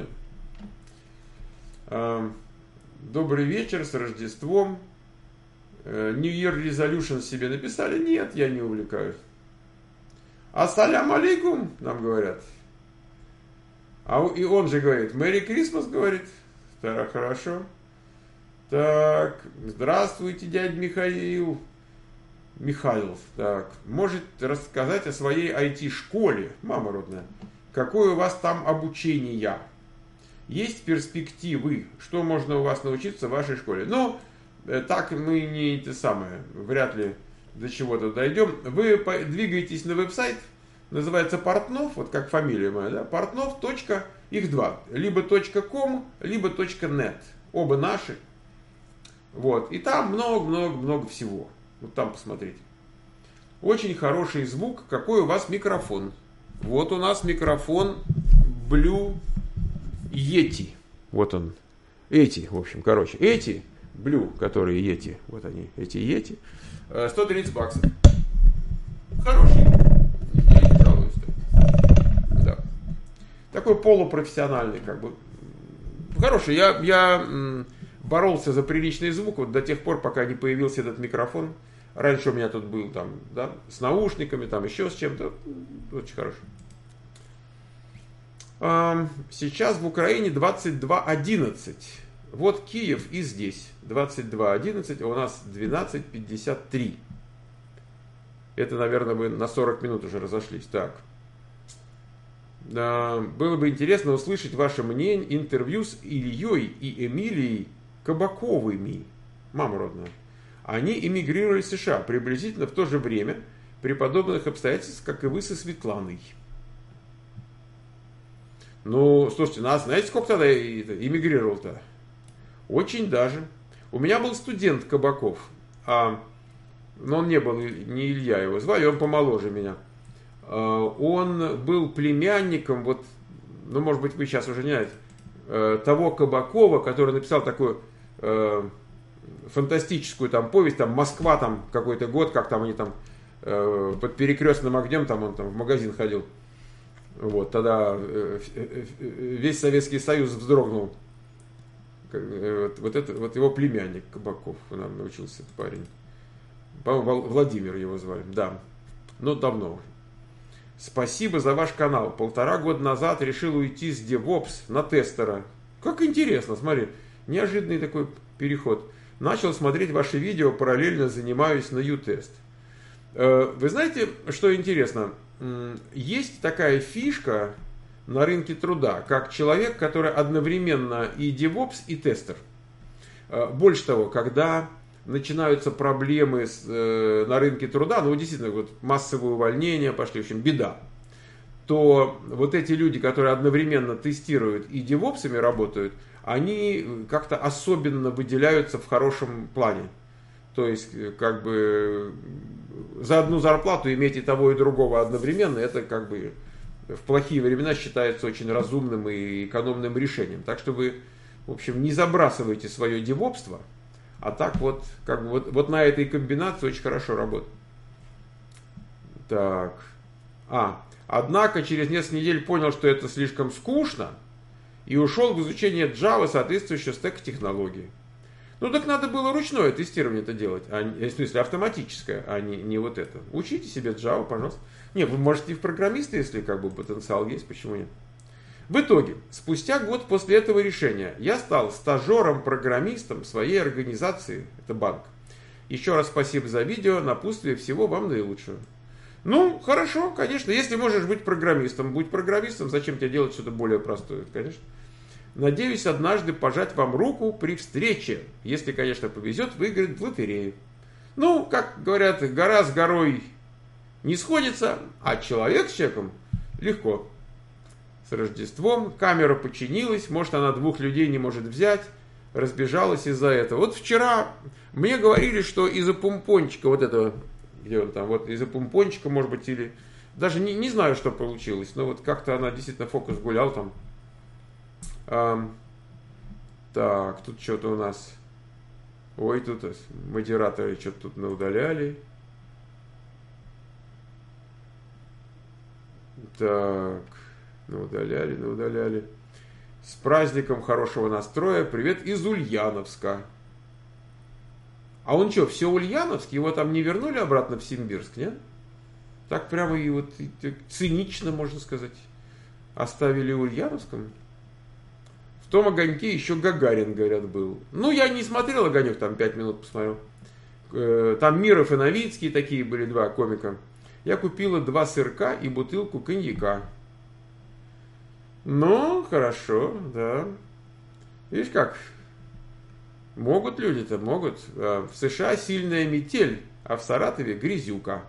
Э, добрый вечер, с Рождеством. Э, New Year Resolution себе написали? Нет, я не увлекаюсь. Ассалям алейкум, нам говорят. А и он же говорит, Merry Christmas, говорит. Так, хорошо. Так, здравствуйте, дядя Михаил. Михаил, так, может рассказать о своей ай ти-школе, мама родная. Какое у вас там обучение? Есть перспективы? Что можно у вас научиться в вашей школе? Ну, так мы не это самое, вряд ли до чего-то дойдем. Вы двигаетесь на веб-сайт, называется Портнов, вот как фамилия моя, да, Портнов. Их два, либо .com, либо .net, оба наши. Вот, и там много-много-много всего. Вот там посмотрите. Очень хороший звук. Какой у вас микрофон? Вот у нас микрофон Blue Yeti. Вот он. Эти, в общем, короче. Эти Blue, которые Yeti. Вот они, эти Yeti. сто тридцать баксов. Хороший. Я не жалуюсь. Да. Такой полупрофессиональный, как бы. Хороший. Я, я боролся за приличный звук вот до тех пор, пока не появился этот микрофон. Раньше у меня тут был там, да, с наушниками, там еще с чем-то. Очень хорошо. Сейчас в Украине двадцать два одиннадцать. Вот Киев и здесь. двадцать два одиннадцать, а у нас двенадцать пятьдесят три. Это, наверное, мы на сорок минут уже разошлись. Так. Было бы интересно услышать ваше мнение, интервью с Ильей и Эмилией Кабаковыми. Мама родная. Они эмигрировали в США приблизительно в то же время, при подобных обстоятельствах, как и вы со Светланой. Ну, слушайте, нас, знаете, сколько тогда эмигрировал-то? Очень даже. У меня был студент Кабаков, а, но он не был, не Илья его звали, он помоложе меня. А, он был племянником, вот, ну, может быть, вы сейчас уже не знаете, того Кабакова, который написал такую фантастическую там повесть, там Москва, там какой-то год, как там они там э, под перекрестным огнем, там он там в магазин ходил. Вот, тогда э, э, весь Советский Союз вздрогнул. Вот, вот, это, вот его племянник Кабаков, он нам научился, этот парень. По-моему, Владимир его звали, да. Ну, давно уже. Спасибо за ваш канал. Полтора года назад решил уйти с DevOps на тестера. Как интересно, смотри, неожиданный такой переход. Начал смотреть ваши видео, параллельно занимаюсь на ю-тест. Вы знаете, что интересно? Есть такая фишка на рынке труда, как человек, который одновременно и DevOps, и тестер. Больше того, когда начинаются проблемы с, на рынке труда, ну действительно, вот массовые увольнения пошли, в общем, беда, то вот эти люди, которые одновременно тестируют и девопсами работают, они как-то особенно выделяются в хорошем плане. То То есть, как бы, за одну зарплату иметь и того, и другого одновременно, это как бы в плохие времена считается очень разумным и экономным решением. Так что вы, в общем, не забрасывайте свое девопство, а так вот, как бы, вот, вот на этой комбинации очень хорошо работает. Так. А, однако через несколько недель понял, что это слишком скучно, и ушел в изучение Java, соответствующего стека технологий. Ну так надо было ручное тестирование это делать, а, в смысле автоматическое, а не, не вот это. Учите себе Java, пожалуйста. Не, вы можете и в программисты, если как бы потенциал есть, почему нет. В итоге, спустя год после этого решения, я стал стажером-программистом своей организации, это банк. Еще раз спасибо за видео, напутствие, всего вам наилучшего. Ну, хорошо, конечно, если можешь быть программистом, будь программистом, зачем тебе делать что-то более простое, конечно. Надеюсь однажды пожать вам руку при встрече, если, конечно, повезет выиграть в лотерею. Ну, как говорят, гора с горой не сходится, а человек с человеком легко. С Рождеством, камера починилась, может, она двух людей не может взять, разбежалась из-за этого. Вот вчера мне говорили, что из-за помпончика вот этого, где он там, вот из-за помпончика, может быть, или... Даже не, не знаю, что получилось, но вот как-то она действительно фокус гулял там. А, так, тут что-то у нас... Ой, тут модераторы что-то тут наудаляли. Так, наудаляли, наудаляли. С праздником хорошего настроя. Привет из Ульяновска. А он что, все Ульяновск? Его там не вернули обратно в Симбирск, нет? Так прямо и вот и, и, цинично, можно сказать, оставили Ульяновском. В том огоньке еще Гагарин, говорят, был. Ну, я не смотрел огонек, там пять минут посмотрел. Там Миров и Новицкий такие были, два комика. Я купила два сырка и бутылку коньяка. Ну, хорошо, да. Видишь как? Могут люди-то, могут. В США сильная метель, а в Саратове грязюка.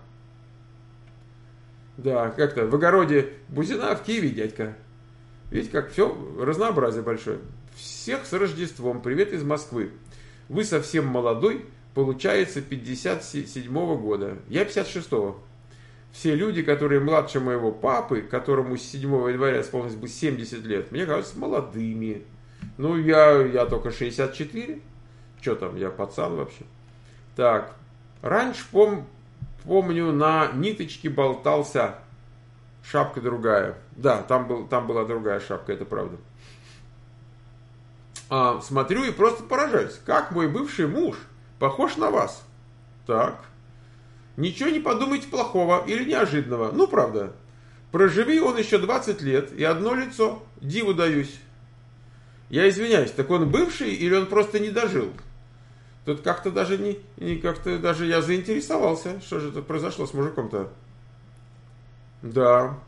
Да, как-то в огороде бузина, в Киеве дядька. Видите, как все разнообразие большое. Всех с Рождеством. Привет из Москвы. Вы совсем молодой, получается пятьдесят седьмого года. Я пятьдесят шестого. Все люди, которые младше моего папы, которому с седьмого января исполнилось бы семьдесят лет, мне кажутся молодыми. Ну, я, я только шестьдесят четыре. Что там, я пацан вообще. Так, раньше пом, помню, на ниточке болтался. Шапка другая. Да, там, был, там была другая шапка, это правда. А, смотрю и просто поражаюсь. Как мой бывший муж похож на вас. Так. Ничего не подумайте плохого или неожиданного. Ну, правда. Проживи он еще двадцать лет и одно лицо. Диву даюсь. Я извиняюсь, так он бывший или он просто не дожил? Тут как-то даже не, не как-то даже я заинтересовался. Что же это произошло с мужиком-то? Да.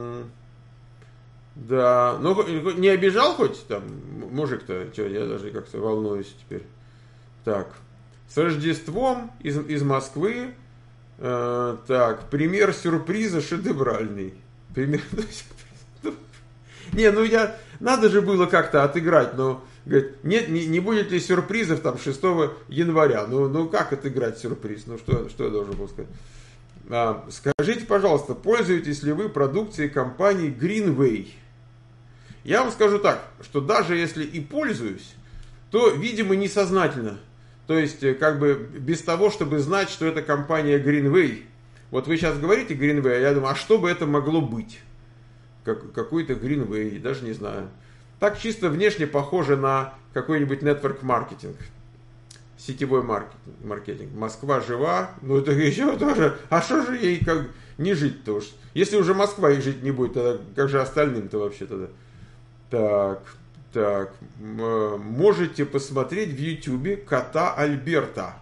Да. Ну, не обижал хоть там мужик-то? Что, я даже как-то волнуюсь теперь. Так. С Рождеством из, из Москвы. Э, так. Пример сюрприза шедевральный. Пример... Не, ну я... Надо же было как-то отыграть, но... Говорит, нет, не, не будет ли сюрпризов там шестого января? Ну, ну как отыграть сюрприз? Ну, что, что я должен был сказать? А, скажите, пожалуйста, пользуетесь ли вы продукцией компании Greenway? Я вам скажу так, что даже если и пользуюсь, то, видимо, несознательно. То есть, как бы без того, чтобы знать, что это компания Greenway. Вот вы сейчас говорите Greenway, а я думаю, а что бы это могло быть? Как, какой-то Greenway, даже не знаю. Так чисто внешне похоже на какой-нибудь network маркетинг. Сетевой маркетинг, маркетинг. Москва жива, ну это еще тоже. А что же ей как не жить-то уж? Если уже Москва и жить не будет, тогда как же остальным-то вообще тогда? Так, так. Можете посмотреть в Ютубе кота Альберта.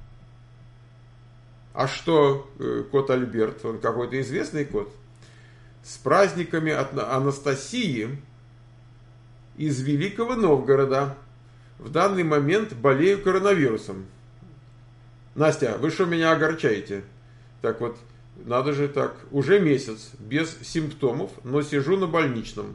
А что кот Альберт? Он какой-то известный кот? С праздниками от Анастасии из Великого Новгорода. В данный момент болею коронавирусом. Настя, вы что меня огорчаете? Так вот, надо же так. Уже месяц, без симптомов, но сижу на больничном.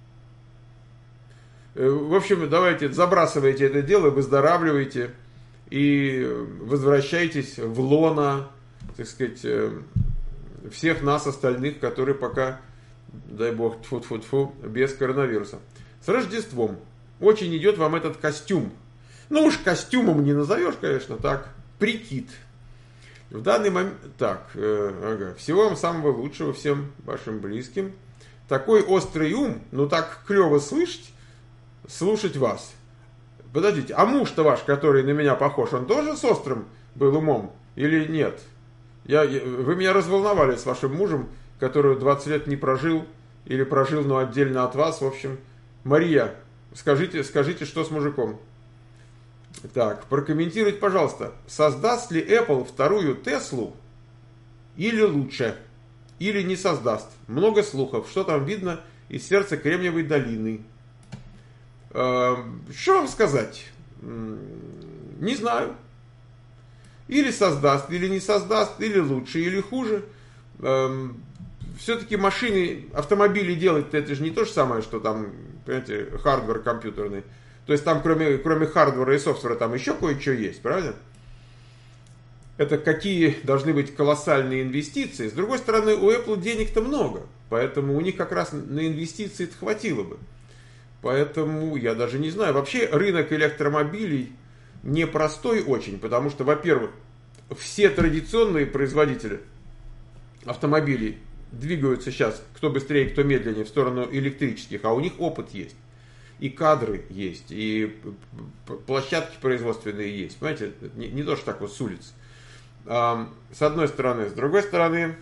В общем, давайте, забрасывайте это дело, выздоравливайте. и возвращайтесь в лоно, так сказать, всех нас остальных, которые пока, дай бог, тьфу-тьфу-тьфу, без коронавируса. С Рождеством. Очень идет вам этот костюм. Ну уж костюмом не назовешь, конечно, так, прикид. В данный момент, так, э, ага, всего вам самого лучшего всем вашим близким. Такой острый ум, ну так клево слышать, слушать вас. Подождите, а муж-то ваш, который на меня похож, он тоже с острым был умом или нет? Я, я, вы меня разволновали с вашим мужем, который двадцать лет не прожил, или прожил, но отдельно от вас. В общем, Мария, скажите, скажите, что с мужиком? Так, прокомментируйте, пожалуйста, создаст ли Apple вторую Теслу или лучше, или не создаст? Много слухов, что там видно из сердца Кремниевой долины. Э, что вам сказать? Не знаю. Или создаст, или не создаст, или лучше, или хуже. Э, все-таки машины, автомобили делать, это же не то же самое, что там, понимаете, хардвер компьютерный. То есть там кроме, кроме хардвера и софтвера там еще кое-что есть, правда? Это какие должны быть колоссальные инвестиции. С другой стороны, у Apple денег-то много, поэтому у них как раз на инвестиции-то хватило бы. Поэтому я даже не знаю. Вообще рынок электромобилей непростой очень, потому что, во-первых, все традиционные производители автомобилей двигаются сейчас, кто быстрее, кто медленнее, в сторону электрических, а у них опыт есть. И кадры есть, и площадки производственные есть. Понимаете, не, не то, что так вот с улиц. А, с одной стороны. С другой стороны,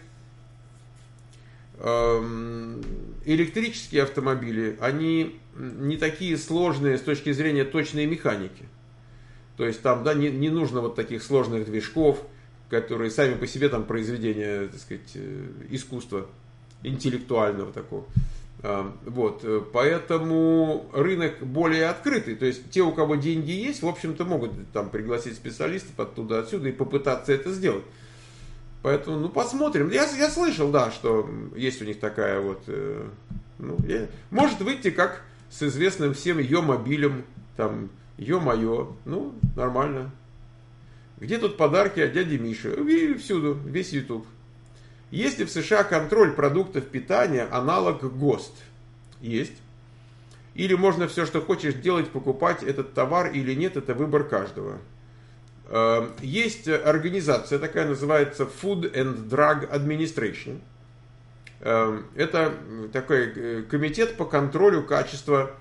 а, электрические автомобили, они не такие сложные с точки зрения точной механики. То есть там, да, не, не нужно вот таких сложных движков, которые сами по себе там произведения, так сказать, искусства интеллектуального такого. Вот, поэтому рынок более открытый, то есть те, у кого деньги есть, в общем-то могут там пригласить специалистов оттуда, отсюда и попытаться это сделать. Поэтому, ну, посмотрим. Я, я слышал, да, что есть у них такая вот, э, ну, я, может выйти как с известным всем Йо-мобилем, там, Йо-моё, ну, нормально. Где тут подарки от дяди Миши? И всюду, весь YouTube. Есть ли в США контроль продуктов питания, аналог ГОСТ? Есть. Или можно все, что хочешь делать, покупать этот товар или нет, это выбор каждого. Есть организация, такая называется Food and Drug Administration. Это такой комитет по контролю качества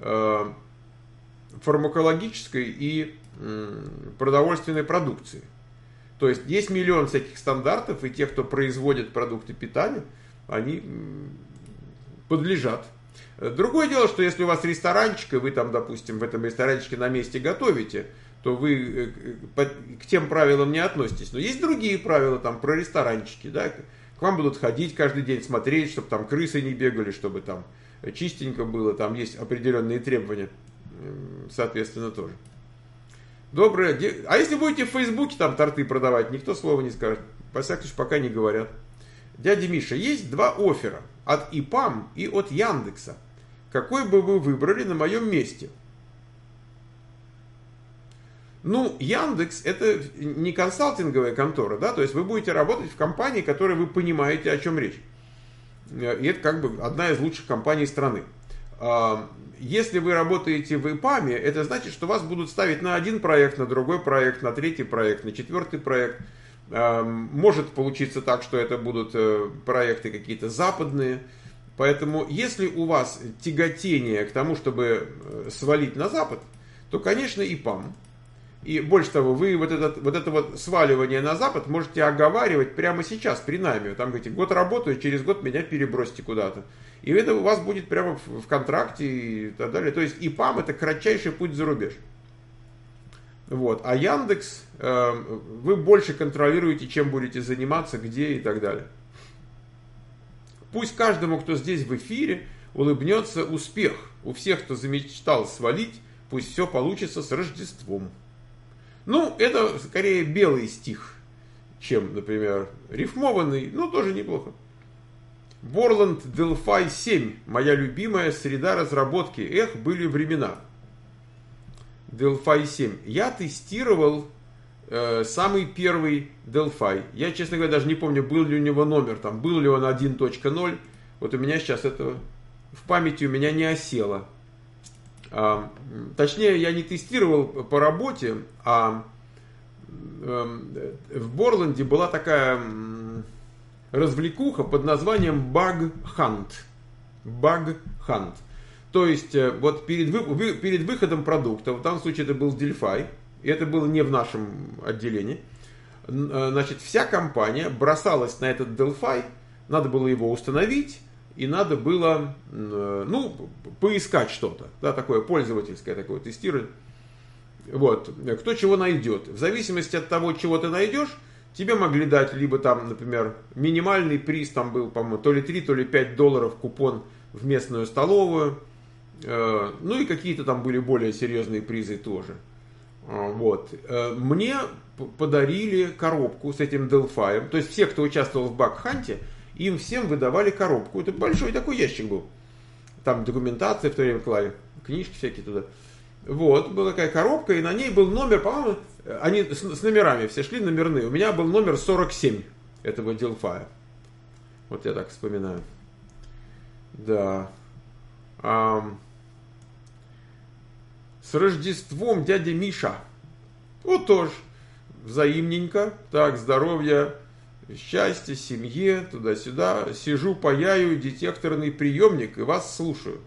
фармакологической и продовольственной продукции. То есть есть миллион всяких стандартов, и те, кто производит продукты питания, они подлежат. Другое дело, что если у вас ресторанчик, и вы там, допустим, в этом ресторанчике на месте готовите, то вы к тем правилам не относитесь. Но есть другие правила там про ресторанчики, да, к вам будут ходить каждый день, смотреть, чтобы там крысы не бегали, чтобы там чистенько было, там есть определенные требования, соответственно, тоже. Доброе. А если будете в Фейсбуке там торты продавать, никто слова не скажет. По всякому случаю, пока не говорят. Дядя Миша, есть два оффера. От ИПАМ и от Яндекса. Какой бы вы выбрали на моем месте? Ну, Яндекс это не консалтинговая контора, да, то есть вы будете работать в компании, которой вы понимаете, о чем речь. И это как бы одна из лучших компаний страны. Если вы работаете в ИПАМе, это значит, что вас будут ставить на один проект, на другой проект, на третий проект, на четвертый проект. Может получиться так, что это будут проекты какие-то западные. Поэтому, если у вас тяготение к тому, чтобы свалить на Запад, то, конечно, ИПАМ. И больше того, вы вот, этот, вот это вот сваливание на Запад можете оговаривать прямо сейчас при найме. Там говорите, год работаю, через год меня перебросите куда-то. И это у вас будет прямо в, в контракте и так далее. То есть ИПАМ это кратчайший путь за рубеж. Вот. А Яндекс, э, вы больше контролируете, чем будете заниматься, где и так далее. Пусть каждому, кто здесь в эфире, улыбнется успех. У всех, кто замечтал свалить, пусть все получится с Рождеством. Ну, это скорее белый стих, чем, например, рифмованный, но тоже неплохо. Borland Delphi семь, моя любимая среда разработки. Эх, были времена. Delphi семь. Я тестировал э, самый первый Delphi. Я, честно говоря, даже не помню, был ли у него номер, там, был ли он один точка ноль. Вот у меня сейчас это в памяти у меня не осело. А, точнее, я не тестировал по работе, а э, в Борланде была такая развлекуха под названием Bug Hunt. Bug Hunt. То есть, вот перед, вы, перед выходом продукта, в данном случае это был Delphi, и это было не в нашем отделении, значит, вся компания бросалась на этот Delphi, надо было его установить, и надо было, ну, поискать что-то, да, такое пользовательское, такое тестирование. Вот, кто чего найдет. В зависимости от того, чего ты найдешь, тебе могли дать либо там, например, минимальный приз, там был, по-моему, то ли три, то ли пять долларов купон в местную столовую. Ну и какие-то там были более серьезные призы тоже. Вот. Мне подарили коробку с этим Delphi. То есть все, кто участвовал в баг-ханте, им всем выдавали коробку. Это большой такой ящик был. Там документация в то время клали, книжки всякие туда. Вот, была такая коробка, и на ней был номер, по-моему, они с, с номерами все шли номерные. У меня был номер сорок семь этого Delphi. Вот я так вспоминаю. Да. А, с Рождеством, дядя Миша. Вот тоже. Взаимненько. Так, здоровья, счастья, семье, туда-сюда. Сижу, паяю детекторный приемник и вас слушаю.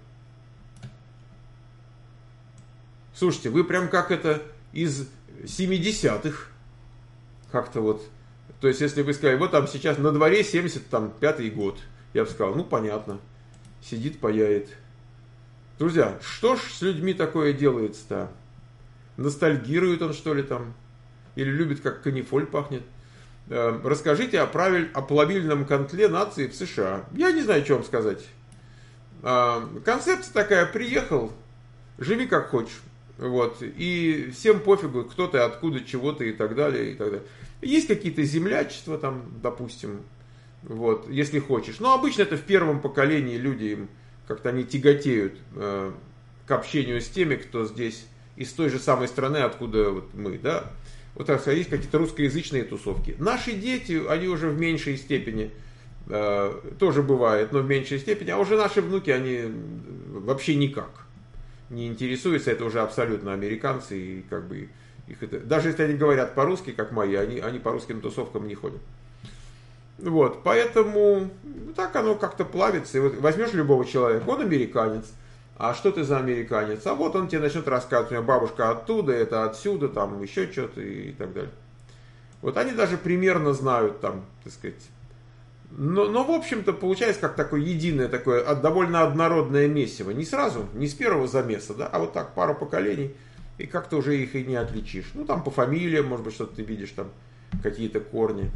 Слушайте, вы прям как это из семидесятых. Как-то вот. То есть, если вы сказали, вот там сейчас на дворе семьдесят пятый год. Я бы сказал, ну понятно. Сидит, паяет. Друзья, что ж с людьми такое делается-то? Ностальгирует он, что ли, там? Или любит, как канифоль пахнет? Э, расскажите о, правиль, о плавильном котле нации в США. Я не знаю, что вам сказать. Э, концепция такая, приехал, живи как хочешь. Вот, и всем пофигу, кто ты, откуда, чего ты и так далее, и так далее. Есть какие-то землячества там, допустим, вот, если хочешь. Но обычно это в первом поколении люди им как-то они тяготеют э, к общению с теми, кто здесь из той же самой страны, откуда вот мы, да. Вот так сказать, есть какие-то русскоязычные тусовки. Наши дети, они уже в меньшей степени, э, тоже бывает, но в меньшей степени, а уже наши внуки, они вообще никак не интересуются, это уже абсолютно американцы, и как бы их это... Даже если они говорят по-русски, как мои, они, они по русским тусовкам не ходят. Вот, поэтому так оно как-то плавится. И вот возьмешь любого человека, он американец. А что ты за американец? А вот он тебе начнет рассказывать, у меня бабушка оттуда, это отсюда, там еще что-то и так далее. Вот они даже примерно знают там, так сказать. Но, но в общем-то, получается как такое единое, такое довольно однородное месиво. Не сразу, не с первого замеса, да, а вот так пару поколений, и как-то уже их и не отличишь. Ну, там по фамилиям, может быть, что-то ты видишь, там какие-то корни.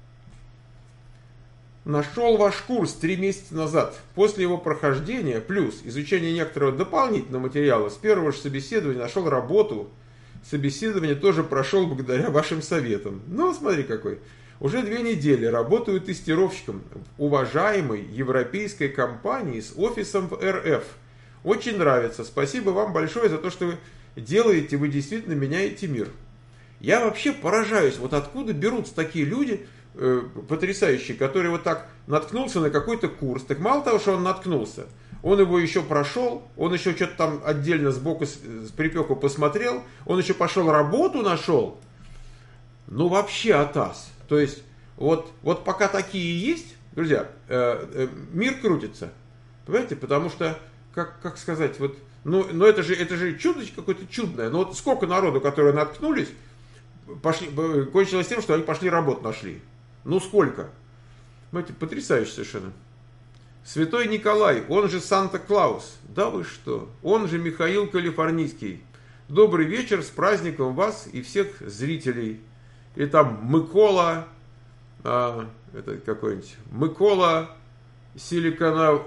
Нашел ваш курс три месяца назад. После его прохождения, плюс изучение некоторого дополнительного материала, с первого же собеседования нашел работу. Собеседование тоже прошел благодаря вашим советам. Ну, смотри какой. Уже две недели работаю тестировщиком в уважаемой европейской компании с офисом в эр эф. Очень нравится. Спасибо вам большое за то, что вы делаете. Вы действительно меняете мир. Я вообще поражаюсь, вот откуда берутся такие люди э, потрясающие, которые вот так наткнулся на какой-то курс. Так мало того, что он наткнулся, он его еще прошел, он еще что-то там отдельно сбоку с, с припеку посмотрел, он еще пошел работу нашел. Ну вообще атас. То есть, вот, вот пока такие есть, друзья, э, э, мир крутится. Понимаете? Потому что, как, как сказать, вот, ну, ну это же, это же чудо какое-то чудное. Но вот сколько народу, которые наткнулись, пошли, кончилось тем, что они пошли работу нашли. Ну сколько? Понимаете, потрясающе совершенно. Святой Николай, он же Санта-Клаус. Да вы что? Он же Михаил Калифорнийский. Добрый вечер, с праздником вас и всех зрителей. И там Микола, а, это какой-нибудь, Микола Силиконов...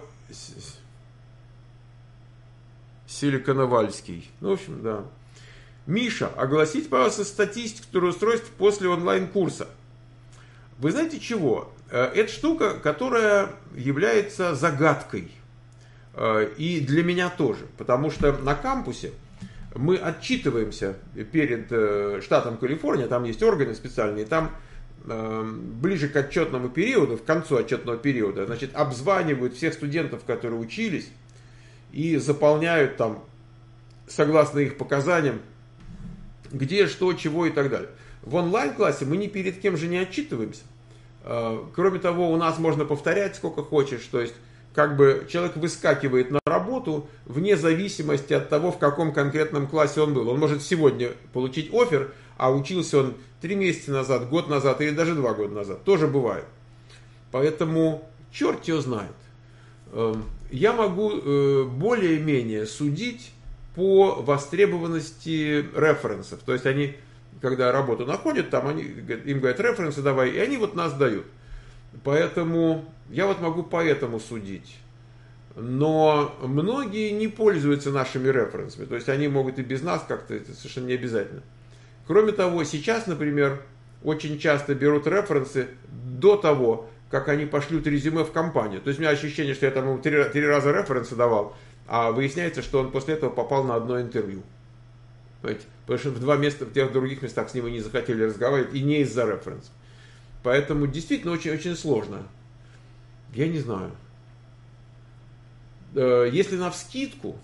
Силиконовальский. Ну, в общем, да. Миша, огласите, пожалуйста, статистику трудоустройств после онлайн-курса. Вы знаете чего? Это штука, которая является загадкой. И для меня тоже. Потому что на кампусе мы отчитываемся перед э, штатом Калифорния, там есть органы специальные, там э, ближе к отчетному периоду, к концу отчетного периода, значит, обзванивают всех студентов, которые учились, и заполняют там, согласно их показаниям, где, что, чего и так далее. В онлайн-классе мы ни перед кем же не отчитываемся. Э, кроме того, у нас можно повторять сколько хочешь, то есть как бы человек выскакивает на работу вне зависимости от того, в каком конкретном классе он был. Он может сегодня получить оффер, а учился он три месяца назад, год назад или даже два года назад. Тоже бывает. Поэтому черт его знает. Я могу более-менее судить по востребованности референсов. То есть они, когда работу находят, там они, им говорят референсы давай, и они вот нас дают. Поэтому я вот могу по этому судить. Но многие не пользуются нашими референсами. То есть они могут и без нас как-то, это совершенно не обязательно. Кроме того, сейчас, например, очень часто берут референсы до того, как они пошлют резюме в компанию. То есть у меня ощущение, что я там ему три, три раза референсы давал, а выясняется, что он после этого попал на одно интервью. Понимаете? Потому что в два места, в тех других местах с ним и не захотели разговаривать, и не из-за референсов. Поэтому действительно очень-очень сложно. Я не знаю. Если навскидку,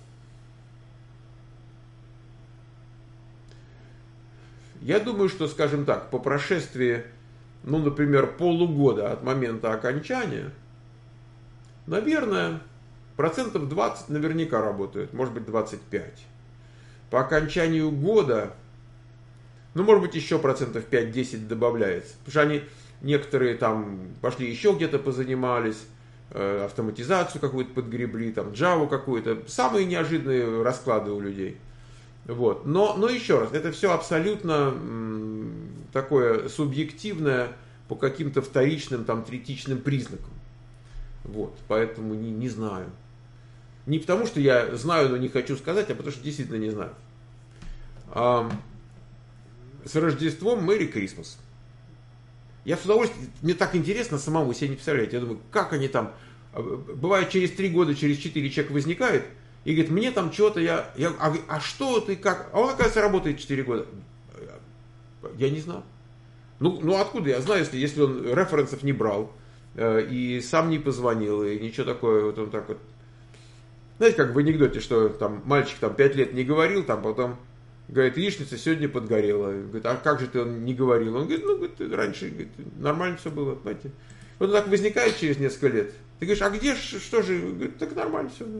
я думаю, что, скажем так, по прошествии, ну, например, полугода от момента окончания, наверное, процентов двадцать наверняка работают, может быть, двадцать пять. По окончанию года, ну, может быть, еще процентов пять-десять добавляется. Потому что они... Некоторые там пошли еще где-то позанимались, э, автоматизацию какую-то подгребли, там Java какую-то. Самые неожиданные расклады у людей. Вот. Но, но еще раз, это все абсолютно м, такое субъективное по каким-то вторичным, там, третичным признакам. Вот. Поэтому не, не знаю. Не потому, что я знаю, но не хочу сказать, а потому, что действительно не знаю. А, с Рождеством Merry Christmas. Я с удовольствием, мне так интересно самому себе не представлять. Я думаю, как они там, бывает через три года, через четыре человек возникает и говорит, мне там что-то, я, я а, а что ты, как? А он, оказывается, работает четыре года. Я не знаю. Ну, ну откуда я знаю, если, если он референсов не брал, э, и сам не позвонил, и ничего такое, вот он так вот. Знаете, как в анекдоте, что там мальчик там пять лет не говорил, там потом... Говорит, яичница сегодня подгорела. Говорит, а как же ты он не говорил? Он говорит, ну, говорит, раньше говорит, нормально все было, понимаете. Вот он так возникает через несколько лет. Ты говоришь, а где, что же? Говорит, так нормально все.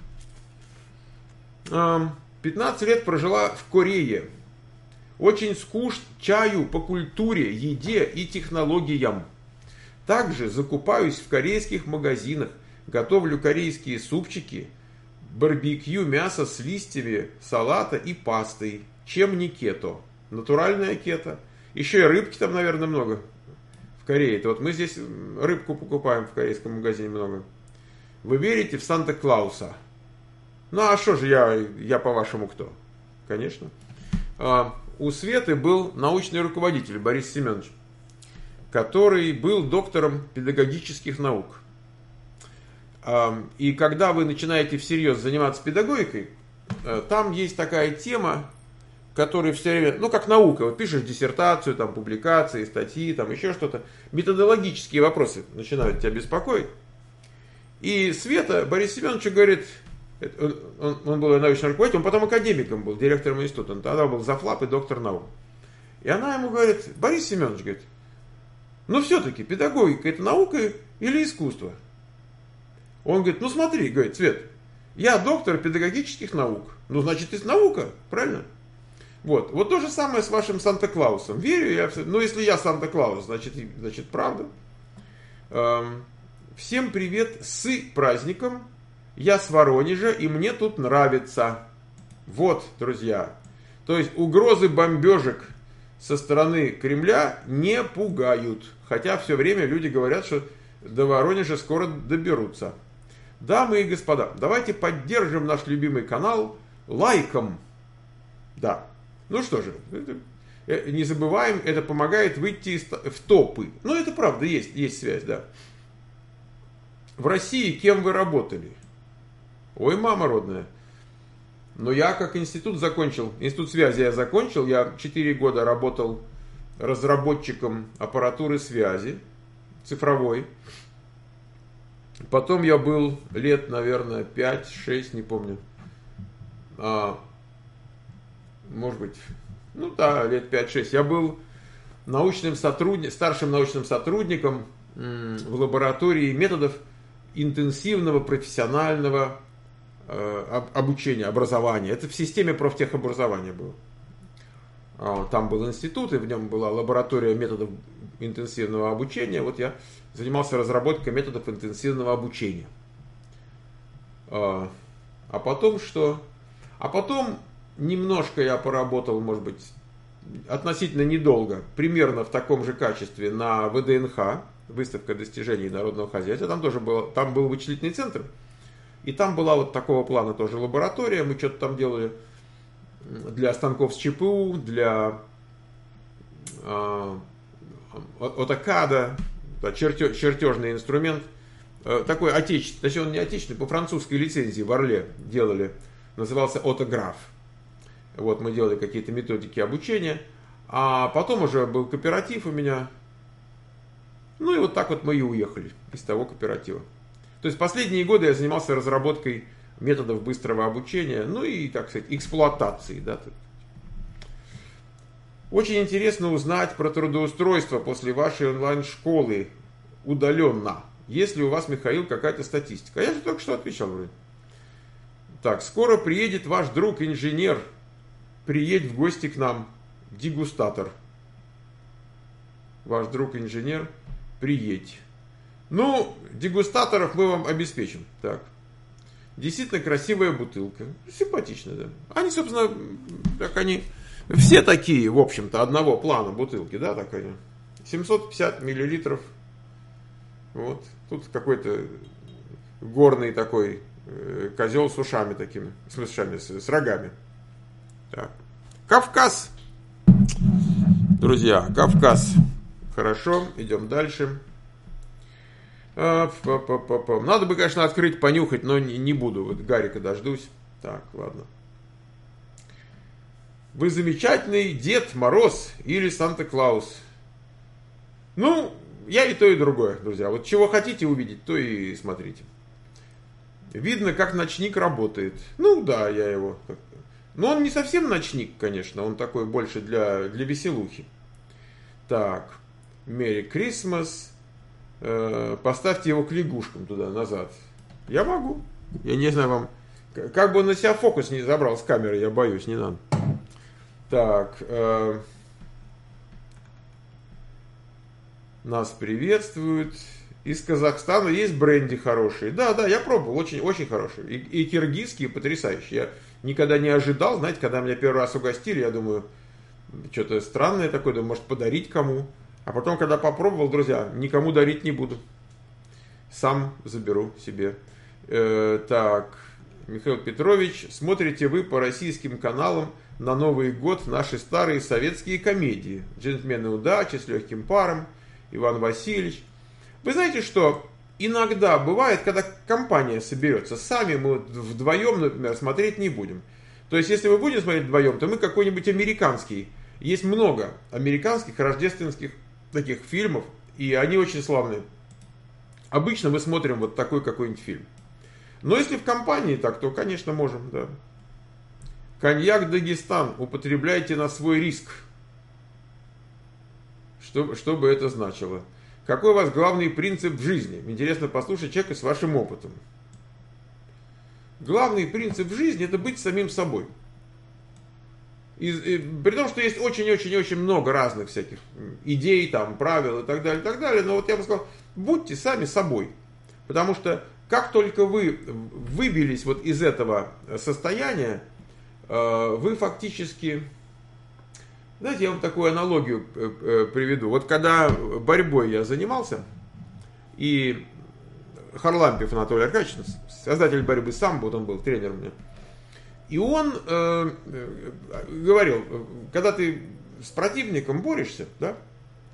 Да. пятнадцать лет прожила в Корее. Очень скучно чаю по культуре, еде и технологиям. Также закупаюсь в корейских магазинах, готовлю корейские супчики, барбекю, мясо с листьями салата и пастой. Чем не кето? Натуральная кето. Еще и рыбки там, наверное, много в Корее. Это вот мы здесь рыбку покупаем в корейском магазине много. Вы верите в Санта-Клауса? Ну а что же я, я по-вашему кто? Конечно. А, у Светы был научный руководитель Борис Семенович, который был доктором педагогических наук. И когда вы начинаете всерьез заниматься педагогикой, там есть такая тема, которая все время, ну как наука, вот пишешь диссертацию, там публикации, статьи, там еще что-то, методологические вопросы начинают тебя беспокоить. И Света Борис Семенович говорит, он, он, он был научным руководителем, он потом академиком был, директором института, он тогда был завфлаб и доктор наук. И она ему говорит, Борис Семенович, говорит, ну все-таки педагогика это наука или искусство? Он говорит, ну смотри, говорит, Свет, я доктор педагогических наук. Ну, значит, это наука, правильно? Вот, вот то же самое с вашим Санта-Клаусом. Верю я, ну, если я Санта-Клаус, значит, значит, правда. Эм, всем привет с праздником. Я с Воронежа, и мне тут нравится. Вот, друзья. То есть, угрозы бомбежек со стороны Кремля не пугают. Хотя все время люди говорят, что до Воронежа скоро доберутся. Дамы и господа, давайте поддержим наш любимый канал лайком. Да. Ну что же, это, не забываем, это помогает выйти в топы. Ну это правда, есть, есть связь, да. В России кем вы работали? Ой, мама родная. Но я как институт закончил, институт связи я закончил, я четыре года работал разработчиком аппаратуры связи цифровой. Потом я был лет, наверное, пять-шесть, не помню. А, может быть, ну да, лет пять-шесть. Я был научным сотрудником, старшим научным сотрудником в лаборатории методов интенсивного профессионального э, обучения, образования. Это в системе профтехобразования было. Там был институт, и в нем была лаборатория методов интенсивного обучения. Вот я занимался разработкой методов интенсивного обучения. А потом что? А потом немножко я поработал, может быть, относительно недолго, примерно в таком же качестве на вэ дэ эн ха, выставка достижений народного хозяйства. Там тоже было, там был вычислительный центр, и там была вот такого плана тоже лаборатория. Мы что-то там делали для станков с ЧПУ, для э, отокада, да, черте, чертежный инструмент, э, такой отечественный, точнее он не отечественный, по французской лицензии в Орле делали, назывался отограф. Вот мы делали какие-то методики обучения, а потом уже был кооператив у меня, ну и вот так вот мы и уехали из того кооператива. То есть последние годы я занимался разработкой методов быстрого обучения, ну и, так сказать, эксплуатации. Да. Очень интересно узнать про трудоустройство после вашей онлайн-школы удаленно. Есть ли у вас, Михаил, какая-то статистика? А я же только что отвечал вроде. Так, скоро приедет ваш друг-инженер. Приедь в гости к нам. Дегустатор. Ваш друг-инженер, приедь. Ну, дегустаторов мы вам обеспечим. Так. Действительно красивая бутылка. Симпатичная, да. Они, собственно, так они... Все такие, в общем-то, одного плана бутылки, да, так они. семьсот пятьдесят миллилитров. Вот. Тут какой-то горный такой э, козел с ушами такими. С ушами, с, с рогами. Так. Кавказ. Друзья, Кавказ. Хорошо, идем дальше. Надо бы, конечно, открыть, понюхать, но не буду. Вот Гарика дождусь. Так, ладно. Вы замечательный Дед Мороз или Санта-Клаус? Ну, я и то, и другое, друзья. Вот чего хотите увидеть, то и смотрите. Видно, как ночник работает. Ну, да, я его... Но он не совсем ночник, конечно. Он такой больше для, для веселухи. Так. Merry Christmas. Э, поставьте его к лягушкам туда, назад. Я могу. Я не знаю вам... Как бы он на себя фокус не забрал с камеры, я боюсь, не надо. Так. Э, нас приветствуют. Из Казахстана есть бренди хорошие. Да, да, я пробовал. Очень, очень хорошие. И, и киргизские потрясающие. Я никогда не ожидал. Знаете, когда меня первый раз угостили, я думаю, что-то странное такое. Думаю, может подарить кому. А потом, когда попробовал, друзья, никому дарить не буду. Сам заберу себе. Э, так. Михаил Петрович, смотрите вы по российским каналам на Новый год наши старые советские комедии. «Джентльмены удачи», «С легким паром», «Иван Васильевич». Вы знаете, что иногда бывает, когда компания соберется, сами мы вдвоем, например, смотреть не будем. То есть, если мы будем смотреть вдвоем, то мы какой-нибудь американский. Есть много американских рождественских таких фильмов, и они очень славные. Обычно мы смотрим вот такой какой-нибудь фильм. Но если в компании так, то, конечно, можем, да. Коньяк Дагестан употребляйте на свой риск. Что, что бы это значило? Какой у вас главный принцип в жизни? Интересно послушать человека с вашим опытом. Главный принцип в жизни — это быть самим собой. И, и, при том, что есть очень-очень-очень много разных всяких идей, там, правил и так далее, и так далее. Но вот я бы сказал, будьте сами собой. Потому что как только вы выбились вот из этого состояния, вы фактически... Знаете, я вам такую аналогию приведу. Вот когда борьбой я занимался, и Харлампиев Анатолий Аркадьевич, создатель борьбы самбо, вот он был тренером у меня, и он э, говорил, когда ты с противником борешься, да,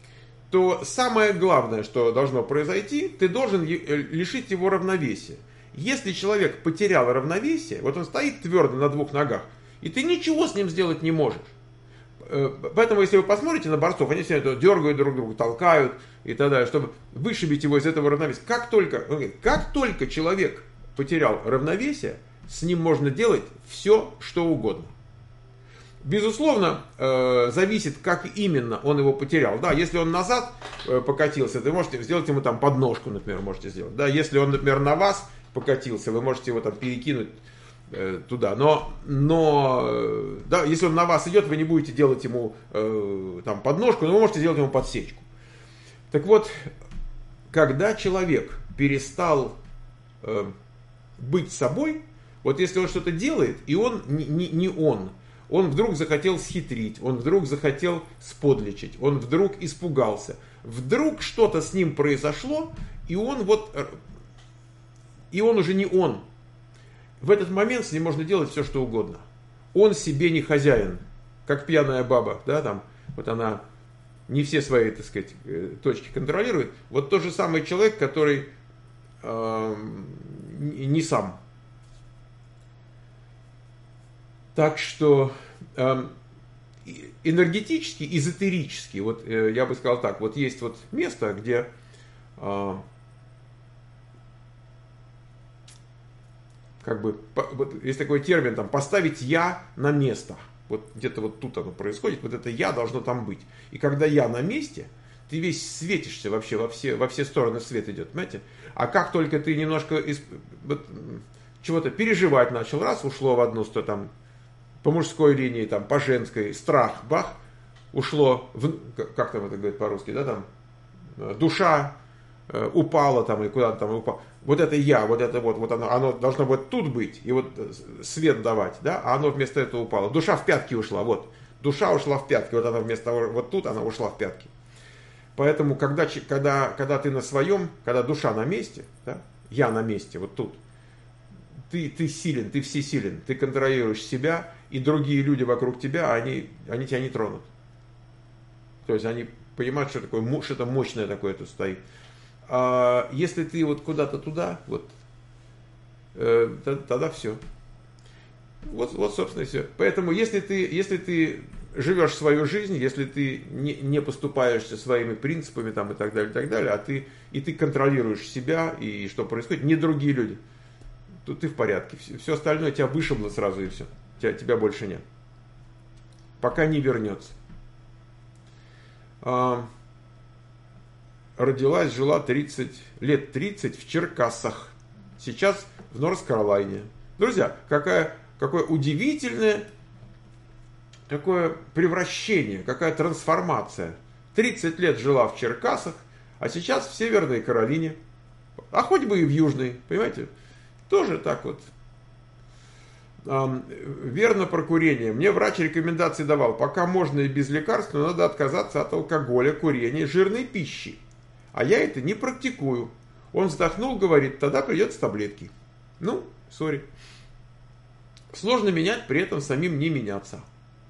то самое главное, что должно произойти, ты должен лишить его равновесия. Если человек потерял равновесие, вот он стоит твердо на двух ногах, и ты ничего с ним сделать не можешь. Поэтому, если вы посмотрите на борцов, они все это дергают друг друга, толкают и так далее, чтобы вышибить его из этого равновесия. Как только, как только человек потерял равновесие, с ним можно делать все, что угодно. Безусловно, э, зависит, как именно он его потерял. Да, если он назад э, покатился, вы можете сделать ему там подножку, например, можете сделать. Да, если он, например, на вас покатился, вы можете его там перекинуть э, туда. Но, но э, да, если он на вас идет, вы не будете делать ему э, там подножку, но вы можете сделать ему подсечку. Так вот, когда человек перестал э, быть собой, вот если он что-то делает, и он не, не, не он, он вдруг захотел схитрить, он вдруг захотел сподличить, он вдруг испугался. Вдруг что-то с ним произошло, и он вот, и он уже не он. В этот момент с ним можно делать все, что угодно. Он себе не хозяин, как пьяная баба, да, там, вот она не все свои, так сказать, точки контролирует. Вот тот же самый человек, который э, не сам. Так что э, энергетически, эзотерически, вот э, я бы сказал так, вот есть вот место, где э, как бы, по, вот есть такой термин, там, поставить я на место. Вот где-то вот тут оно происходит, вот это я должно там быть. И когда я на месте, ты весь светишься вообще, во все, во все стороны свет идет, понимаете? А как только ты немножко из, вот, чего-то переживать начал, раз ушло в одну сторону, там, по мужской линии, там, по женской, страх, бах, ушло, в, как там это говорит по-русски, да, там, душа э, упала там, и куда-то там упала. Вот это я, вот это вот, вот оно, оно должно вот тут быть, и вот свет давать, да, а оно вместо этого упало. Душа в пятки ушла, вот, душа ушла в пятки, вот она вместо того, вот тут она ушла в пятки. Поэтому, когда, когда, когда ты на своем, когда душа на месте, да, я на месте, вот тут, ты, ты силен, ты всесилен, ты контролируешь себя, и другие люди вокруг тебя, они, они тебя не тронут. То есть они понимают, что такое, что-то мощное такое тут стоит. А если ты вот куда-то туда, вот, э, тогда все. Вот, вот, собственно, и все. Поэтому, если ты, если ты живешь свою жизнь, если ты не, не поступаешься своими принципами там, и так далее, и так далее, а ты, и ты контролируешь себя, и что происходит, не другие люди, то ты в порядке. Все, все остальное тебя вышибло сразу, и все. Тебя, тебя больше нет. Пока не вернется. А, родилась, жила тридцать, лет тридцать в Черкассах. Сейчас в Норс-Каролайне. Друзья, какая, какое удивительное такое превращение, какая трансформация. тридцать лет жила в Черкассах, а сейчас в Северной Каролине. А хоть бы и в Южной, понимаете? Тоже так вот. Верно про курение. Мне врач рекомендации давал, пока можно и без лекарств, но надо отказаться от алкоголя, курения, жирной пищи. А я это не практикую. Он вздохнул, говорит, тогда придется таблетки. Ну, сори. Сложно менять, при этом самим не меняться.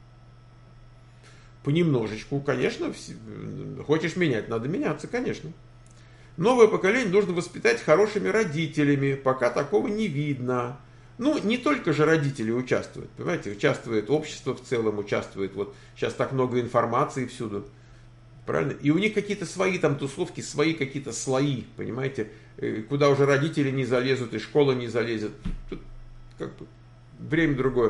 Понемножечку, конечно, хочешь менять, надо меняться, конечно. Новое поколение нужно воспитать хорошими родителями, пока такого не видно. Ну, не только же родители участвуют, понимаете, участвует общество в целом, участвует, вот сейчас так много информации всюду, правильно? И у них какие-то свои там тусовки, свои какие-то слои, понимаете, куда уже родители не залезут и школа не залезет. Тут как бы время другое.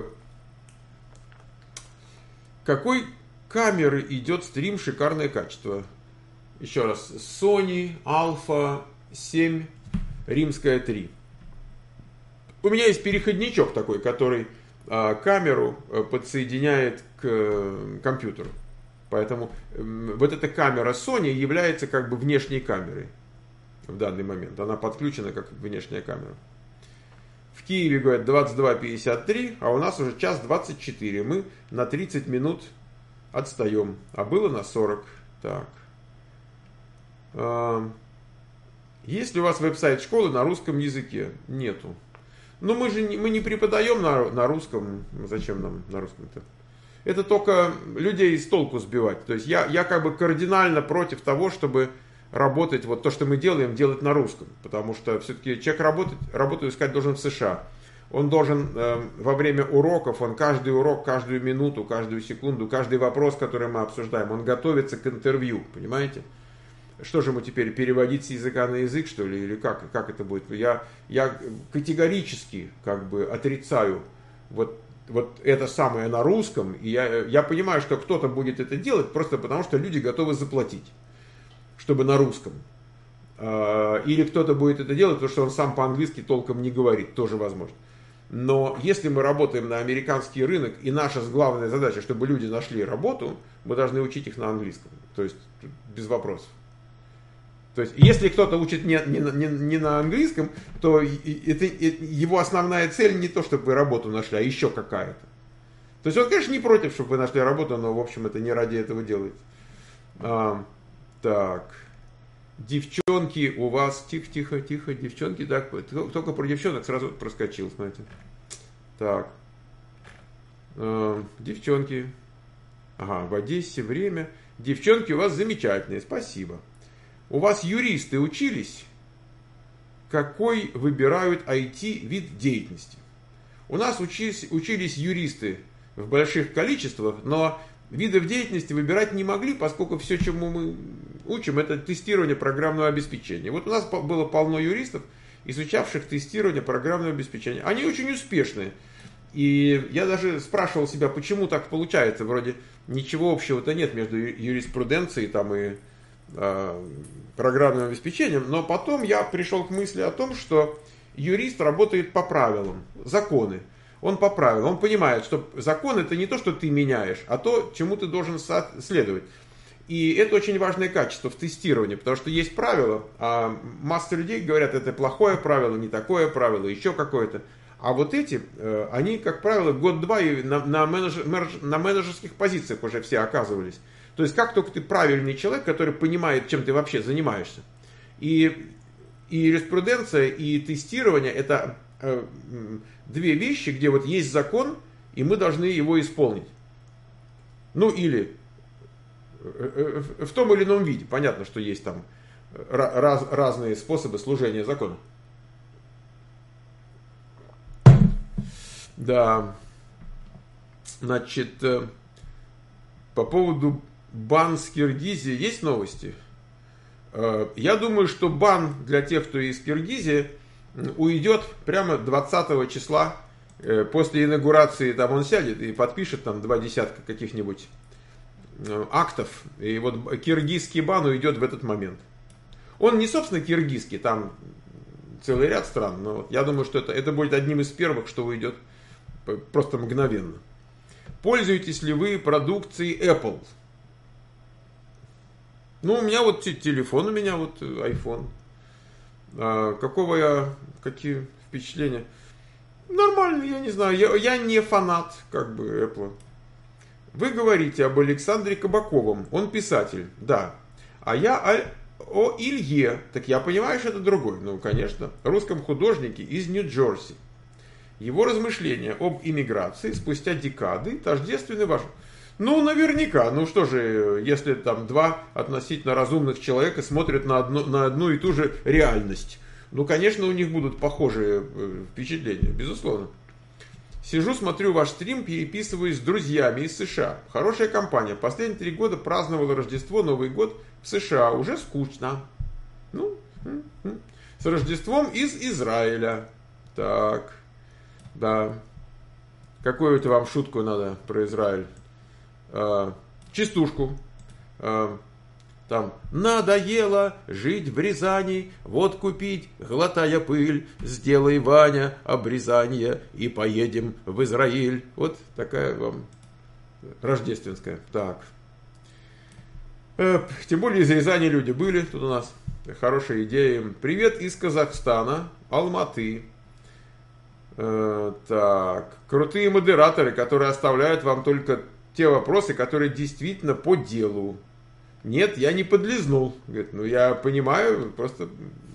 Какой камеры идет стрим, шикарное качество. Еще раз, Sony Alpha семь, римская три. У меня есть переходничок такой, который а, камеру подсоединяет к а, компьютеру. Поэтому а, вот эта камера Sony является как бы внешней камерой в данный момент. Она подключена как внешняя камера. В Киеве, говорят, двадцать два пятьдесят три, а у нас уже час двадцать четыре. Мы на тридцать минут отстаем. А было на сорок. Так. А, есть ли у вас веб-сайт школы на русском языке? Нету. Но мы же не, мы не преподаем на, на русском. Зачем нам на русском-то? Это только людей с толку сбивать. То есть я, я как бы кардинально против того, чтобы работать, вот то, что мы делаем, делать на русском. Потому что все-таки человек работать, работу искать должен в США. Он должен э, во время уроков, он каждый урок, каждую минуту, каждую секунду, каждый вопрос, который мы обсуждаем, он готовится к интервью, понимаете? Что же ему теперь, переводить с языка на язык, что ли, или как, как это будет? Я, я категорически как бы отрицаю вот, вот это самое на русском, и я, я понимаю, что кто-то будет это делать просто потому, что люди готовы заплатить, чтобы на русском. Или кто-то будет это делать, потому что он сам по-английски толком не говорит, тоже возможно. Но если мы работаем на американский рынок, и наша главная задача, чтобы люди нашли работу, мы должны учить их на английском. То есть без вопросов. То есть если кто-то учит не, не, не, не на английском, то это, это, его основная цель не то, чтобы вы работу нашли, а еще какая-то. То есть он, конечно, не против, чтобы вы нашли работу, но, в общем, это не ради этого делается. А, так... Девчонки у вас, тихо, тихо, тихо, девчонки, так, только про девчонок сразу проскочил, смотрите. Так, э, девчонки, ага, в Одессе время, девчонки у вас замечательные, спасибо. У вас юристы учились, какой выбирают ай ти вид деятельности? У нас учились, учились юристы в больших количествах, но видов деятельности выбирать не могли, поскольку все, чему мы учим, это тестирование программного обеспечения. Вот у нас было полно юристов, изучавших тестирование программного обеспечения. Они очень успешные. И я даже спрашивал себя, почему так получается. Вроде ничего общего-то нет между юриспруденцией там, и э, программным обеспечением. Но потом я пришел к мысли о том, что юрист работает по правилам, законы. Он по правилам, он понимает, что закон это не то, что ты меняешь, а то, чему ты должен следовать. И это очень важное качество в тестировании, потому что есть правила, а масса людей говорят, это плохое правило, не такое правило, еще какое-то. А вот эти, они, как правило, год-два и на, на, менедж, на менеджерских позициях уже все оказывались. То есть, как только ты правильный человек, который понимает, чем ты вообще занимаешься. И, и юриспруденция, и тестирование это... две вещи, где вот есть закон, и мы должны его исполнить. Ну или в том или ином виде. Понятно, что есть там раз, разные способы служения закона. Да. Значит, по поводу бан с Киргизии есть новости? Я думаю, что бан для тех, кто из Киргизии, уйдет прямо двадцатого числа, э, после инаугурации, там он сядет и подпишет там два десятка каких-нибудь э, актов, и вот киргизский бан уйдет в этот момент. Он не, собственно, киргизский, там целый ряд стран, но вот я думаю, что это, это будет одним из первых, что уйдет просто мгновенно. Пользуетесь ли вы продукцией Apple? Ну, у меня вот телефон, у меня вот iPhone. А, какого я, какие впечатления? Нормально, я не знаю, я, я не фанат, как бы, Apple. Вы говорите об Александре Кабаковом, он писатель, да. А я о, о Илье, так я понимаю, что это другой, ну, конечно, русском художнике из Нью-Джерси. Его размышления об иммиграции спустя декады тождественны вашим. Ну, наверняка. Ну что же, если там два относительно разумных человека смотрят на одну, на одну и ту же реальность, ну, конечно, у них будут похожие впечатления, безусловно. Сижу, смотрю ваш стрим, переписываюсь с друзьями из США. Хорошая компания. Последние три года праздновала Рождество, Новый год в США. Уже скучно. Ну, с Рождеством из Израиля. Так, да. Какую-то вам шутку надо про Израиль. Uh, частушку. Uh, там надоело жить в Рязани, вот купить, глотая пыль, сделай, Ваня, обрезание и поедем в Израиль. Вот такая вам рождественская. Так. Uh, тем более из Рязани люди были тут у нас. Хорошая идея. Привет из Казахстана, Алматы. Uh, так. Крутые модераторы, которые оставляют вам только те вопросы, которые действительно по делу. Нет, я не подлизнул. Говорит, ну я понимаю, просто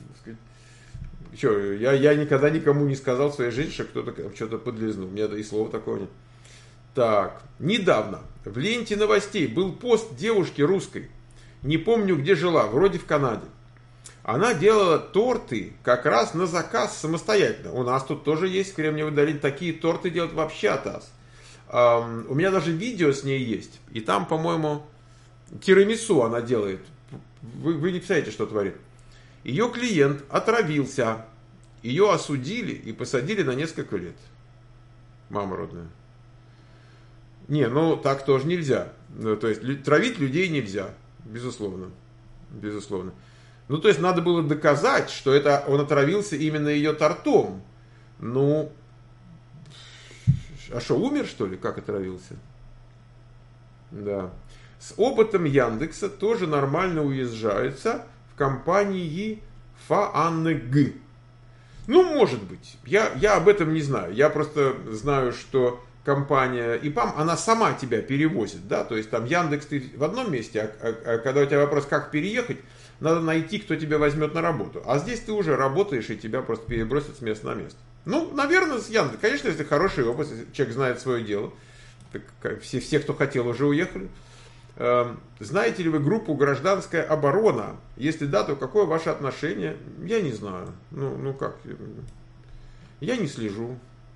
что, я, я никогда никому не сказал в своей жизни, что кто-то что-то подлизнул. У меня и слова такого нет. Так, недавно в ленте новостей был пост девушки русской, Не помню, где жила, вроде в Канаде. Она делала торты как раз на заказ самостоятельно. У нас тут тоже есть в Кремниевой долине. Такие торты делают вообще атас. Um, у меня даже видео с ней есть. И там, по-моему, тирамису она делает. Вы, вы не представляете, что творит. Ее клиент отравился. Ее осудили и посадили на несколько лет. Мама родная. Не, ну так тоже нельзя. Ну, то есть травить людей нельзя. Безусловно. Безусловно. Ну, то есть надо было доказать, что это он отравился именно ее тортом. Ну, а что, умер, что ли? Как отравился? Да. С опытом Яндекса тоже нормально уезжаются в компании ФААНГ. Ну, может быть. Я, я об этом не знаю. Я просто знаю, что компания ИПАМ, она сама тебя перевозит. Да? То есть там Яндекс ты в одном месте, а, а, а когда у тебя вопрос, как переехать, надо найти, кто тебя возьмет на работу. А здесь ты уже работаешь, и тебя просто перебросят с места на место. Ну, наверное, с Яндекс. Конечно, если хороший опыт, если человек знает свое дело. Так, все, все, кто хотел, уже уехали. Э, знаете ли вы группу «Гражданская оборона»? Если да, то какое ваше отношение? Я не знаю. Ну, ну как? Я не слежу.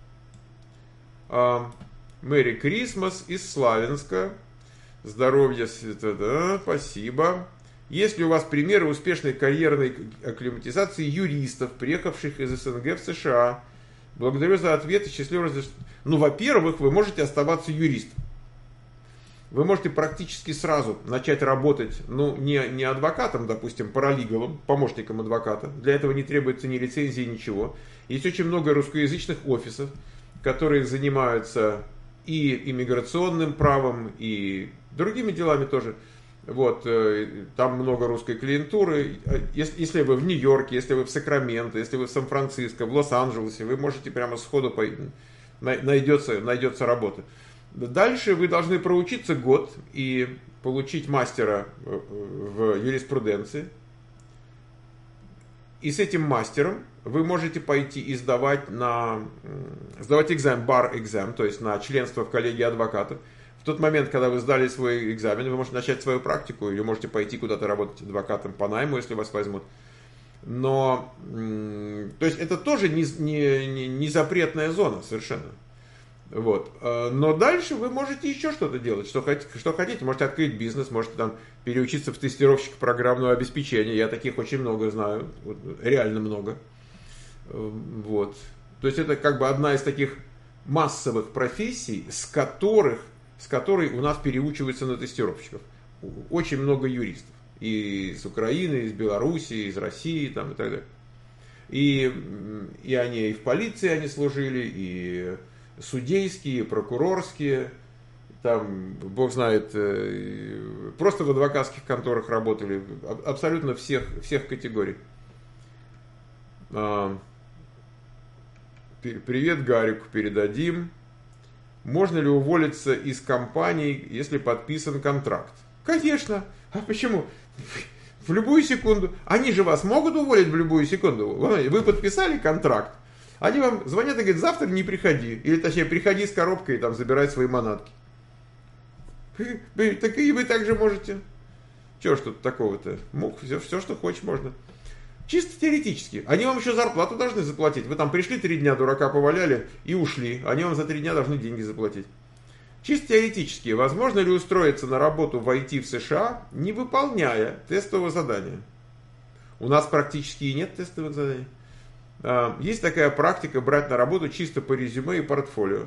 Мэри Крисмас из Славянска. Здоровья, да, спасибо. Есть ли у вас примеры успешной карьерной акклиматизации юристов, приехавших из СНГ в США? Благодарю за ответ и счастливо разрешить. Ну, во-первых, вы можете оставаться юристом. Вы можете практически сразу начать работать, ну, не, не адвокатом, допустим, паралигалом, помощником адвоката. Для этого не требуется ни лицензии, ничего. Есть очень много русскоязычных офисов, которые занимаются и иммиграционным правом, и другими делами тоже. Вот, там много русской клиентуры. Если, если вы в Нью-Йорке, если вы в Сакраменто, если вы в Сан-Франциско, в Лос-Анджелесе, вы можете прямо сходу по... найдется, найдется работа. Дальше вы должны проучиться год и получить мастера в юриспруденции. И с этим мастером вы можете пойти и сдавать, на, сдавать экзамен, бар-экзамен, то есть на членство в коллегии адвокатов. В тот момент, когда вы сдали свой экзамен, вы можете начать свою практику, или можете пойти куда-то работать адвокатом по найму, если вас возьмут. Но, то есть это тоже не, не, не запретная зона совершенно. Вот. Но дальше вы можете еще что-то делать, что хотите, что хотите. Можете открыть бизнес, можете там переучиться в тестировщика программного обеспечения. Я таких очень много знаю, вот, реально много. Вот. То есть это как бы одна из таких массовых профессий, с которых, с которой у нас переучиваются на тестировщиков. Очень много юристов. И из Украины, из Белоруссии, из России там, и так далее. И, и они и в полиции они служили, и судейские, прокурорские, там, бог знает, просто в адвокатских конторах работали, абсолютно всех, всех категорий. Привет Гарику передадим. Можно ли уволиться из компании, если подписан контракт? Конечно. А почему? В любую секунду. Они же вас могут уволить в любую секунду. Вы подписали контракт. Они вам звонят и говорят, завтра не приходи. Или точнее, приходи с коробкой и там забирай свои манатки. Так и вы также можете. Чего ж тут такого-то? Мог, все, все, что хочешь, можно. Чисто теоретически. Они вам еще зарплату должны заплатить. Вы там пришли три дня, дурака поваляли и ушли. Они вам за три дня должны деньги заплатить. Чисто теоретически. Возможно ли устроиться на работу в ай ти в США, не выполняя тестового задания? У нас практически и нет тестовых заданий. Есть такая практика брать на работу чисто по резюме и портфолио.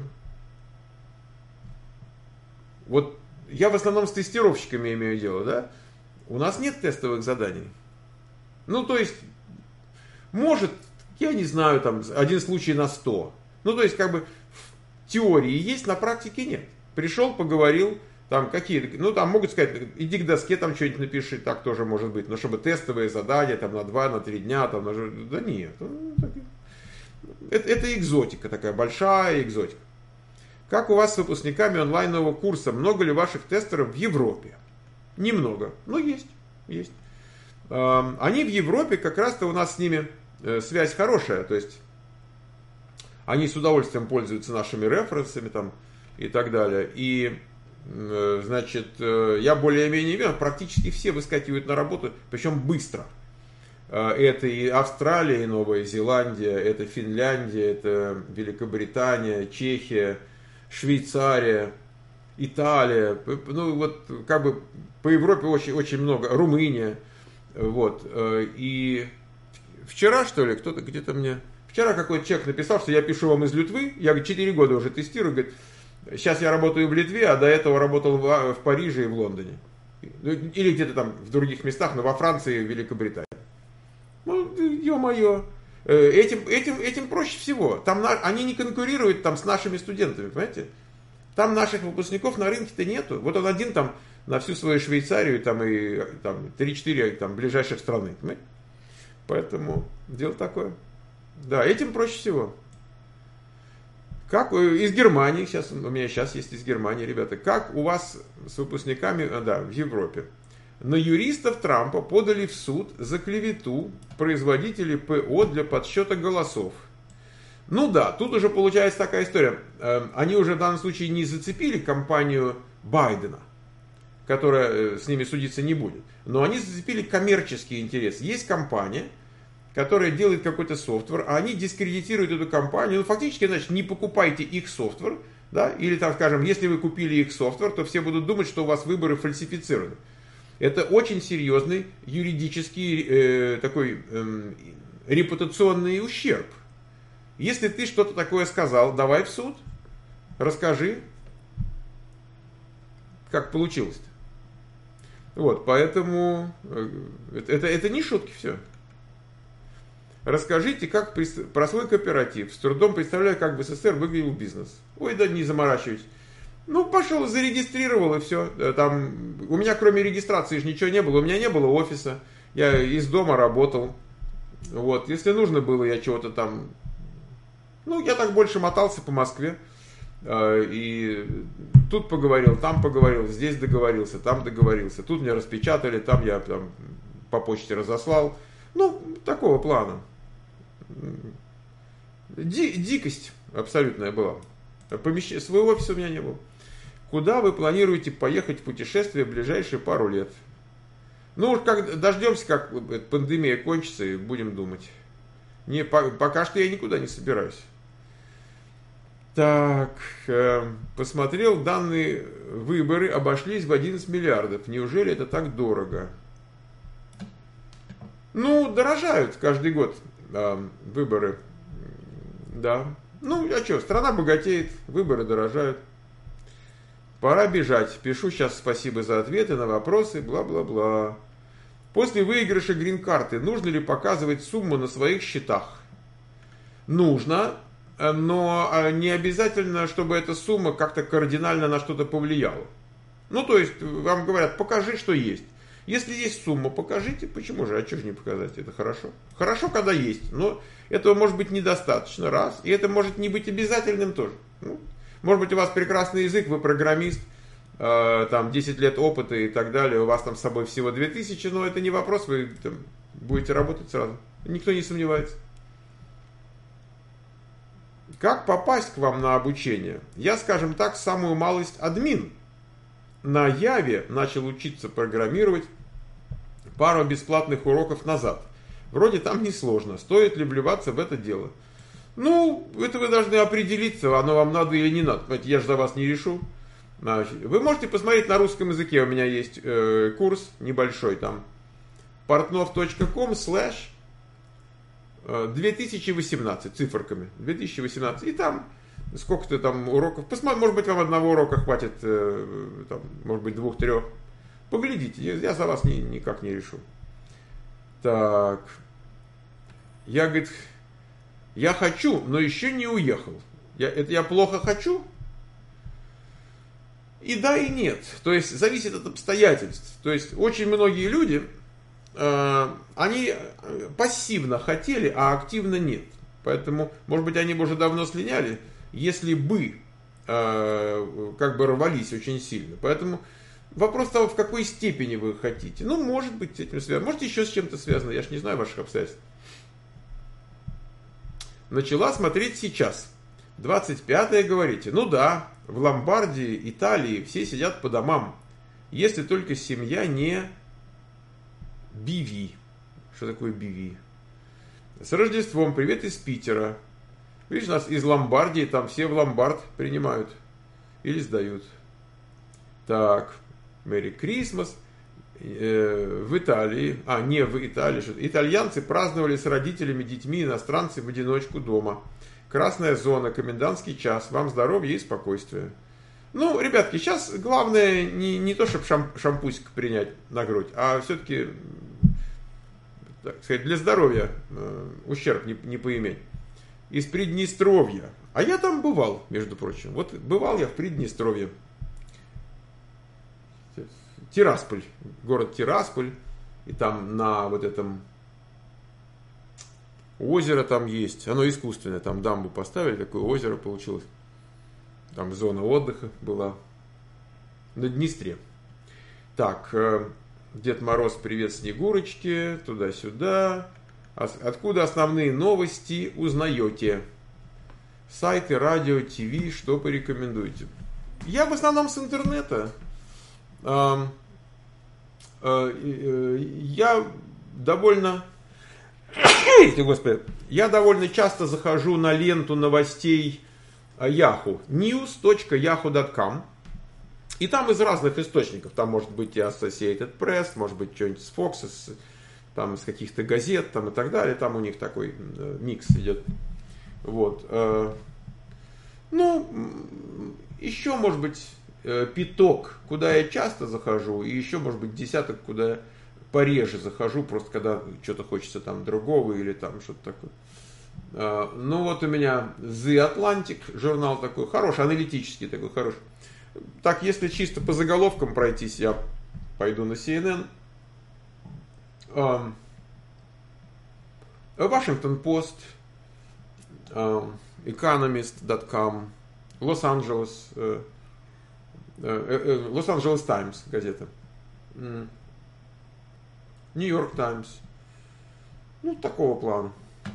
Вот я в основном с тестировщиками имею дело, да? У нас нет тестовых заданий. Ну, то есть, может, я не знаю, там, один случай на сто. Ну, то есть, как бы, в теории есть, на практике нет. Пришел, поговорил, там, какие-то, ну, там могут сказать, иди к доске, там, что-нибудь напиши, так тоже может быть. Но чтобы тестовые задания, там, на два, на три дня, там, на... да нет. Это, это экзотика такая, большая экзотика. Как у вас с выпускниками онлайнового курса? Много ли ваших тестеров в Европе? Немного, но есть, есть. Они в Европе, как раз-то у нас с ними связь хорошая, то есть они с удовольствием пользуются нашими референсами там и так далее. И, значит, я более-менее уверен, практически все выскакивают на работу, причем быстро. Это и Австралия, и Новая Зеландия, это Финляндия, это Великобритания, Чехия, Швейцария, Италия. Ну вот как бы по Европе очень, очень много. Румыния. Вот. И вчера, что ли, кто-то где-то мне... Вчера какой-то человек написал, что я пишу вам из Литвы. Я говорю, четыре года уже тестирую. Говорит, сейчас я работаю в Литве, а до этого работал в, в Париже и в Лондоне. Или где-то там в других местах, но во Франции и в Великобритании. Ну, ё-моё. Этим, этим, этим проще всего. Там на, они не конкурируют там с нашими студентами, понимаете? Там наших выпускников на рынке-то нету. Вот он один там на всю свою Швейцарию там, и там, три-четыре там, ближайших страны. Понимаете? Поэтому дело такое. Да, этим проще всего. Как из Германии, сейчас, у меня сейчас есть из Германии, ребята, как у вас с выпускниками, да, в Европе? На юристов Трампа подали в суд за клевету производителей ПО для подсчета голосов. Ну да, тут уже получается такая история. Они уже в данном случае не зацепили компанию Байдена, которая с ними судиться не будет. Но они зацепили коммерческий интерес. Есть компания, которая делает какой-то софтвер, а они дискредитируют эту компанию. Ну фактически, значит, не покупайте их софтвер. Да? Или, там, скажем, если вы купили их софтвер, то все будут думать, что у вас выборы фальсифицированы. Это очень серьезный юридический э, такой э, репутационный ущерб. Если ты что-то такое сказал, давай в суд, расскажи, как получилось-то. Вот, поэтому э, это, это не шутки все. Расскажите, как про свой кооператив. С трудом представляю, как в СССР выглядел бизнес. Ой, да не заморачивайтесь. Ну, пошел, зарегистрировал и все. Там, у меня кроме регистрации же ничего не было. У меня не было офиса. Я из дома работал. Вот. Если нужно было, я чего-то там... Ну, я так больше мотался по Москве. И тут поговорил, там поговорил, здесь договорился, там договорился. Тут меня распечатали, там я там, по почте разослал. Ну, такого плана. Ди- дикость абсолютная была. Помещ... Своего офиса у меня не было. Куда вы планируете поехать в путешествие в ближайшие пару лет? Ну, уж как дождемся, как пандемия кончится, и будем думать. Не, по, пока что я никуда не собираюсь. Так, э, посмотрел, данные выборы обошлись в одиннадцать миллиардов. Неужели это так дорого? Ну, дорожают каждый год э, выборы. Да. Ну, а что, страна богатеет, выборы дорожают. Пора бежать. Пишу сейчас спасибо за ответы на вопросы, бла-бла-бла. После выигрыша грин-карты нужно ли показывать сумму на своих счетах? Нужно, но не обязательно, чтобы эта сумма как-то кардинально на что-то повлияла. Ну, то есть, вам говорят, покажи, что есть. Если есть сумма, покажите. Почему же? А что же не показать? Это хорошо. Хорошо, когда есть, но этого может быть недостаточно, раз. И это может не быть обязательным тоже. Ну, может быть, у вас прекрасный язык, вы программист, э, там десять лет опыта и так далее, у вас там с собой всего две тысячи, но это не вопрос, вы там, будете работать сразу. Никто не сомневается. Как попасть к вам на обучение? Я, скажем так, самую малость админ. На Яве начал учиться программировать пару бесплатных уроков назад. Вроде там несложно. Стоит ли вливаться в это дело? Ну, это вы должны определиться, оно вам надо или не надо. Я же за вас не решу. Вы можете посмотреть на русском языке. У меня есть э, курс небольшой там. портнов точка ком слэш две тысячи восемнадцать циферками. две тысячи восемнадцать. И там сколько-то там уроков. Посмотрите, может быть, вам одного урока хватит, э, там, может быть, двух-трех. Поглядите, я за вас ни, никак не решу. Так. Я, говорит, я хочу, но еще не уехал. Я, это я плохо хочу? И да, и нет. То есть, зависит от обстоятельств. То есть, очень многие люди, э, они пассивно хотели, а активно нет. Поэтому, может быть, они бы уже давно слиняли, если бы э, как бы рвались очень сильно. Поэтому вопрос того, в какой степени вы хотите. Ну, может быть, с этим связано. Может, еще с чем-то связано. Я ж не знаю ваших обстоятельств. Начала смотреть сейчас. двадцать пятое говорите. Ну да, в Ломбардии, Италии все сидят по домам, если только семья не би ви. Что такое би ви? С Рождеством, привет из Питера. Видишь, нас из Ломбардии, там все в ломбард принимают или сдают. Так, Merry Christmas. Э, в Италии, а не в Италии, что итальянцы праздновали с родителями, детьми, иностранцы в одиночку дома. Красная зона, комендантский час. Вам здоровья и спокойствия. Ну, ребятки, сейчас главное не, не то, чтобы шам, шампусик принять на грудь, а все-таки, так сказать, для здоровья э, ущерб не, не поиметь. Из Приднестровья. А я там бывал, между прочим. Вот бывал я в Приднестровье. Тирасполь. Город Тирасполь. И там на вот этом озеро там есть. Оно искусственное. Там дамбу поставили, такое озеро получилось. Там зона отдыха была. На Днестре. Так. Дед Мороз, привет, Снегурочки. Туда-сюда. Откуда основные новости узнаете? Сайты, радио, ТВ, что порекомендуете? Я в основном с интернета. Я довольно... Господи, я довольно часто захожу на ленту новостей Yahoo. ньюс точка яху точка ком. И там из разных источников. Там может быть и Associated Press, может быть что-нибудь с Fox, с... там с каких-то газет там, и так далее, там у них такой э, микс идет. Вот. Э, ну, еще, может быть, э, пяток, куда я часто захожу, и еще, может быть, десяток, куда я пореже захожу, просто когда что-то хочется там другого или там что-то такое. Э, ну, вот у меня The Atlantic, журнал такой, хороший, аналитический такой, хороший. Так, если чисто по заголовкам пройтись, я пойду на си эн эн. Washington Post, экономист точка ком, Лос-Анджелес, Лос-Анджелес Таймс газета, Нью-Йорк Таймс, ну, такого плана.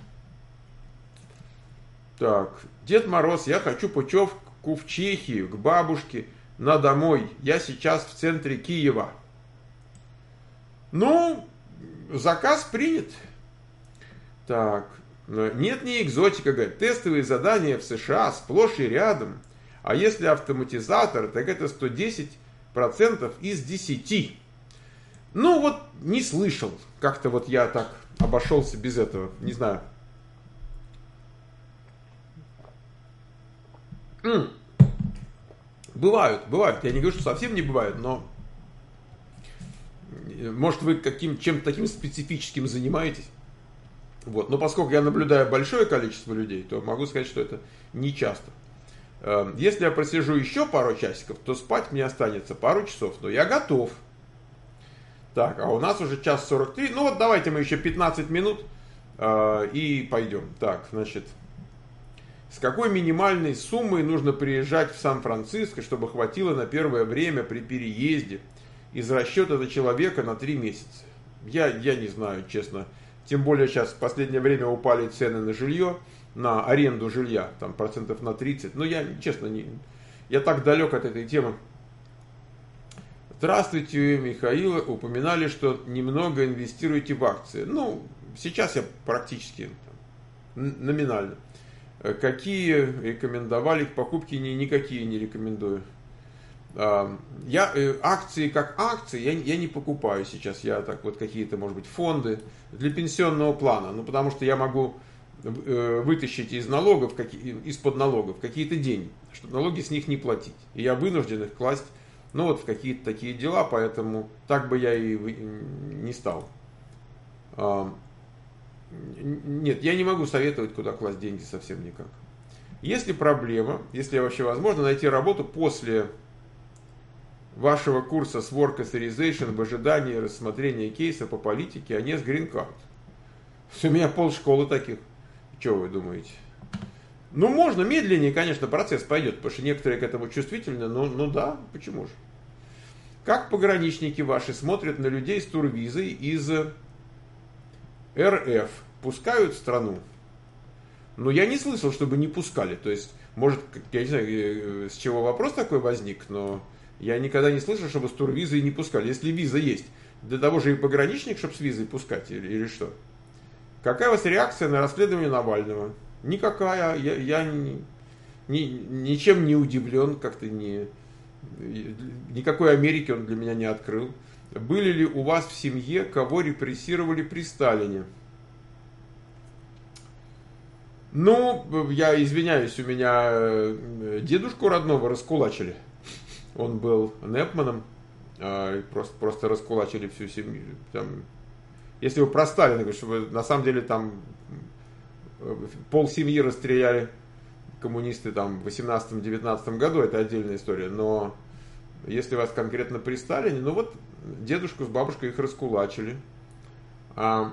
Так, Дед Мороз, я хочу путевку в Чехию, к бабушке, на домой. Я сейчас в центре Киева. Ну, заказ принят. Так, нет, не экзотика, говорит. Тестовые задания в США сплошь и рядом. А если автоматизатор, так это сто десять процентов из десяти. Ну, вот не слышал. Как-то вот я так обошелся без этого. Не знаю. М-м. Бывают, бывают. Я не говорю, что совсем не бывают, но... Может, вы каким, чем-то таким специфическим занимаетесь. Вот. Но поскольку я наблюдаю большое количество людей, то могу сказать, что это не часто. Если я просижу еще пару часиков, то спать мне останется пару часов. Но я готов. Так, а у нас уже час сорок три. Ну вот давайте мы еще пятнадцать минут э, и пойдем. Так, значит, с какой минимальной суммой нужно приезжать в Сан-Франциско, чтобы хватило на первое время при переезде из расчета за человека на три месяца? Я, я не знаю, честно. Тем более сейчас в последнее время упали цены на жилье, на аренду жилья, там процентов на тридцать. Но я, честно, не, я так далек от этой темы. Здравствуйте, Михаил. Упоминали, что немного инвестируете в акции. Ну, сейчас я практически там, номинально. Какие рекомендовали к покупке? Ни, никакие не рекомендую. Я акции как акции я, я не покупаю сейчас. Я так вот какие-то, может быть, фонды для пенсионного плана. Ну, потому что я могу вытащить из налогов, из-под налогов какие-то деньги, чтобы налоги с них не платить. И я вынужден их класть, ну, вот в какие-то такие дела, поэтому так бы я и не стал. Нет, я не могу советовать, куда класть деньги совсем никак. Если проблема, если вообще возможно найти работу после вашего курса с Work Authorization в ожидании рассмотрения кейса по политике, а не с Green Card. У меня полшколы таких. Что вы думаете? Ну, можно медленнее, конечно, процесс пойдет, потому что некоторые к этому чувствительны, но ну да, почему же? Как пограничники ваши смотрят на людей с турвизой из эр эф? Пускают в страну? Но я не слышал, чтобы не пускали. То есть Может, я не знаю, с чего вопрос такой возник, но я никогда не слышал, чтобы с турвизой не пускали. Если виза есть, для того же и пограничник, чтобы с визой пускать, или, или что? Какая у вас реакция на расследование Навального? Никакая. Я, я ни, ни, ничем не удивлен, как-то не... Никакой Америки он для меня не открыл. Были ли у вас в семье, кого репрессировали при Сталине? Ну, я извиняюсь, у меня дедушку родного раскулачили. Он был Непманом. Просто, просто раскулачили всю семью. Там, если вы про Сталина говорите, что на самом деле там пол семьи расстреляли коммунисты там в восемнадцатом-девятнадцатом году, это отдельная история. Но если вас конкретно при Сталине, ну вот дедушку с бабушкой их раскулачили. А,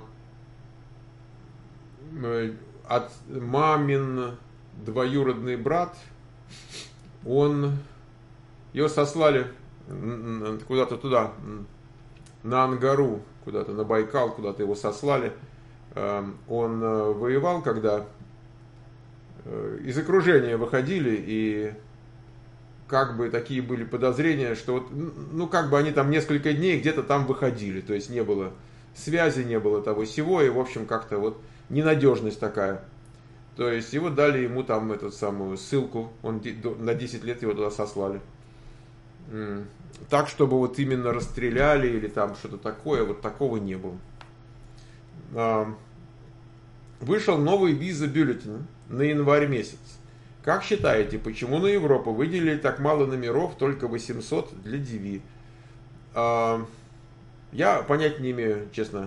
от мамин двоюродный брат, он, его сослали куда-то туда, на Ангару, куда-то на Байкал, куда-то его сослали. Он воевал, когда из окружения выходили, и как бы такие были подозрения, что вот, ну как бы они там несколько дней где-то там выходили, то есть не было связи, не было того сего, и в общем как-то вот ненадежность такая. То есть его дали ему там эту самую ссылку, он на десять лет его туда сослали. Так, чтобы вот именно расстреляли или там что-то такое, вот такого не было. Вышел новый виза-бюллетень на январь месяц. Как считаете, почему на Европу выделили так мало номеров, только восемьсот для ди ви? Я понять не имею, честно.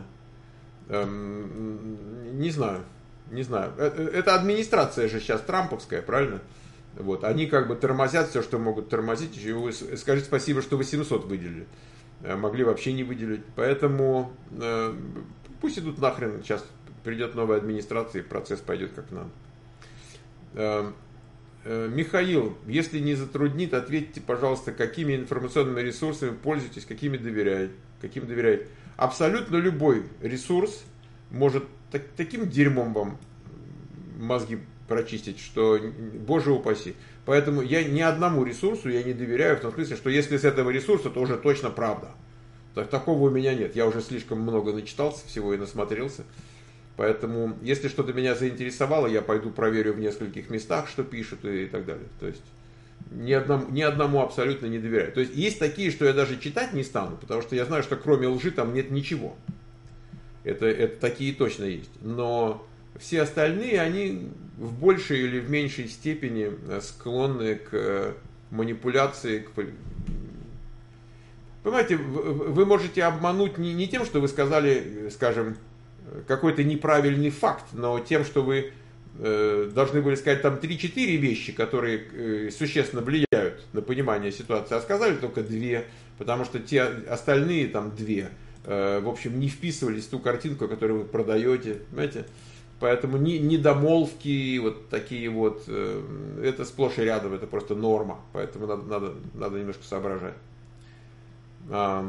Не знаю. Не знаю. Это администрация же сейчас трамповская, правильно? Вот. Они как бы тормозят все, что могут тормозить. Вы скажите спасибо, что восемьсот выделили. Могли вообще не выделить. Поэтому э, пусть идут нахрен. Сейчас придет новая администрация, и процесс пойдет как надо. Э, э, Михаил, если не затруднит, ответьте, пожалуйста, какими информационными ресурсами пользуетесь, какими доверяете. Каким доверяете. Абсолютно любой ресурс может так, таким дерьмом вам мозги прочистить, что боже упаси. Поэтому я ни одному ресурсу я не доверяю, в том смысле, что если с этого ресурса, то уже точно правда. Так, такого у меня нет. Я уже слишком много начитался всего и насмотрелся. Поэтому, если что-то меня заинтересовало, я пойду проверю в нескольких местах, что пишут и так далее. То есть ни одному, ни одному абсолютно не доверяю. То есть есть такие, что я даже читать не стану, потому что я знаю, что кроме лжи там нет ничего. Это, это такие точно есть. Но все остальные, они в большей или в меньшей степени склонны к манипуляции. К... Понимаете, вы можете обмануть не, не тем, что вы сказали, скажем, какой-то неправильный факт, но тем, что вы э, должны были сказать там три-четыре вещи, которые э, существенно влияют на понимание ситуации, а сказали только две, потому что те остальные там две, э, в общем, не вписывались в ту картинку, которую вы продаете, понимаете? Поэтому недомолвки, вот такие вот, э, это сплошь и рядом, это просто норма, поэтому надо, надо, надо немножко соображать. А,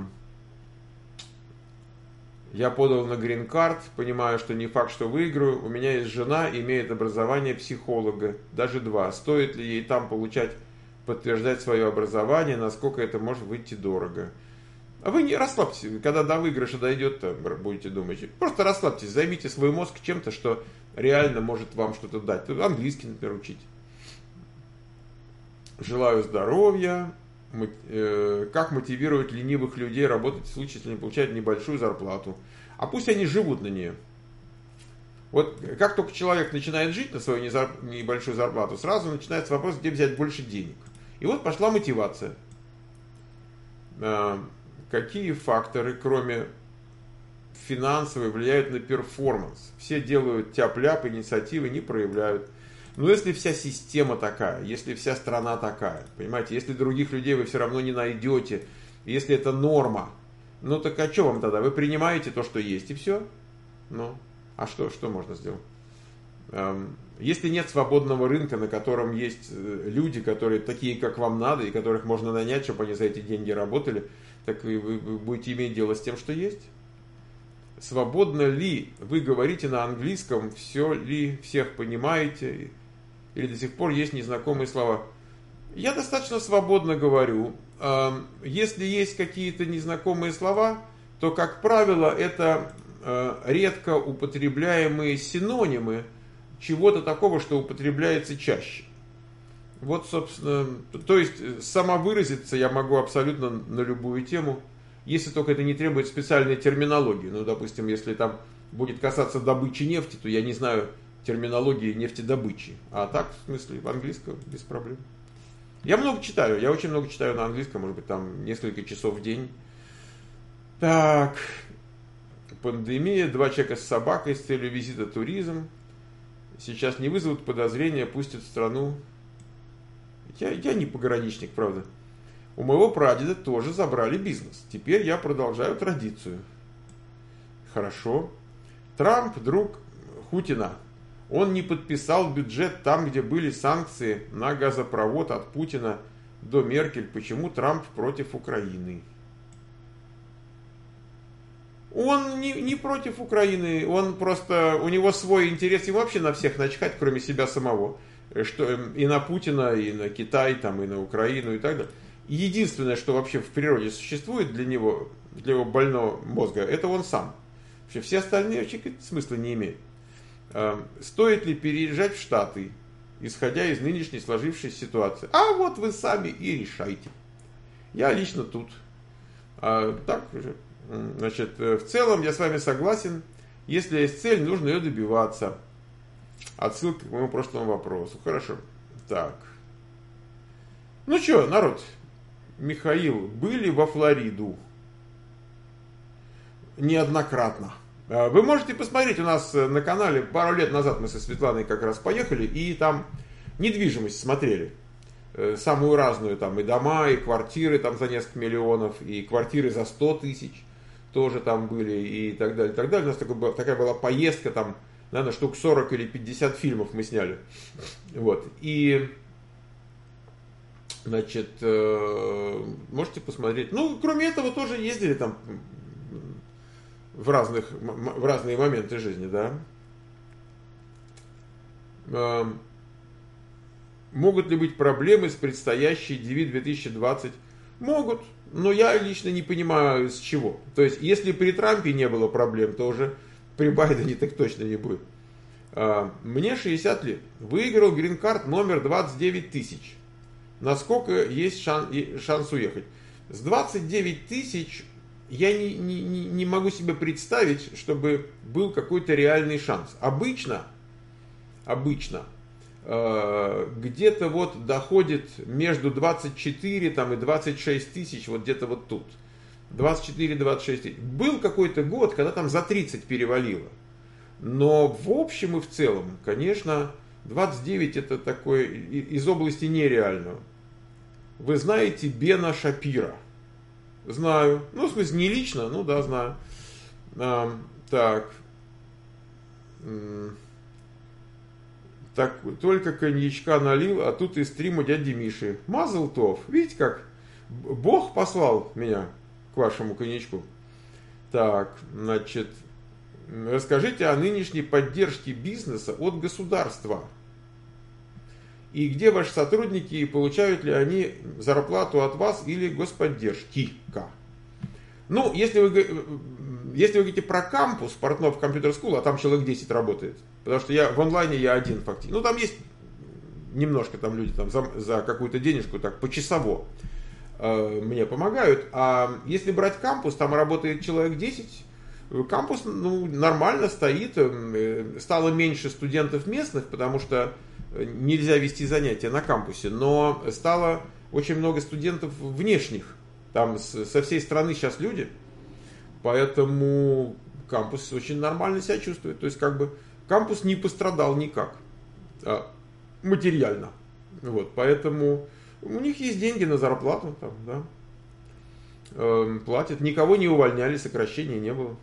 я подал на грин-карт, понимаю, что не факт, что выиграю. У меня есть жена, имеет образование психолога, даже два. Стоит ли ей там получать, подтверждать свое образование, насколько это может выйти дорого? А вы не расслабьтесь, когда до выигрыша дойдет, то будете думать. Просто расслабьтесь, займите свой мозг чем-то, что реально может вам что-то дать. Английский, например, учить. Желаю здоровья. Как мотивировать ленивых людей работать в случае, если они получают небольшую зарплату? А пусть они живут на нее. Вот как только человек начинает жить на свою небольшую зарплату, сразу начинается вопрос, где взять больше денег. И вот пошла мотивация. Какие факторы, кроме финансовой, влияют на перформанс? Все делают тяп-ляп, инициативы не проявляют. Но если вся система такая, если вся страна такая, понимаете, если других людей вы все равно не найдете, если это норма, ну так а что вам тогда? Вы принимаете то, что есть, и все? Ну, а что, что можно сделать? Если нет свободного рынка, на котором есть люди, которые такие, как вам надо, и которых можно нанять, чтобы они за эти деньги работали, так вы, вы будете иметь дело с тем, что есть. Свободно ли вы говорите на английском, все ли всех понимаете? или до сих пор есть незнакомые слова? Я достаточно свободно говорю. Если есть какие-то незнакомые слова, то, как правило, это редко употребляемые синонимы чего-то такого, что употребляется чаще. Вот, собственно, то есть самовыразиться я могу абсолютно на любую тему, если только это не требует специальной терминологии. Ну, допустим, если там будет касаться добычи нефти, то я не знаю терминологии нефтедобычи. А так, в смысле, в английском без проблем. Я много читаю, я очень много читаю на английском, может быть, там несколько часов в день. Так, пандемия, два человека с собакой с целью визита туризм. Сейчас не вызовут подозрения, пустят в страну. Я, я не пограничник, правда. У моего прадеда тоже забрали бизнес. Теперь я продолжаю традицию. Хорошо. Трамп, друг Хутина. Он не подписал бюджет там, где были санкции на газопровод от Путина до Меркель. Почему Трамп против Украины? Он не, не против Украины, он просто, у него свой интерес, ему вообще на всех начхать, кроме себя самого. Что, и на Путина, и на Китай, там, и на Украину, и так далее. Единственное, что вообще в природе существует для него, для его больного мозга, это он сам. Вообще, все остальные вообще смысла не имеют. Стоит ли переезжать в Штаты, исходя из нынешней сложившейся ситуации? А вот вы сами и решайте. Я лично тут. А, так же. Значит, в целом я с вами согласен. Если есть цель, нужно ее добиваться. Отсылка к моему прошлому вопросу. Хорошо. Так. Ну что, народ. Михаил, были во Флориду? Неоднократно. Вы можете посмотреть, у нас на канале пару лет назад мы со Светланой как раз поехали, и там недвижимость смотрели. Самую разную, там и дома, и квартиры там за несколько миллионов, и квартиры за сто тысяч тоже там были, и так далее, и так далее. У нас такая, такая была поездка, там, наверное, штук сорок или пятьдесят фильмов мы сняли. Вот, и, значит, можете посмотреть. Ну, кроме этого, тоже ездили там в, разных, в разные моменты жизни, да. Могут ли быть проблемы с предстоящей ди ви две тысячи двадцать? Могут, но я лично не понимаю с чего. То есть, если при Трампе не было проблем, то уже при Байдене так точно не будет. Мне шестьдесят лет. Выиграл грин-карт номер двадцать девять тысяч. Насколько есть шанс, шанс уехать? С двадцать девять тысяч я не, не, не могу себе представить, чтобы был какой-то реальный шанс. Обычно, обычно, где-то вот доходит между двадцать четыре там, и двадцать шесть тысяч, вот где-то вот тут. двадцать четыре - двадцать шесть тысяч. Был какой-то год, когда там за тридцать перевалило. Но в общем и в целом, конечно, двадцать девять это такое из области нереального. Вы знаете Бена Шапира? Знаю. Ну, в смысле, не лично, ну да, знаю. А, так. Так, только коньячка налил, а тут из стрима дяди Миши. Мазал тов. Видите как? Бог послал меня к вашему коньячку. Так, значит, расскажите о нынешней поддержке бизнеса от государства. И где ваши сотрудники, и получают ли они зарплату от вас или господдержки? Ну, если вы, если вы говорите про кампус Портнов Computer School, а там человек десять работает, потому что я в онлайне я один фактически. Ну, там есть немножко там люди там, за, за какую-то денежку так почасово э, мне помогают. А если брать кампус, там работает человек десять. Кампус ну, нормально стоит, э, стало меньше студентов местных, потому что нельзя вести занятия на кампусе, но стало очень много студентов внешних. Там со всей страны сейчас люди, поэтому кампус очень нормально себя чувствует. То есть, как бы, кампус не пострадал никак а, материально. Вот, поэтому у них есть деньги на зарплату, там, да, э, платят. Никого не увольняли, сокращений не было.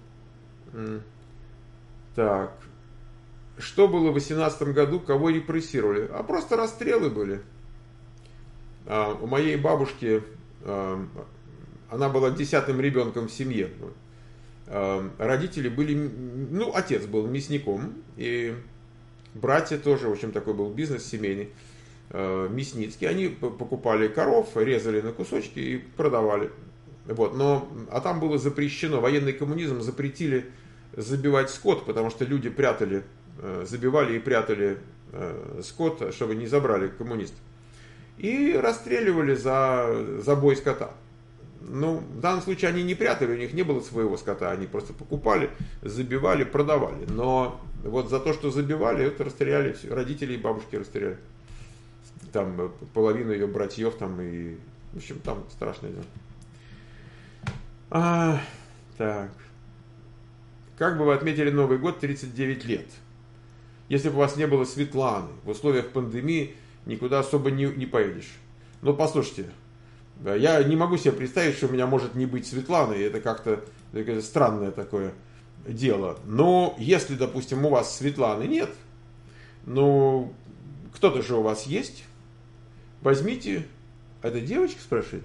Так. Что было в восемнадцатом году, кого репрессировали? А просто расстрелы были. А, у моей бабушки, а, она была десятым ребенком в семье. А, родители были, ну, отец был мясником, и братья тоже, в общем, такой был бизнес семейный, Мясницкий. Они покупали коров, резали на кусочки и продавали. Вот. Но, а там было запрещено, военный коммунизм запретили забивать скот, потому что люди прятали, забивали и прятали скот, чтобы не забрали коммунисты. И расстреливали за забой скота. Ну, в данном случае они не прятали, у них не было своего скота, они просто покупали, забивали, продавали. Но вот за то, что забивали, это расстреляли все, родители и бабушки расстреляли. Там половину ее братьев, там и, в общем, там страшное дело. А, так. Как бы вы отметили Новый год тридцать девять лет? Если бы у вас не было Светланы, в условиях пандемии никуда особо не, не поедешь. Но послушайте, я не могу себе представить, что у меня может не быть Светланы, это как-то странное такое дело. Но если, допустим, у вас Светланы нет, ну, кто-то же у вас есть, возьмите... Это девочка спрашивает?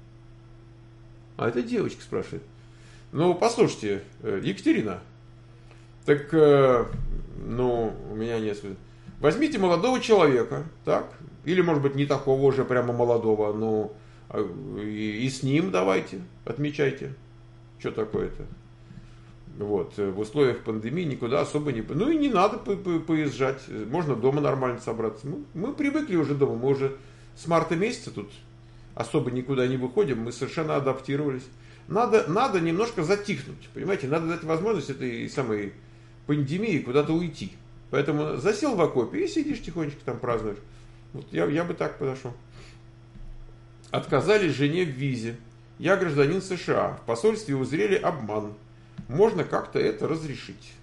А это девочка спрашивает. Ну, послушайте, Екатерина, так, ну, у меня нет... Возьмите молодого человека, так? Или, может быть, не такого уже прямо молодого, но и, и с ним давайте, отмечайте. Что такое-то? Вот, в условиях пандемии никуда особо не... Ну и не надо по -по поезжать, можно дома нормально собраться. Мы, мы привыкли уже дома, мы уже с марта месяца тут особо никуда не выходим, мы совершенно адаптировались. Надо, надо немножко затихнуть, понимаете, надо дать возможность этой самой пандемии куда-то уйти. Поэтому засел в окопе и сидишь тихонечко там празднуешь. Вот я, я бы так подошел. Отказали жене в визе. Я гражданин США. В посольстве узрели обман. Можно как-то это разрешить?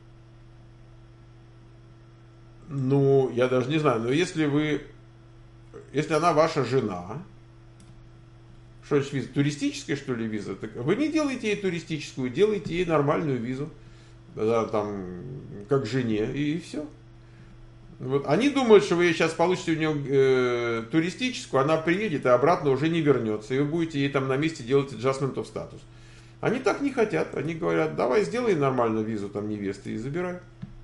Ну, я даже не знаю. Но если вы... Если она ваша жена... Что значит виза? Туристическая, что ли, виза? Так вы не делаете ей туристическую, делаете ей нормальную визу. Да, там, как жене, и все. Вот. Они думают, что вы сейчас получите у нее э, туристическую, она приедет и обратно уже не вернется, и вы будете ей там на месте делать adjustment of status. Они так не хотят, они говорят, давай сделай нормальную визу там невесты и забирай.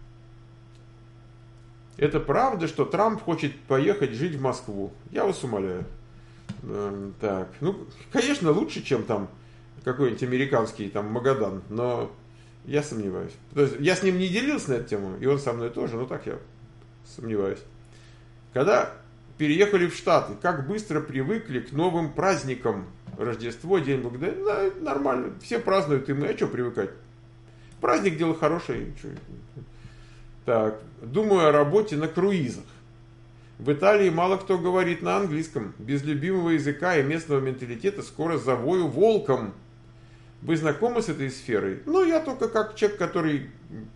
Это правда, что Трамп хочет поехать жить в Москву? Я вас умоляю. Э, так, ну, конечно, лучше, чем там какой-нибудь американский там Магадан, но... Я сомневаюсь. То есть я с ним не делился на эту тему, и он со мной тоже, но так я сомневаюсь. Когда переехали в Штаты, как быстро привыкли к новым праздникам? Рождество, День Благодарения, да, это нормально. Все празднуют, и мы, а что привыкать? Праздник дело хорошее. Так, думаю о работе на круизах. В Италии мало кто говорит на английском. Без любимого языка и местного менталитета скоро завою волком. Вы знакомы с этой сферой? Ну, я только как человек, который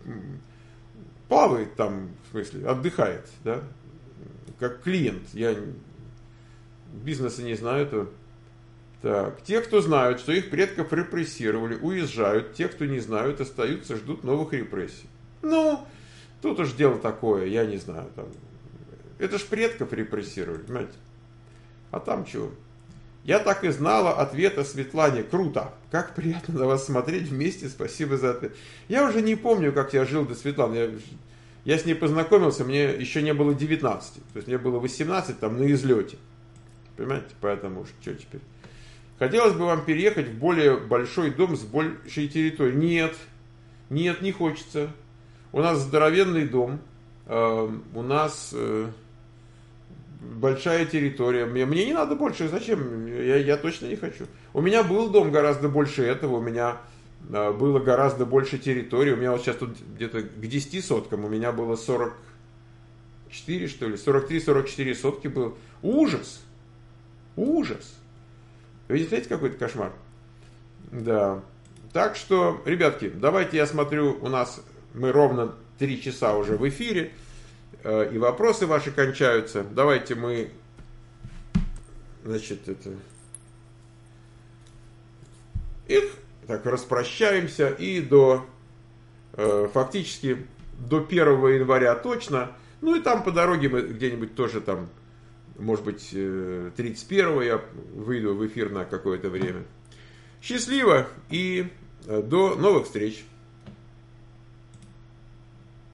плавает там, в смысле, отдыхает, да, как клиент. Я бизнеса не знаю, это... Так, те, кто знают, что их предков репрессировали, уезжают, те, кто не знают, остаются, ждут новых репрессий. Ну, тут уж дело такое, я не знаю, там... Это ж предков репрессировали, понимаете? А там чего? Я так и знала ответа Светлане. Круто. Как приятно на вас смотреть вместе. Спасибо за ответ. Я уже не помню, как я жил до Светланы. Я, я с ней познакомился, мне еще не было девятнадцати. То есть мне было восемнадцать там на излете. Понимаете? Поэтому уж что теперь. Хотелось бы вам переехать в более большой дом с большей территорией. Нет. Нет, не хочется. У нас здоровенный дом. Э, у нас... Э, большая территория. Мне, мне не надо больше. Зачем? Я, я точно не хочу. У меня был дом гораздо больше этого. У меня э, было гораздо больше территории. У меня вот сейчас тут где-то к десяти соткам. У меня было сорок четыре, что ли. сорок три сорок четыре сотки было. Ужас. Ужас. Вы видите, какой-то кошмар? Да. Так что, ребятки, давайте я смотрю, у нас мы ровно три часа уже в эфире. И вопросы ваши кончаются. Давайте мы, значит, это, их так распрощаемся и до, э, фактически до первого января точно. Ну и там по дороге мы где-нибудь тоже там, может быть, тридцать первого я выйду в эфир на какое-то время. Счастливо и до новых встреч.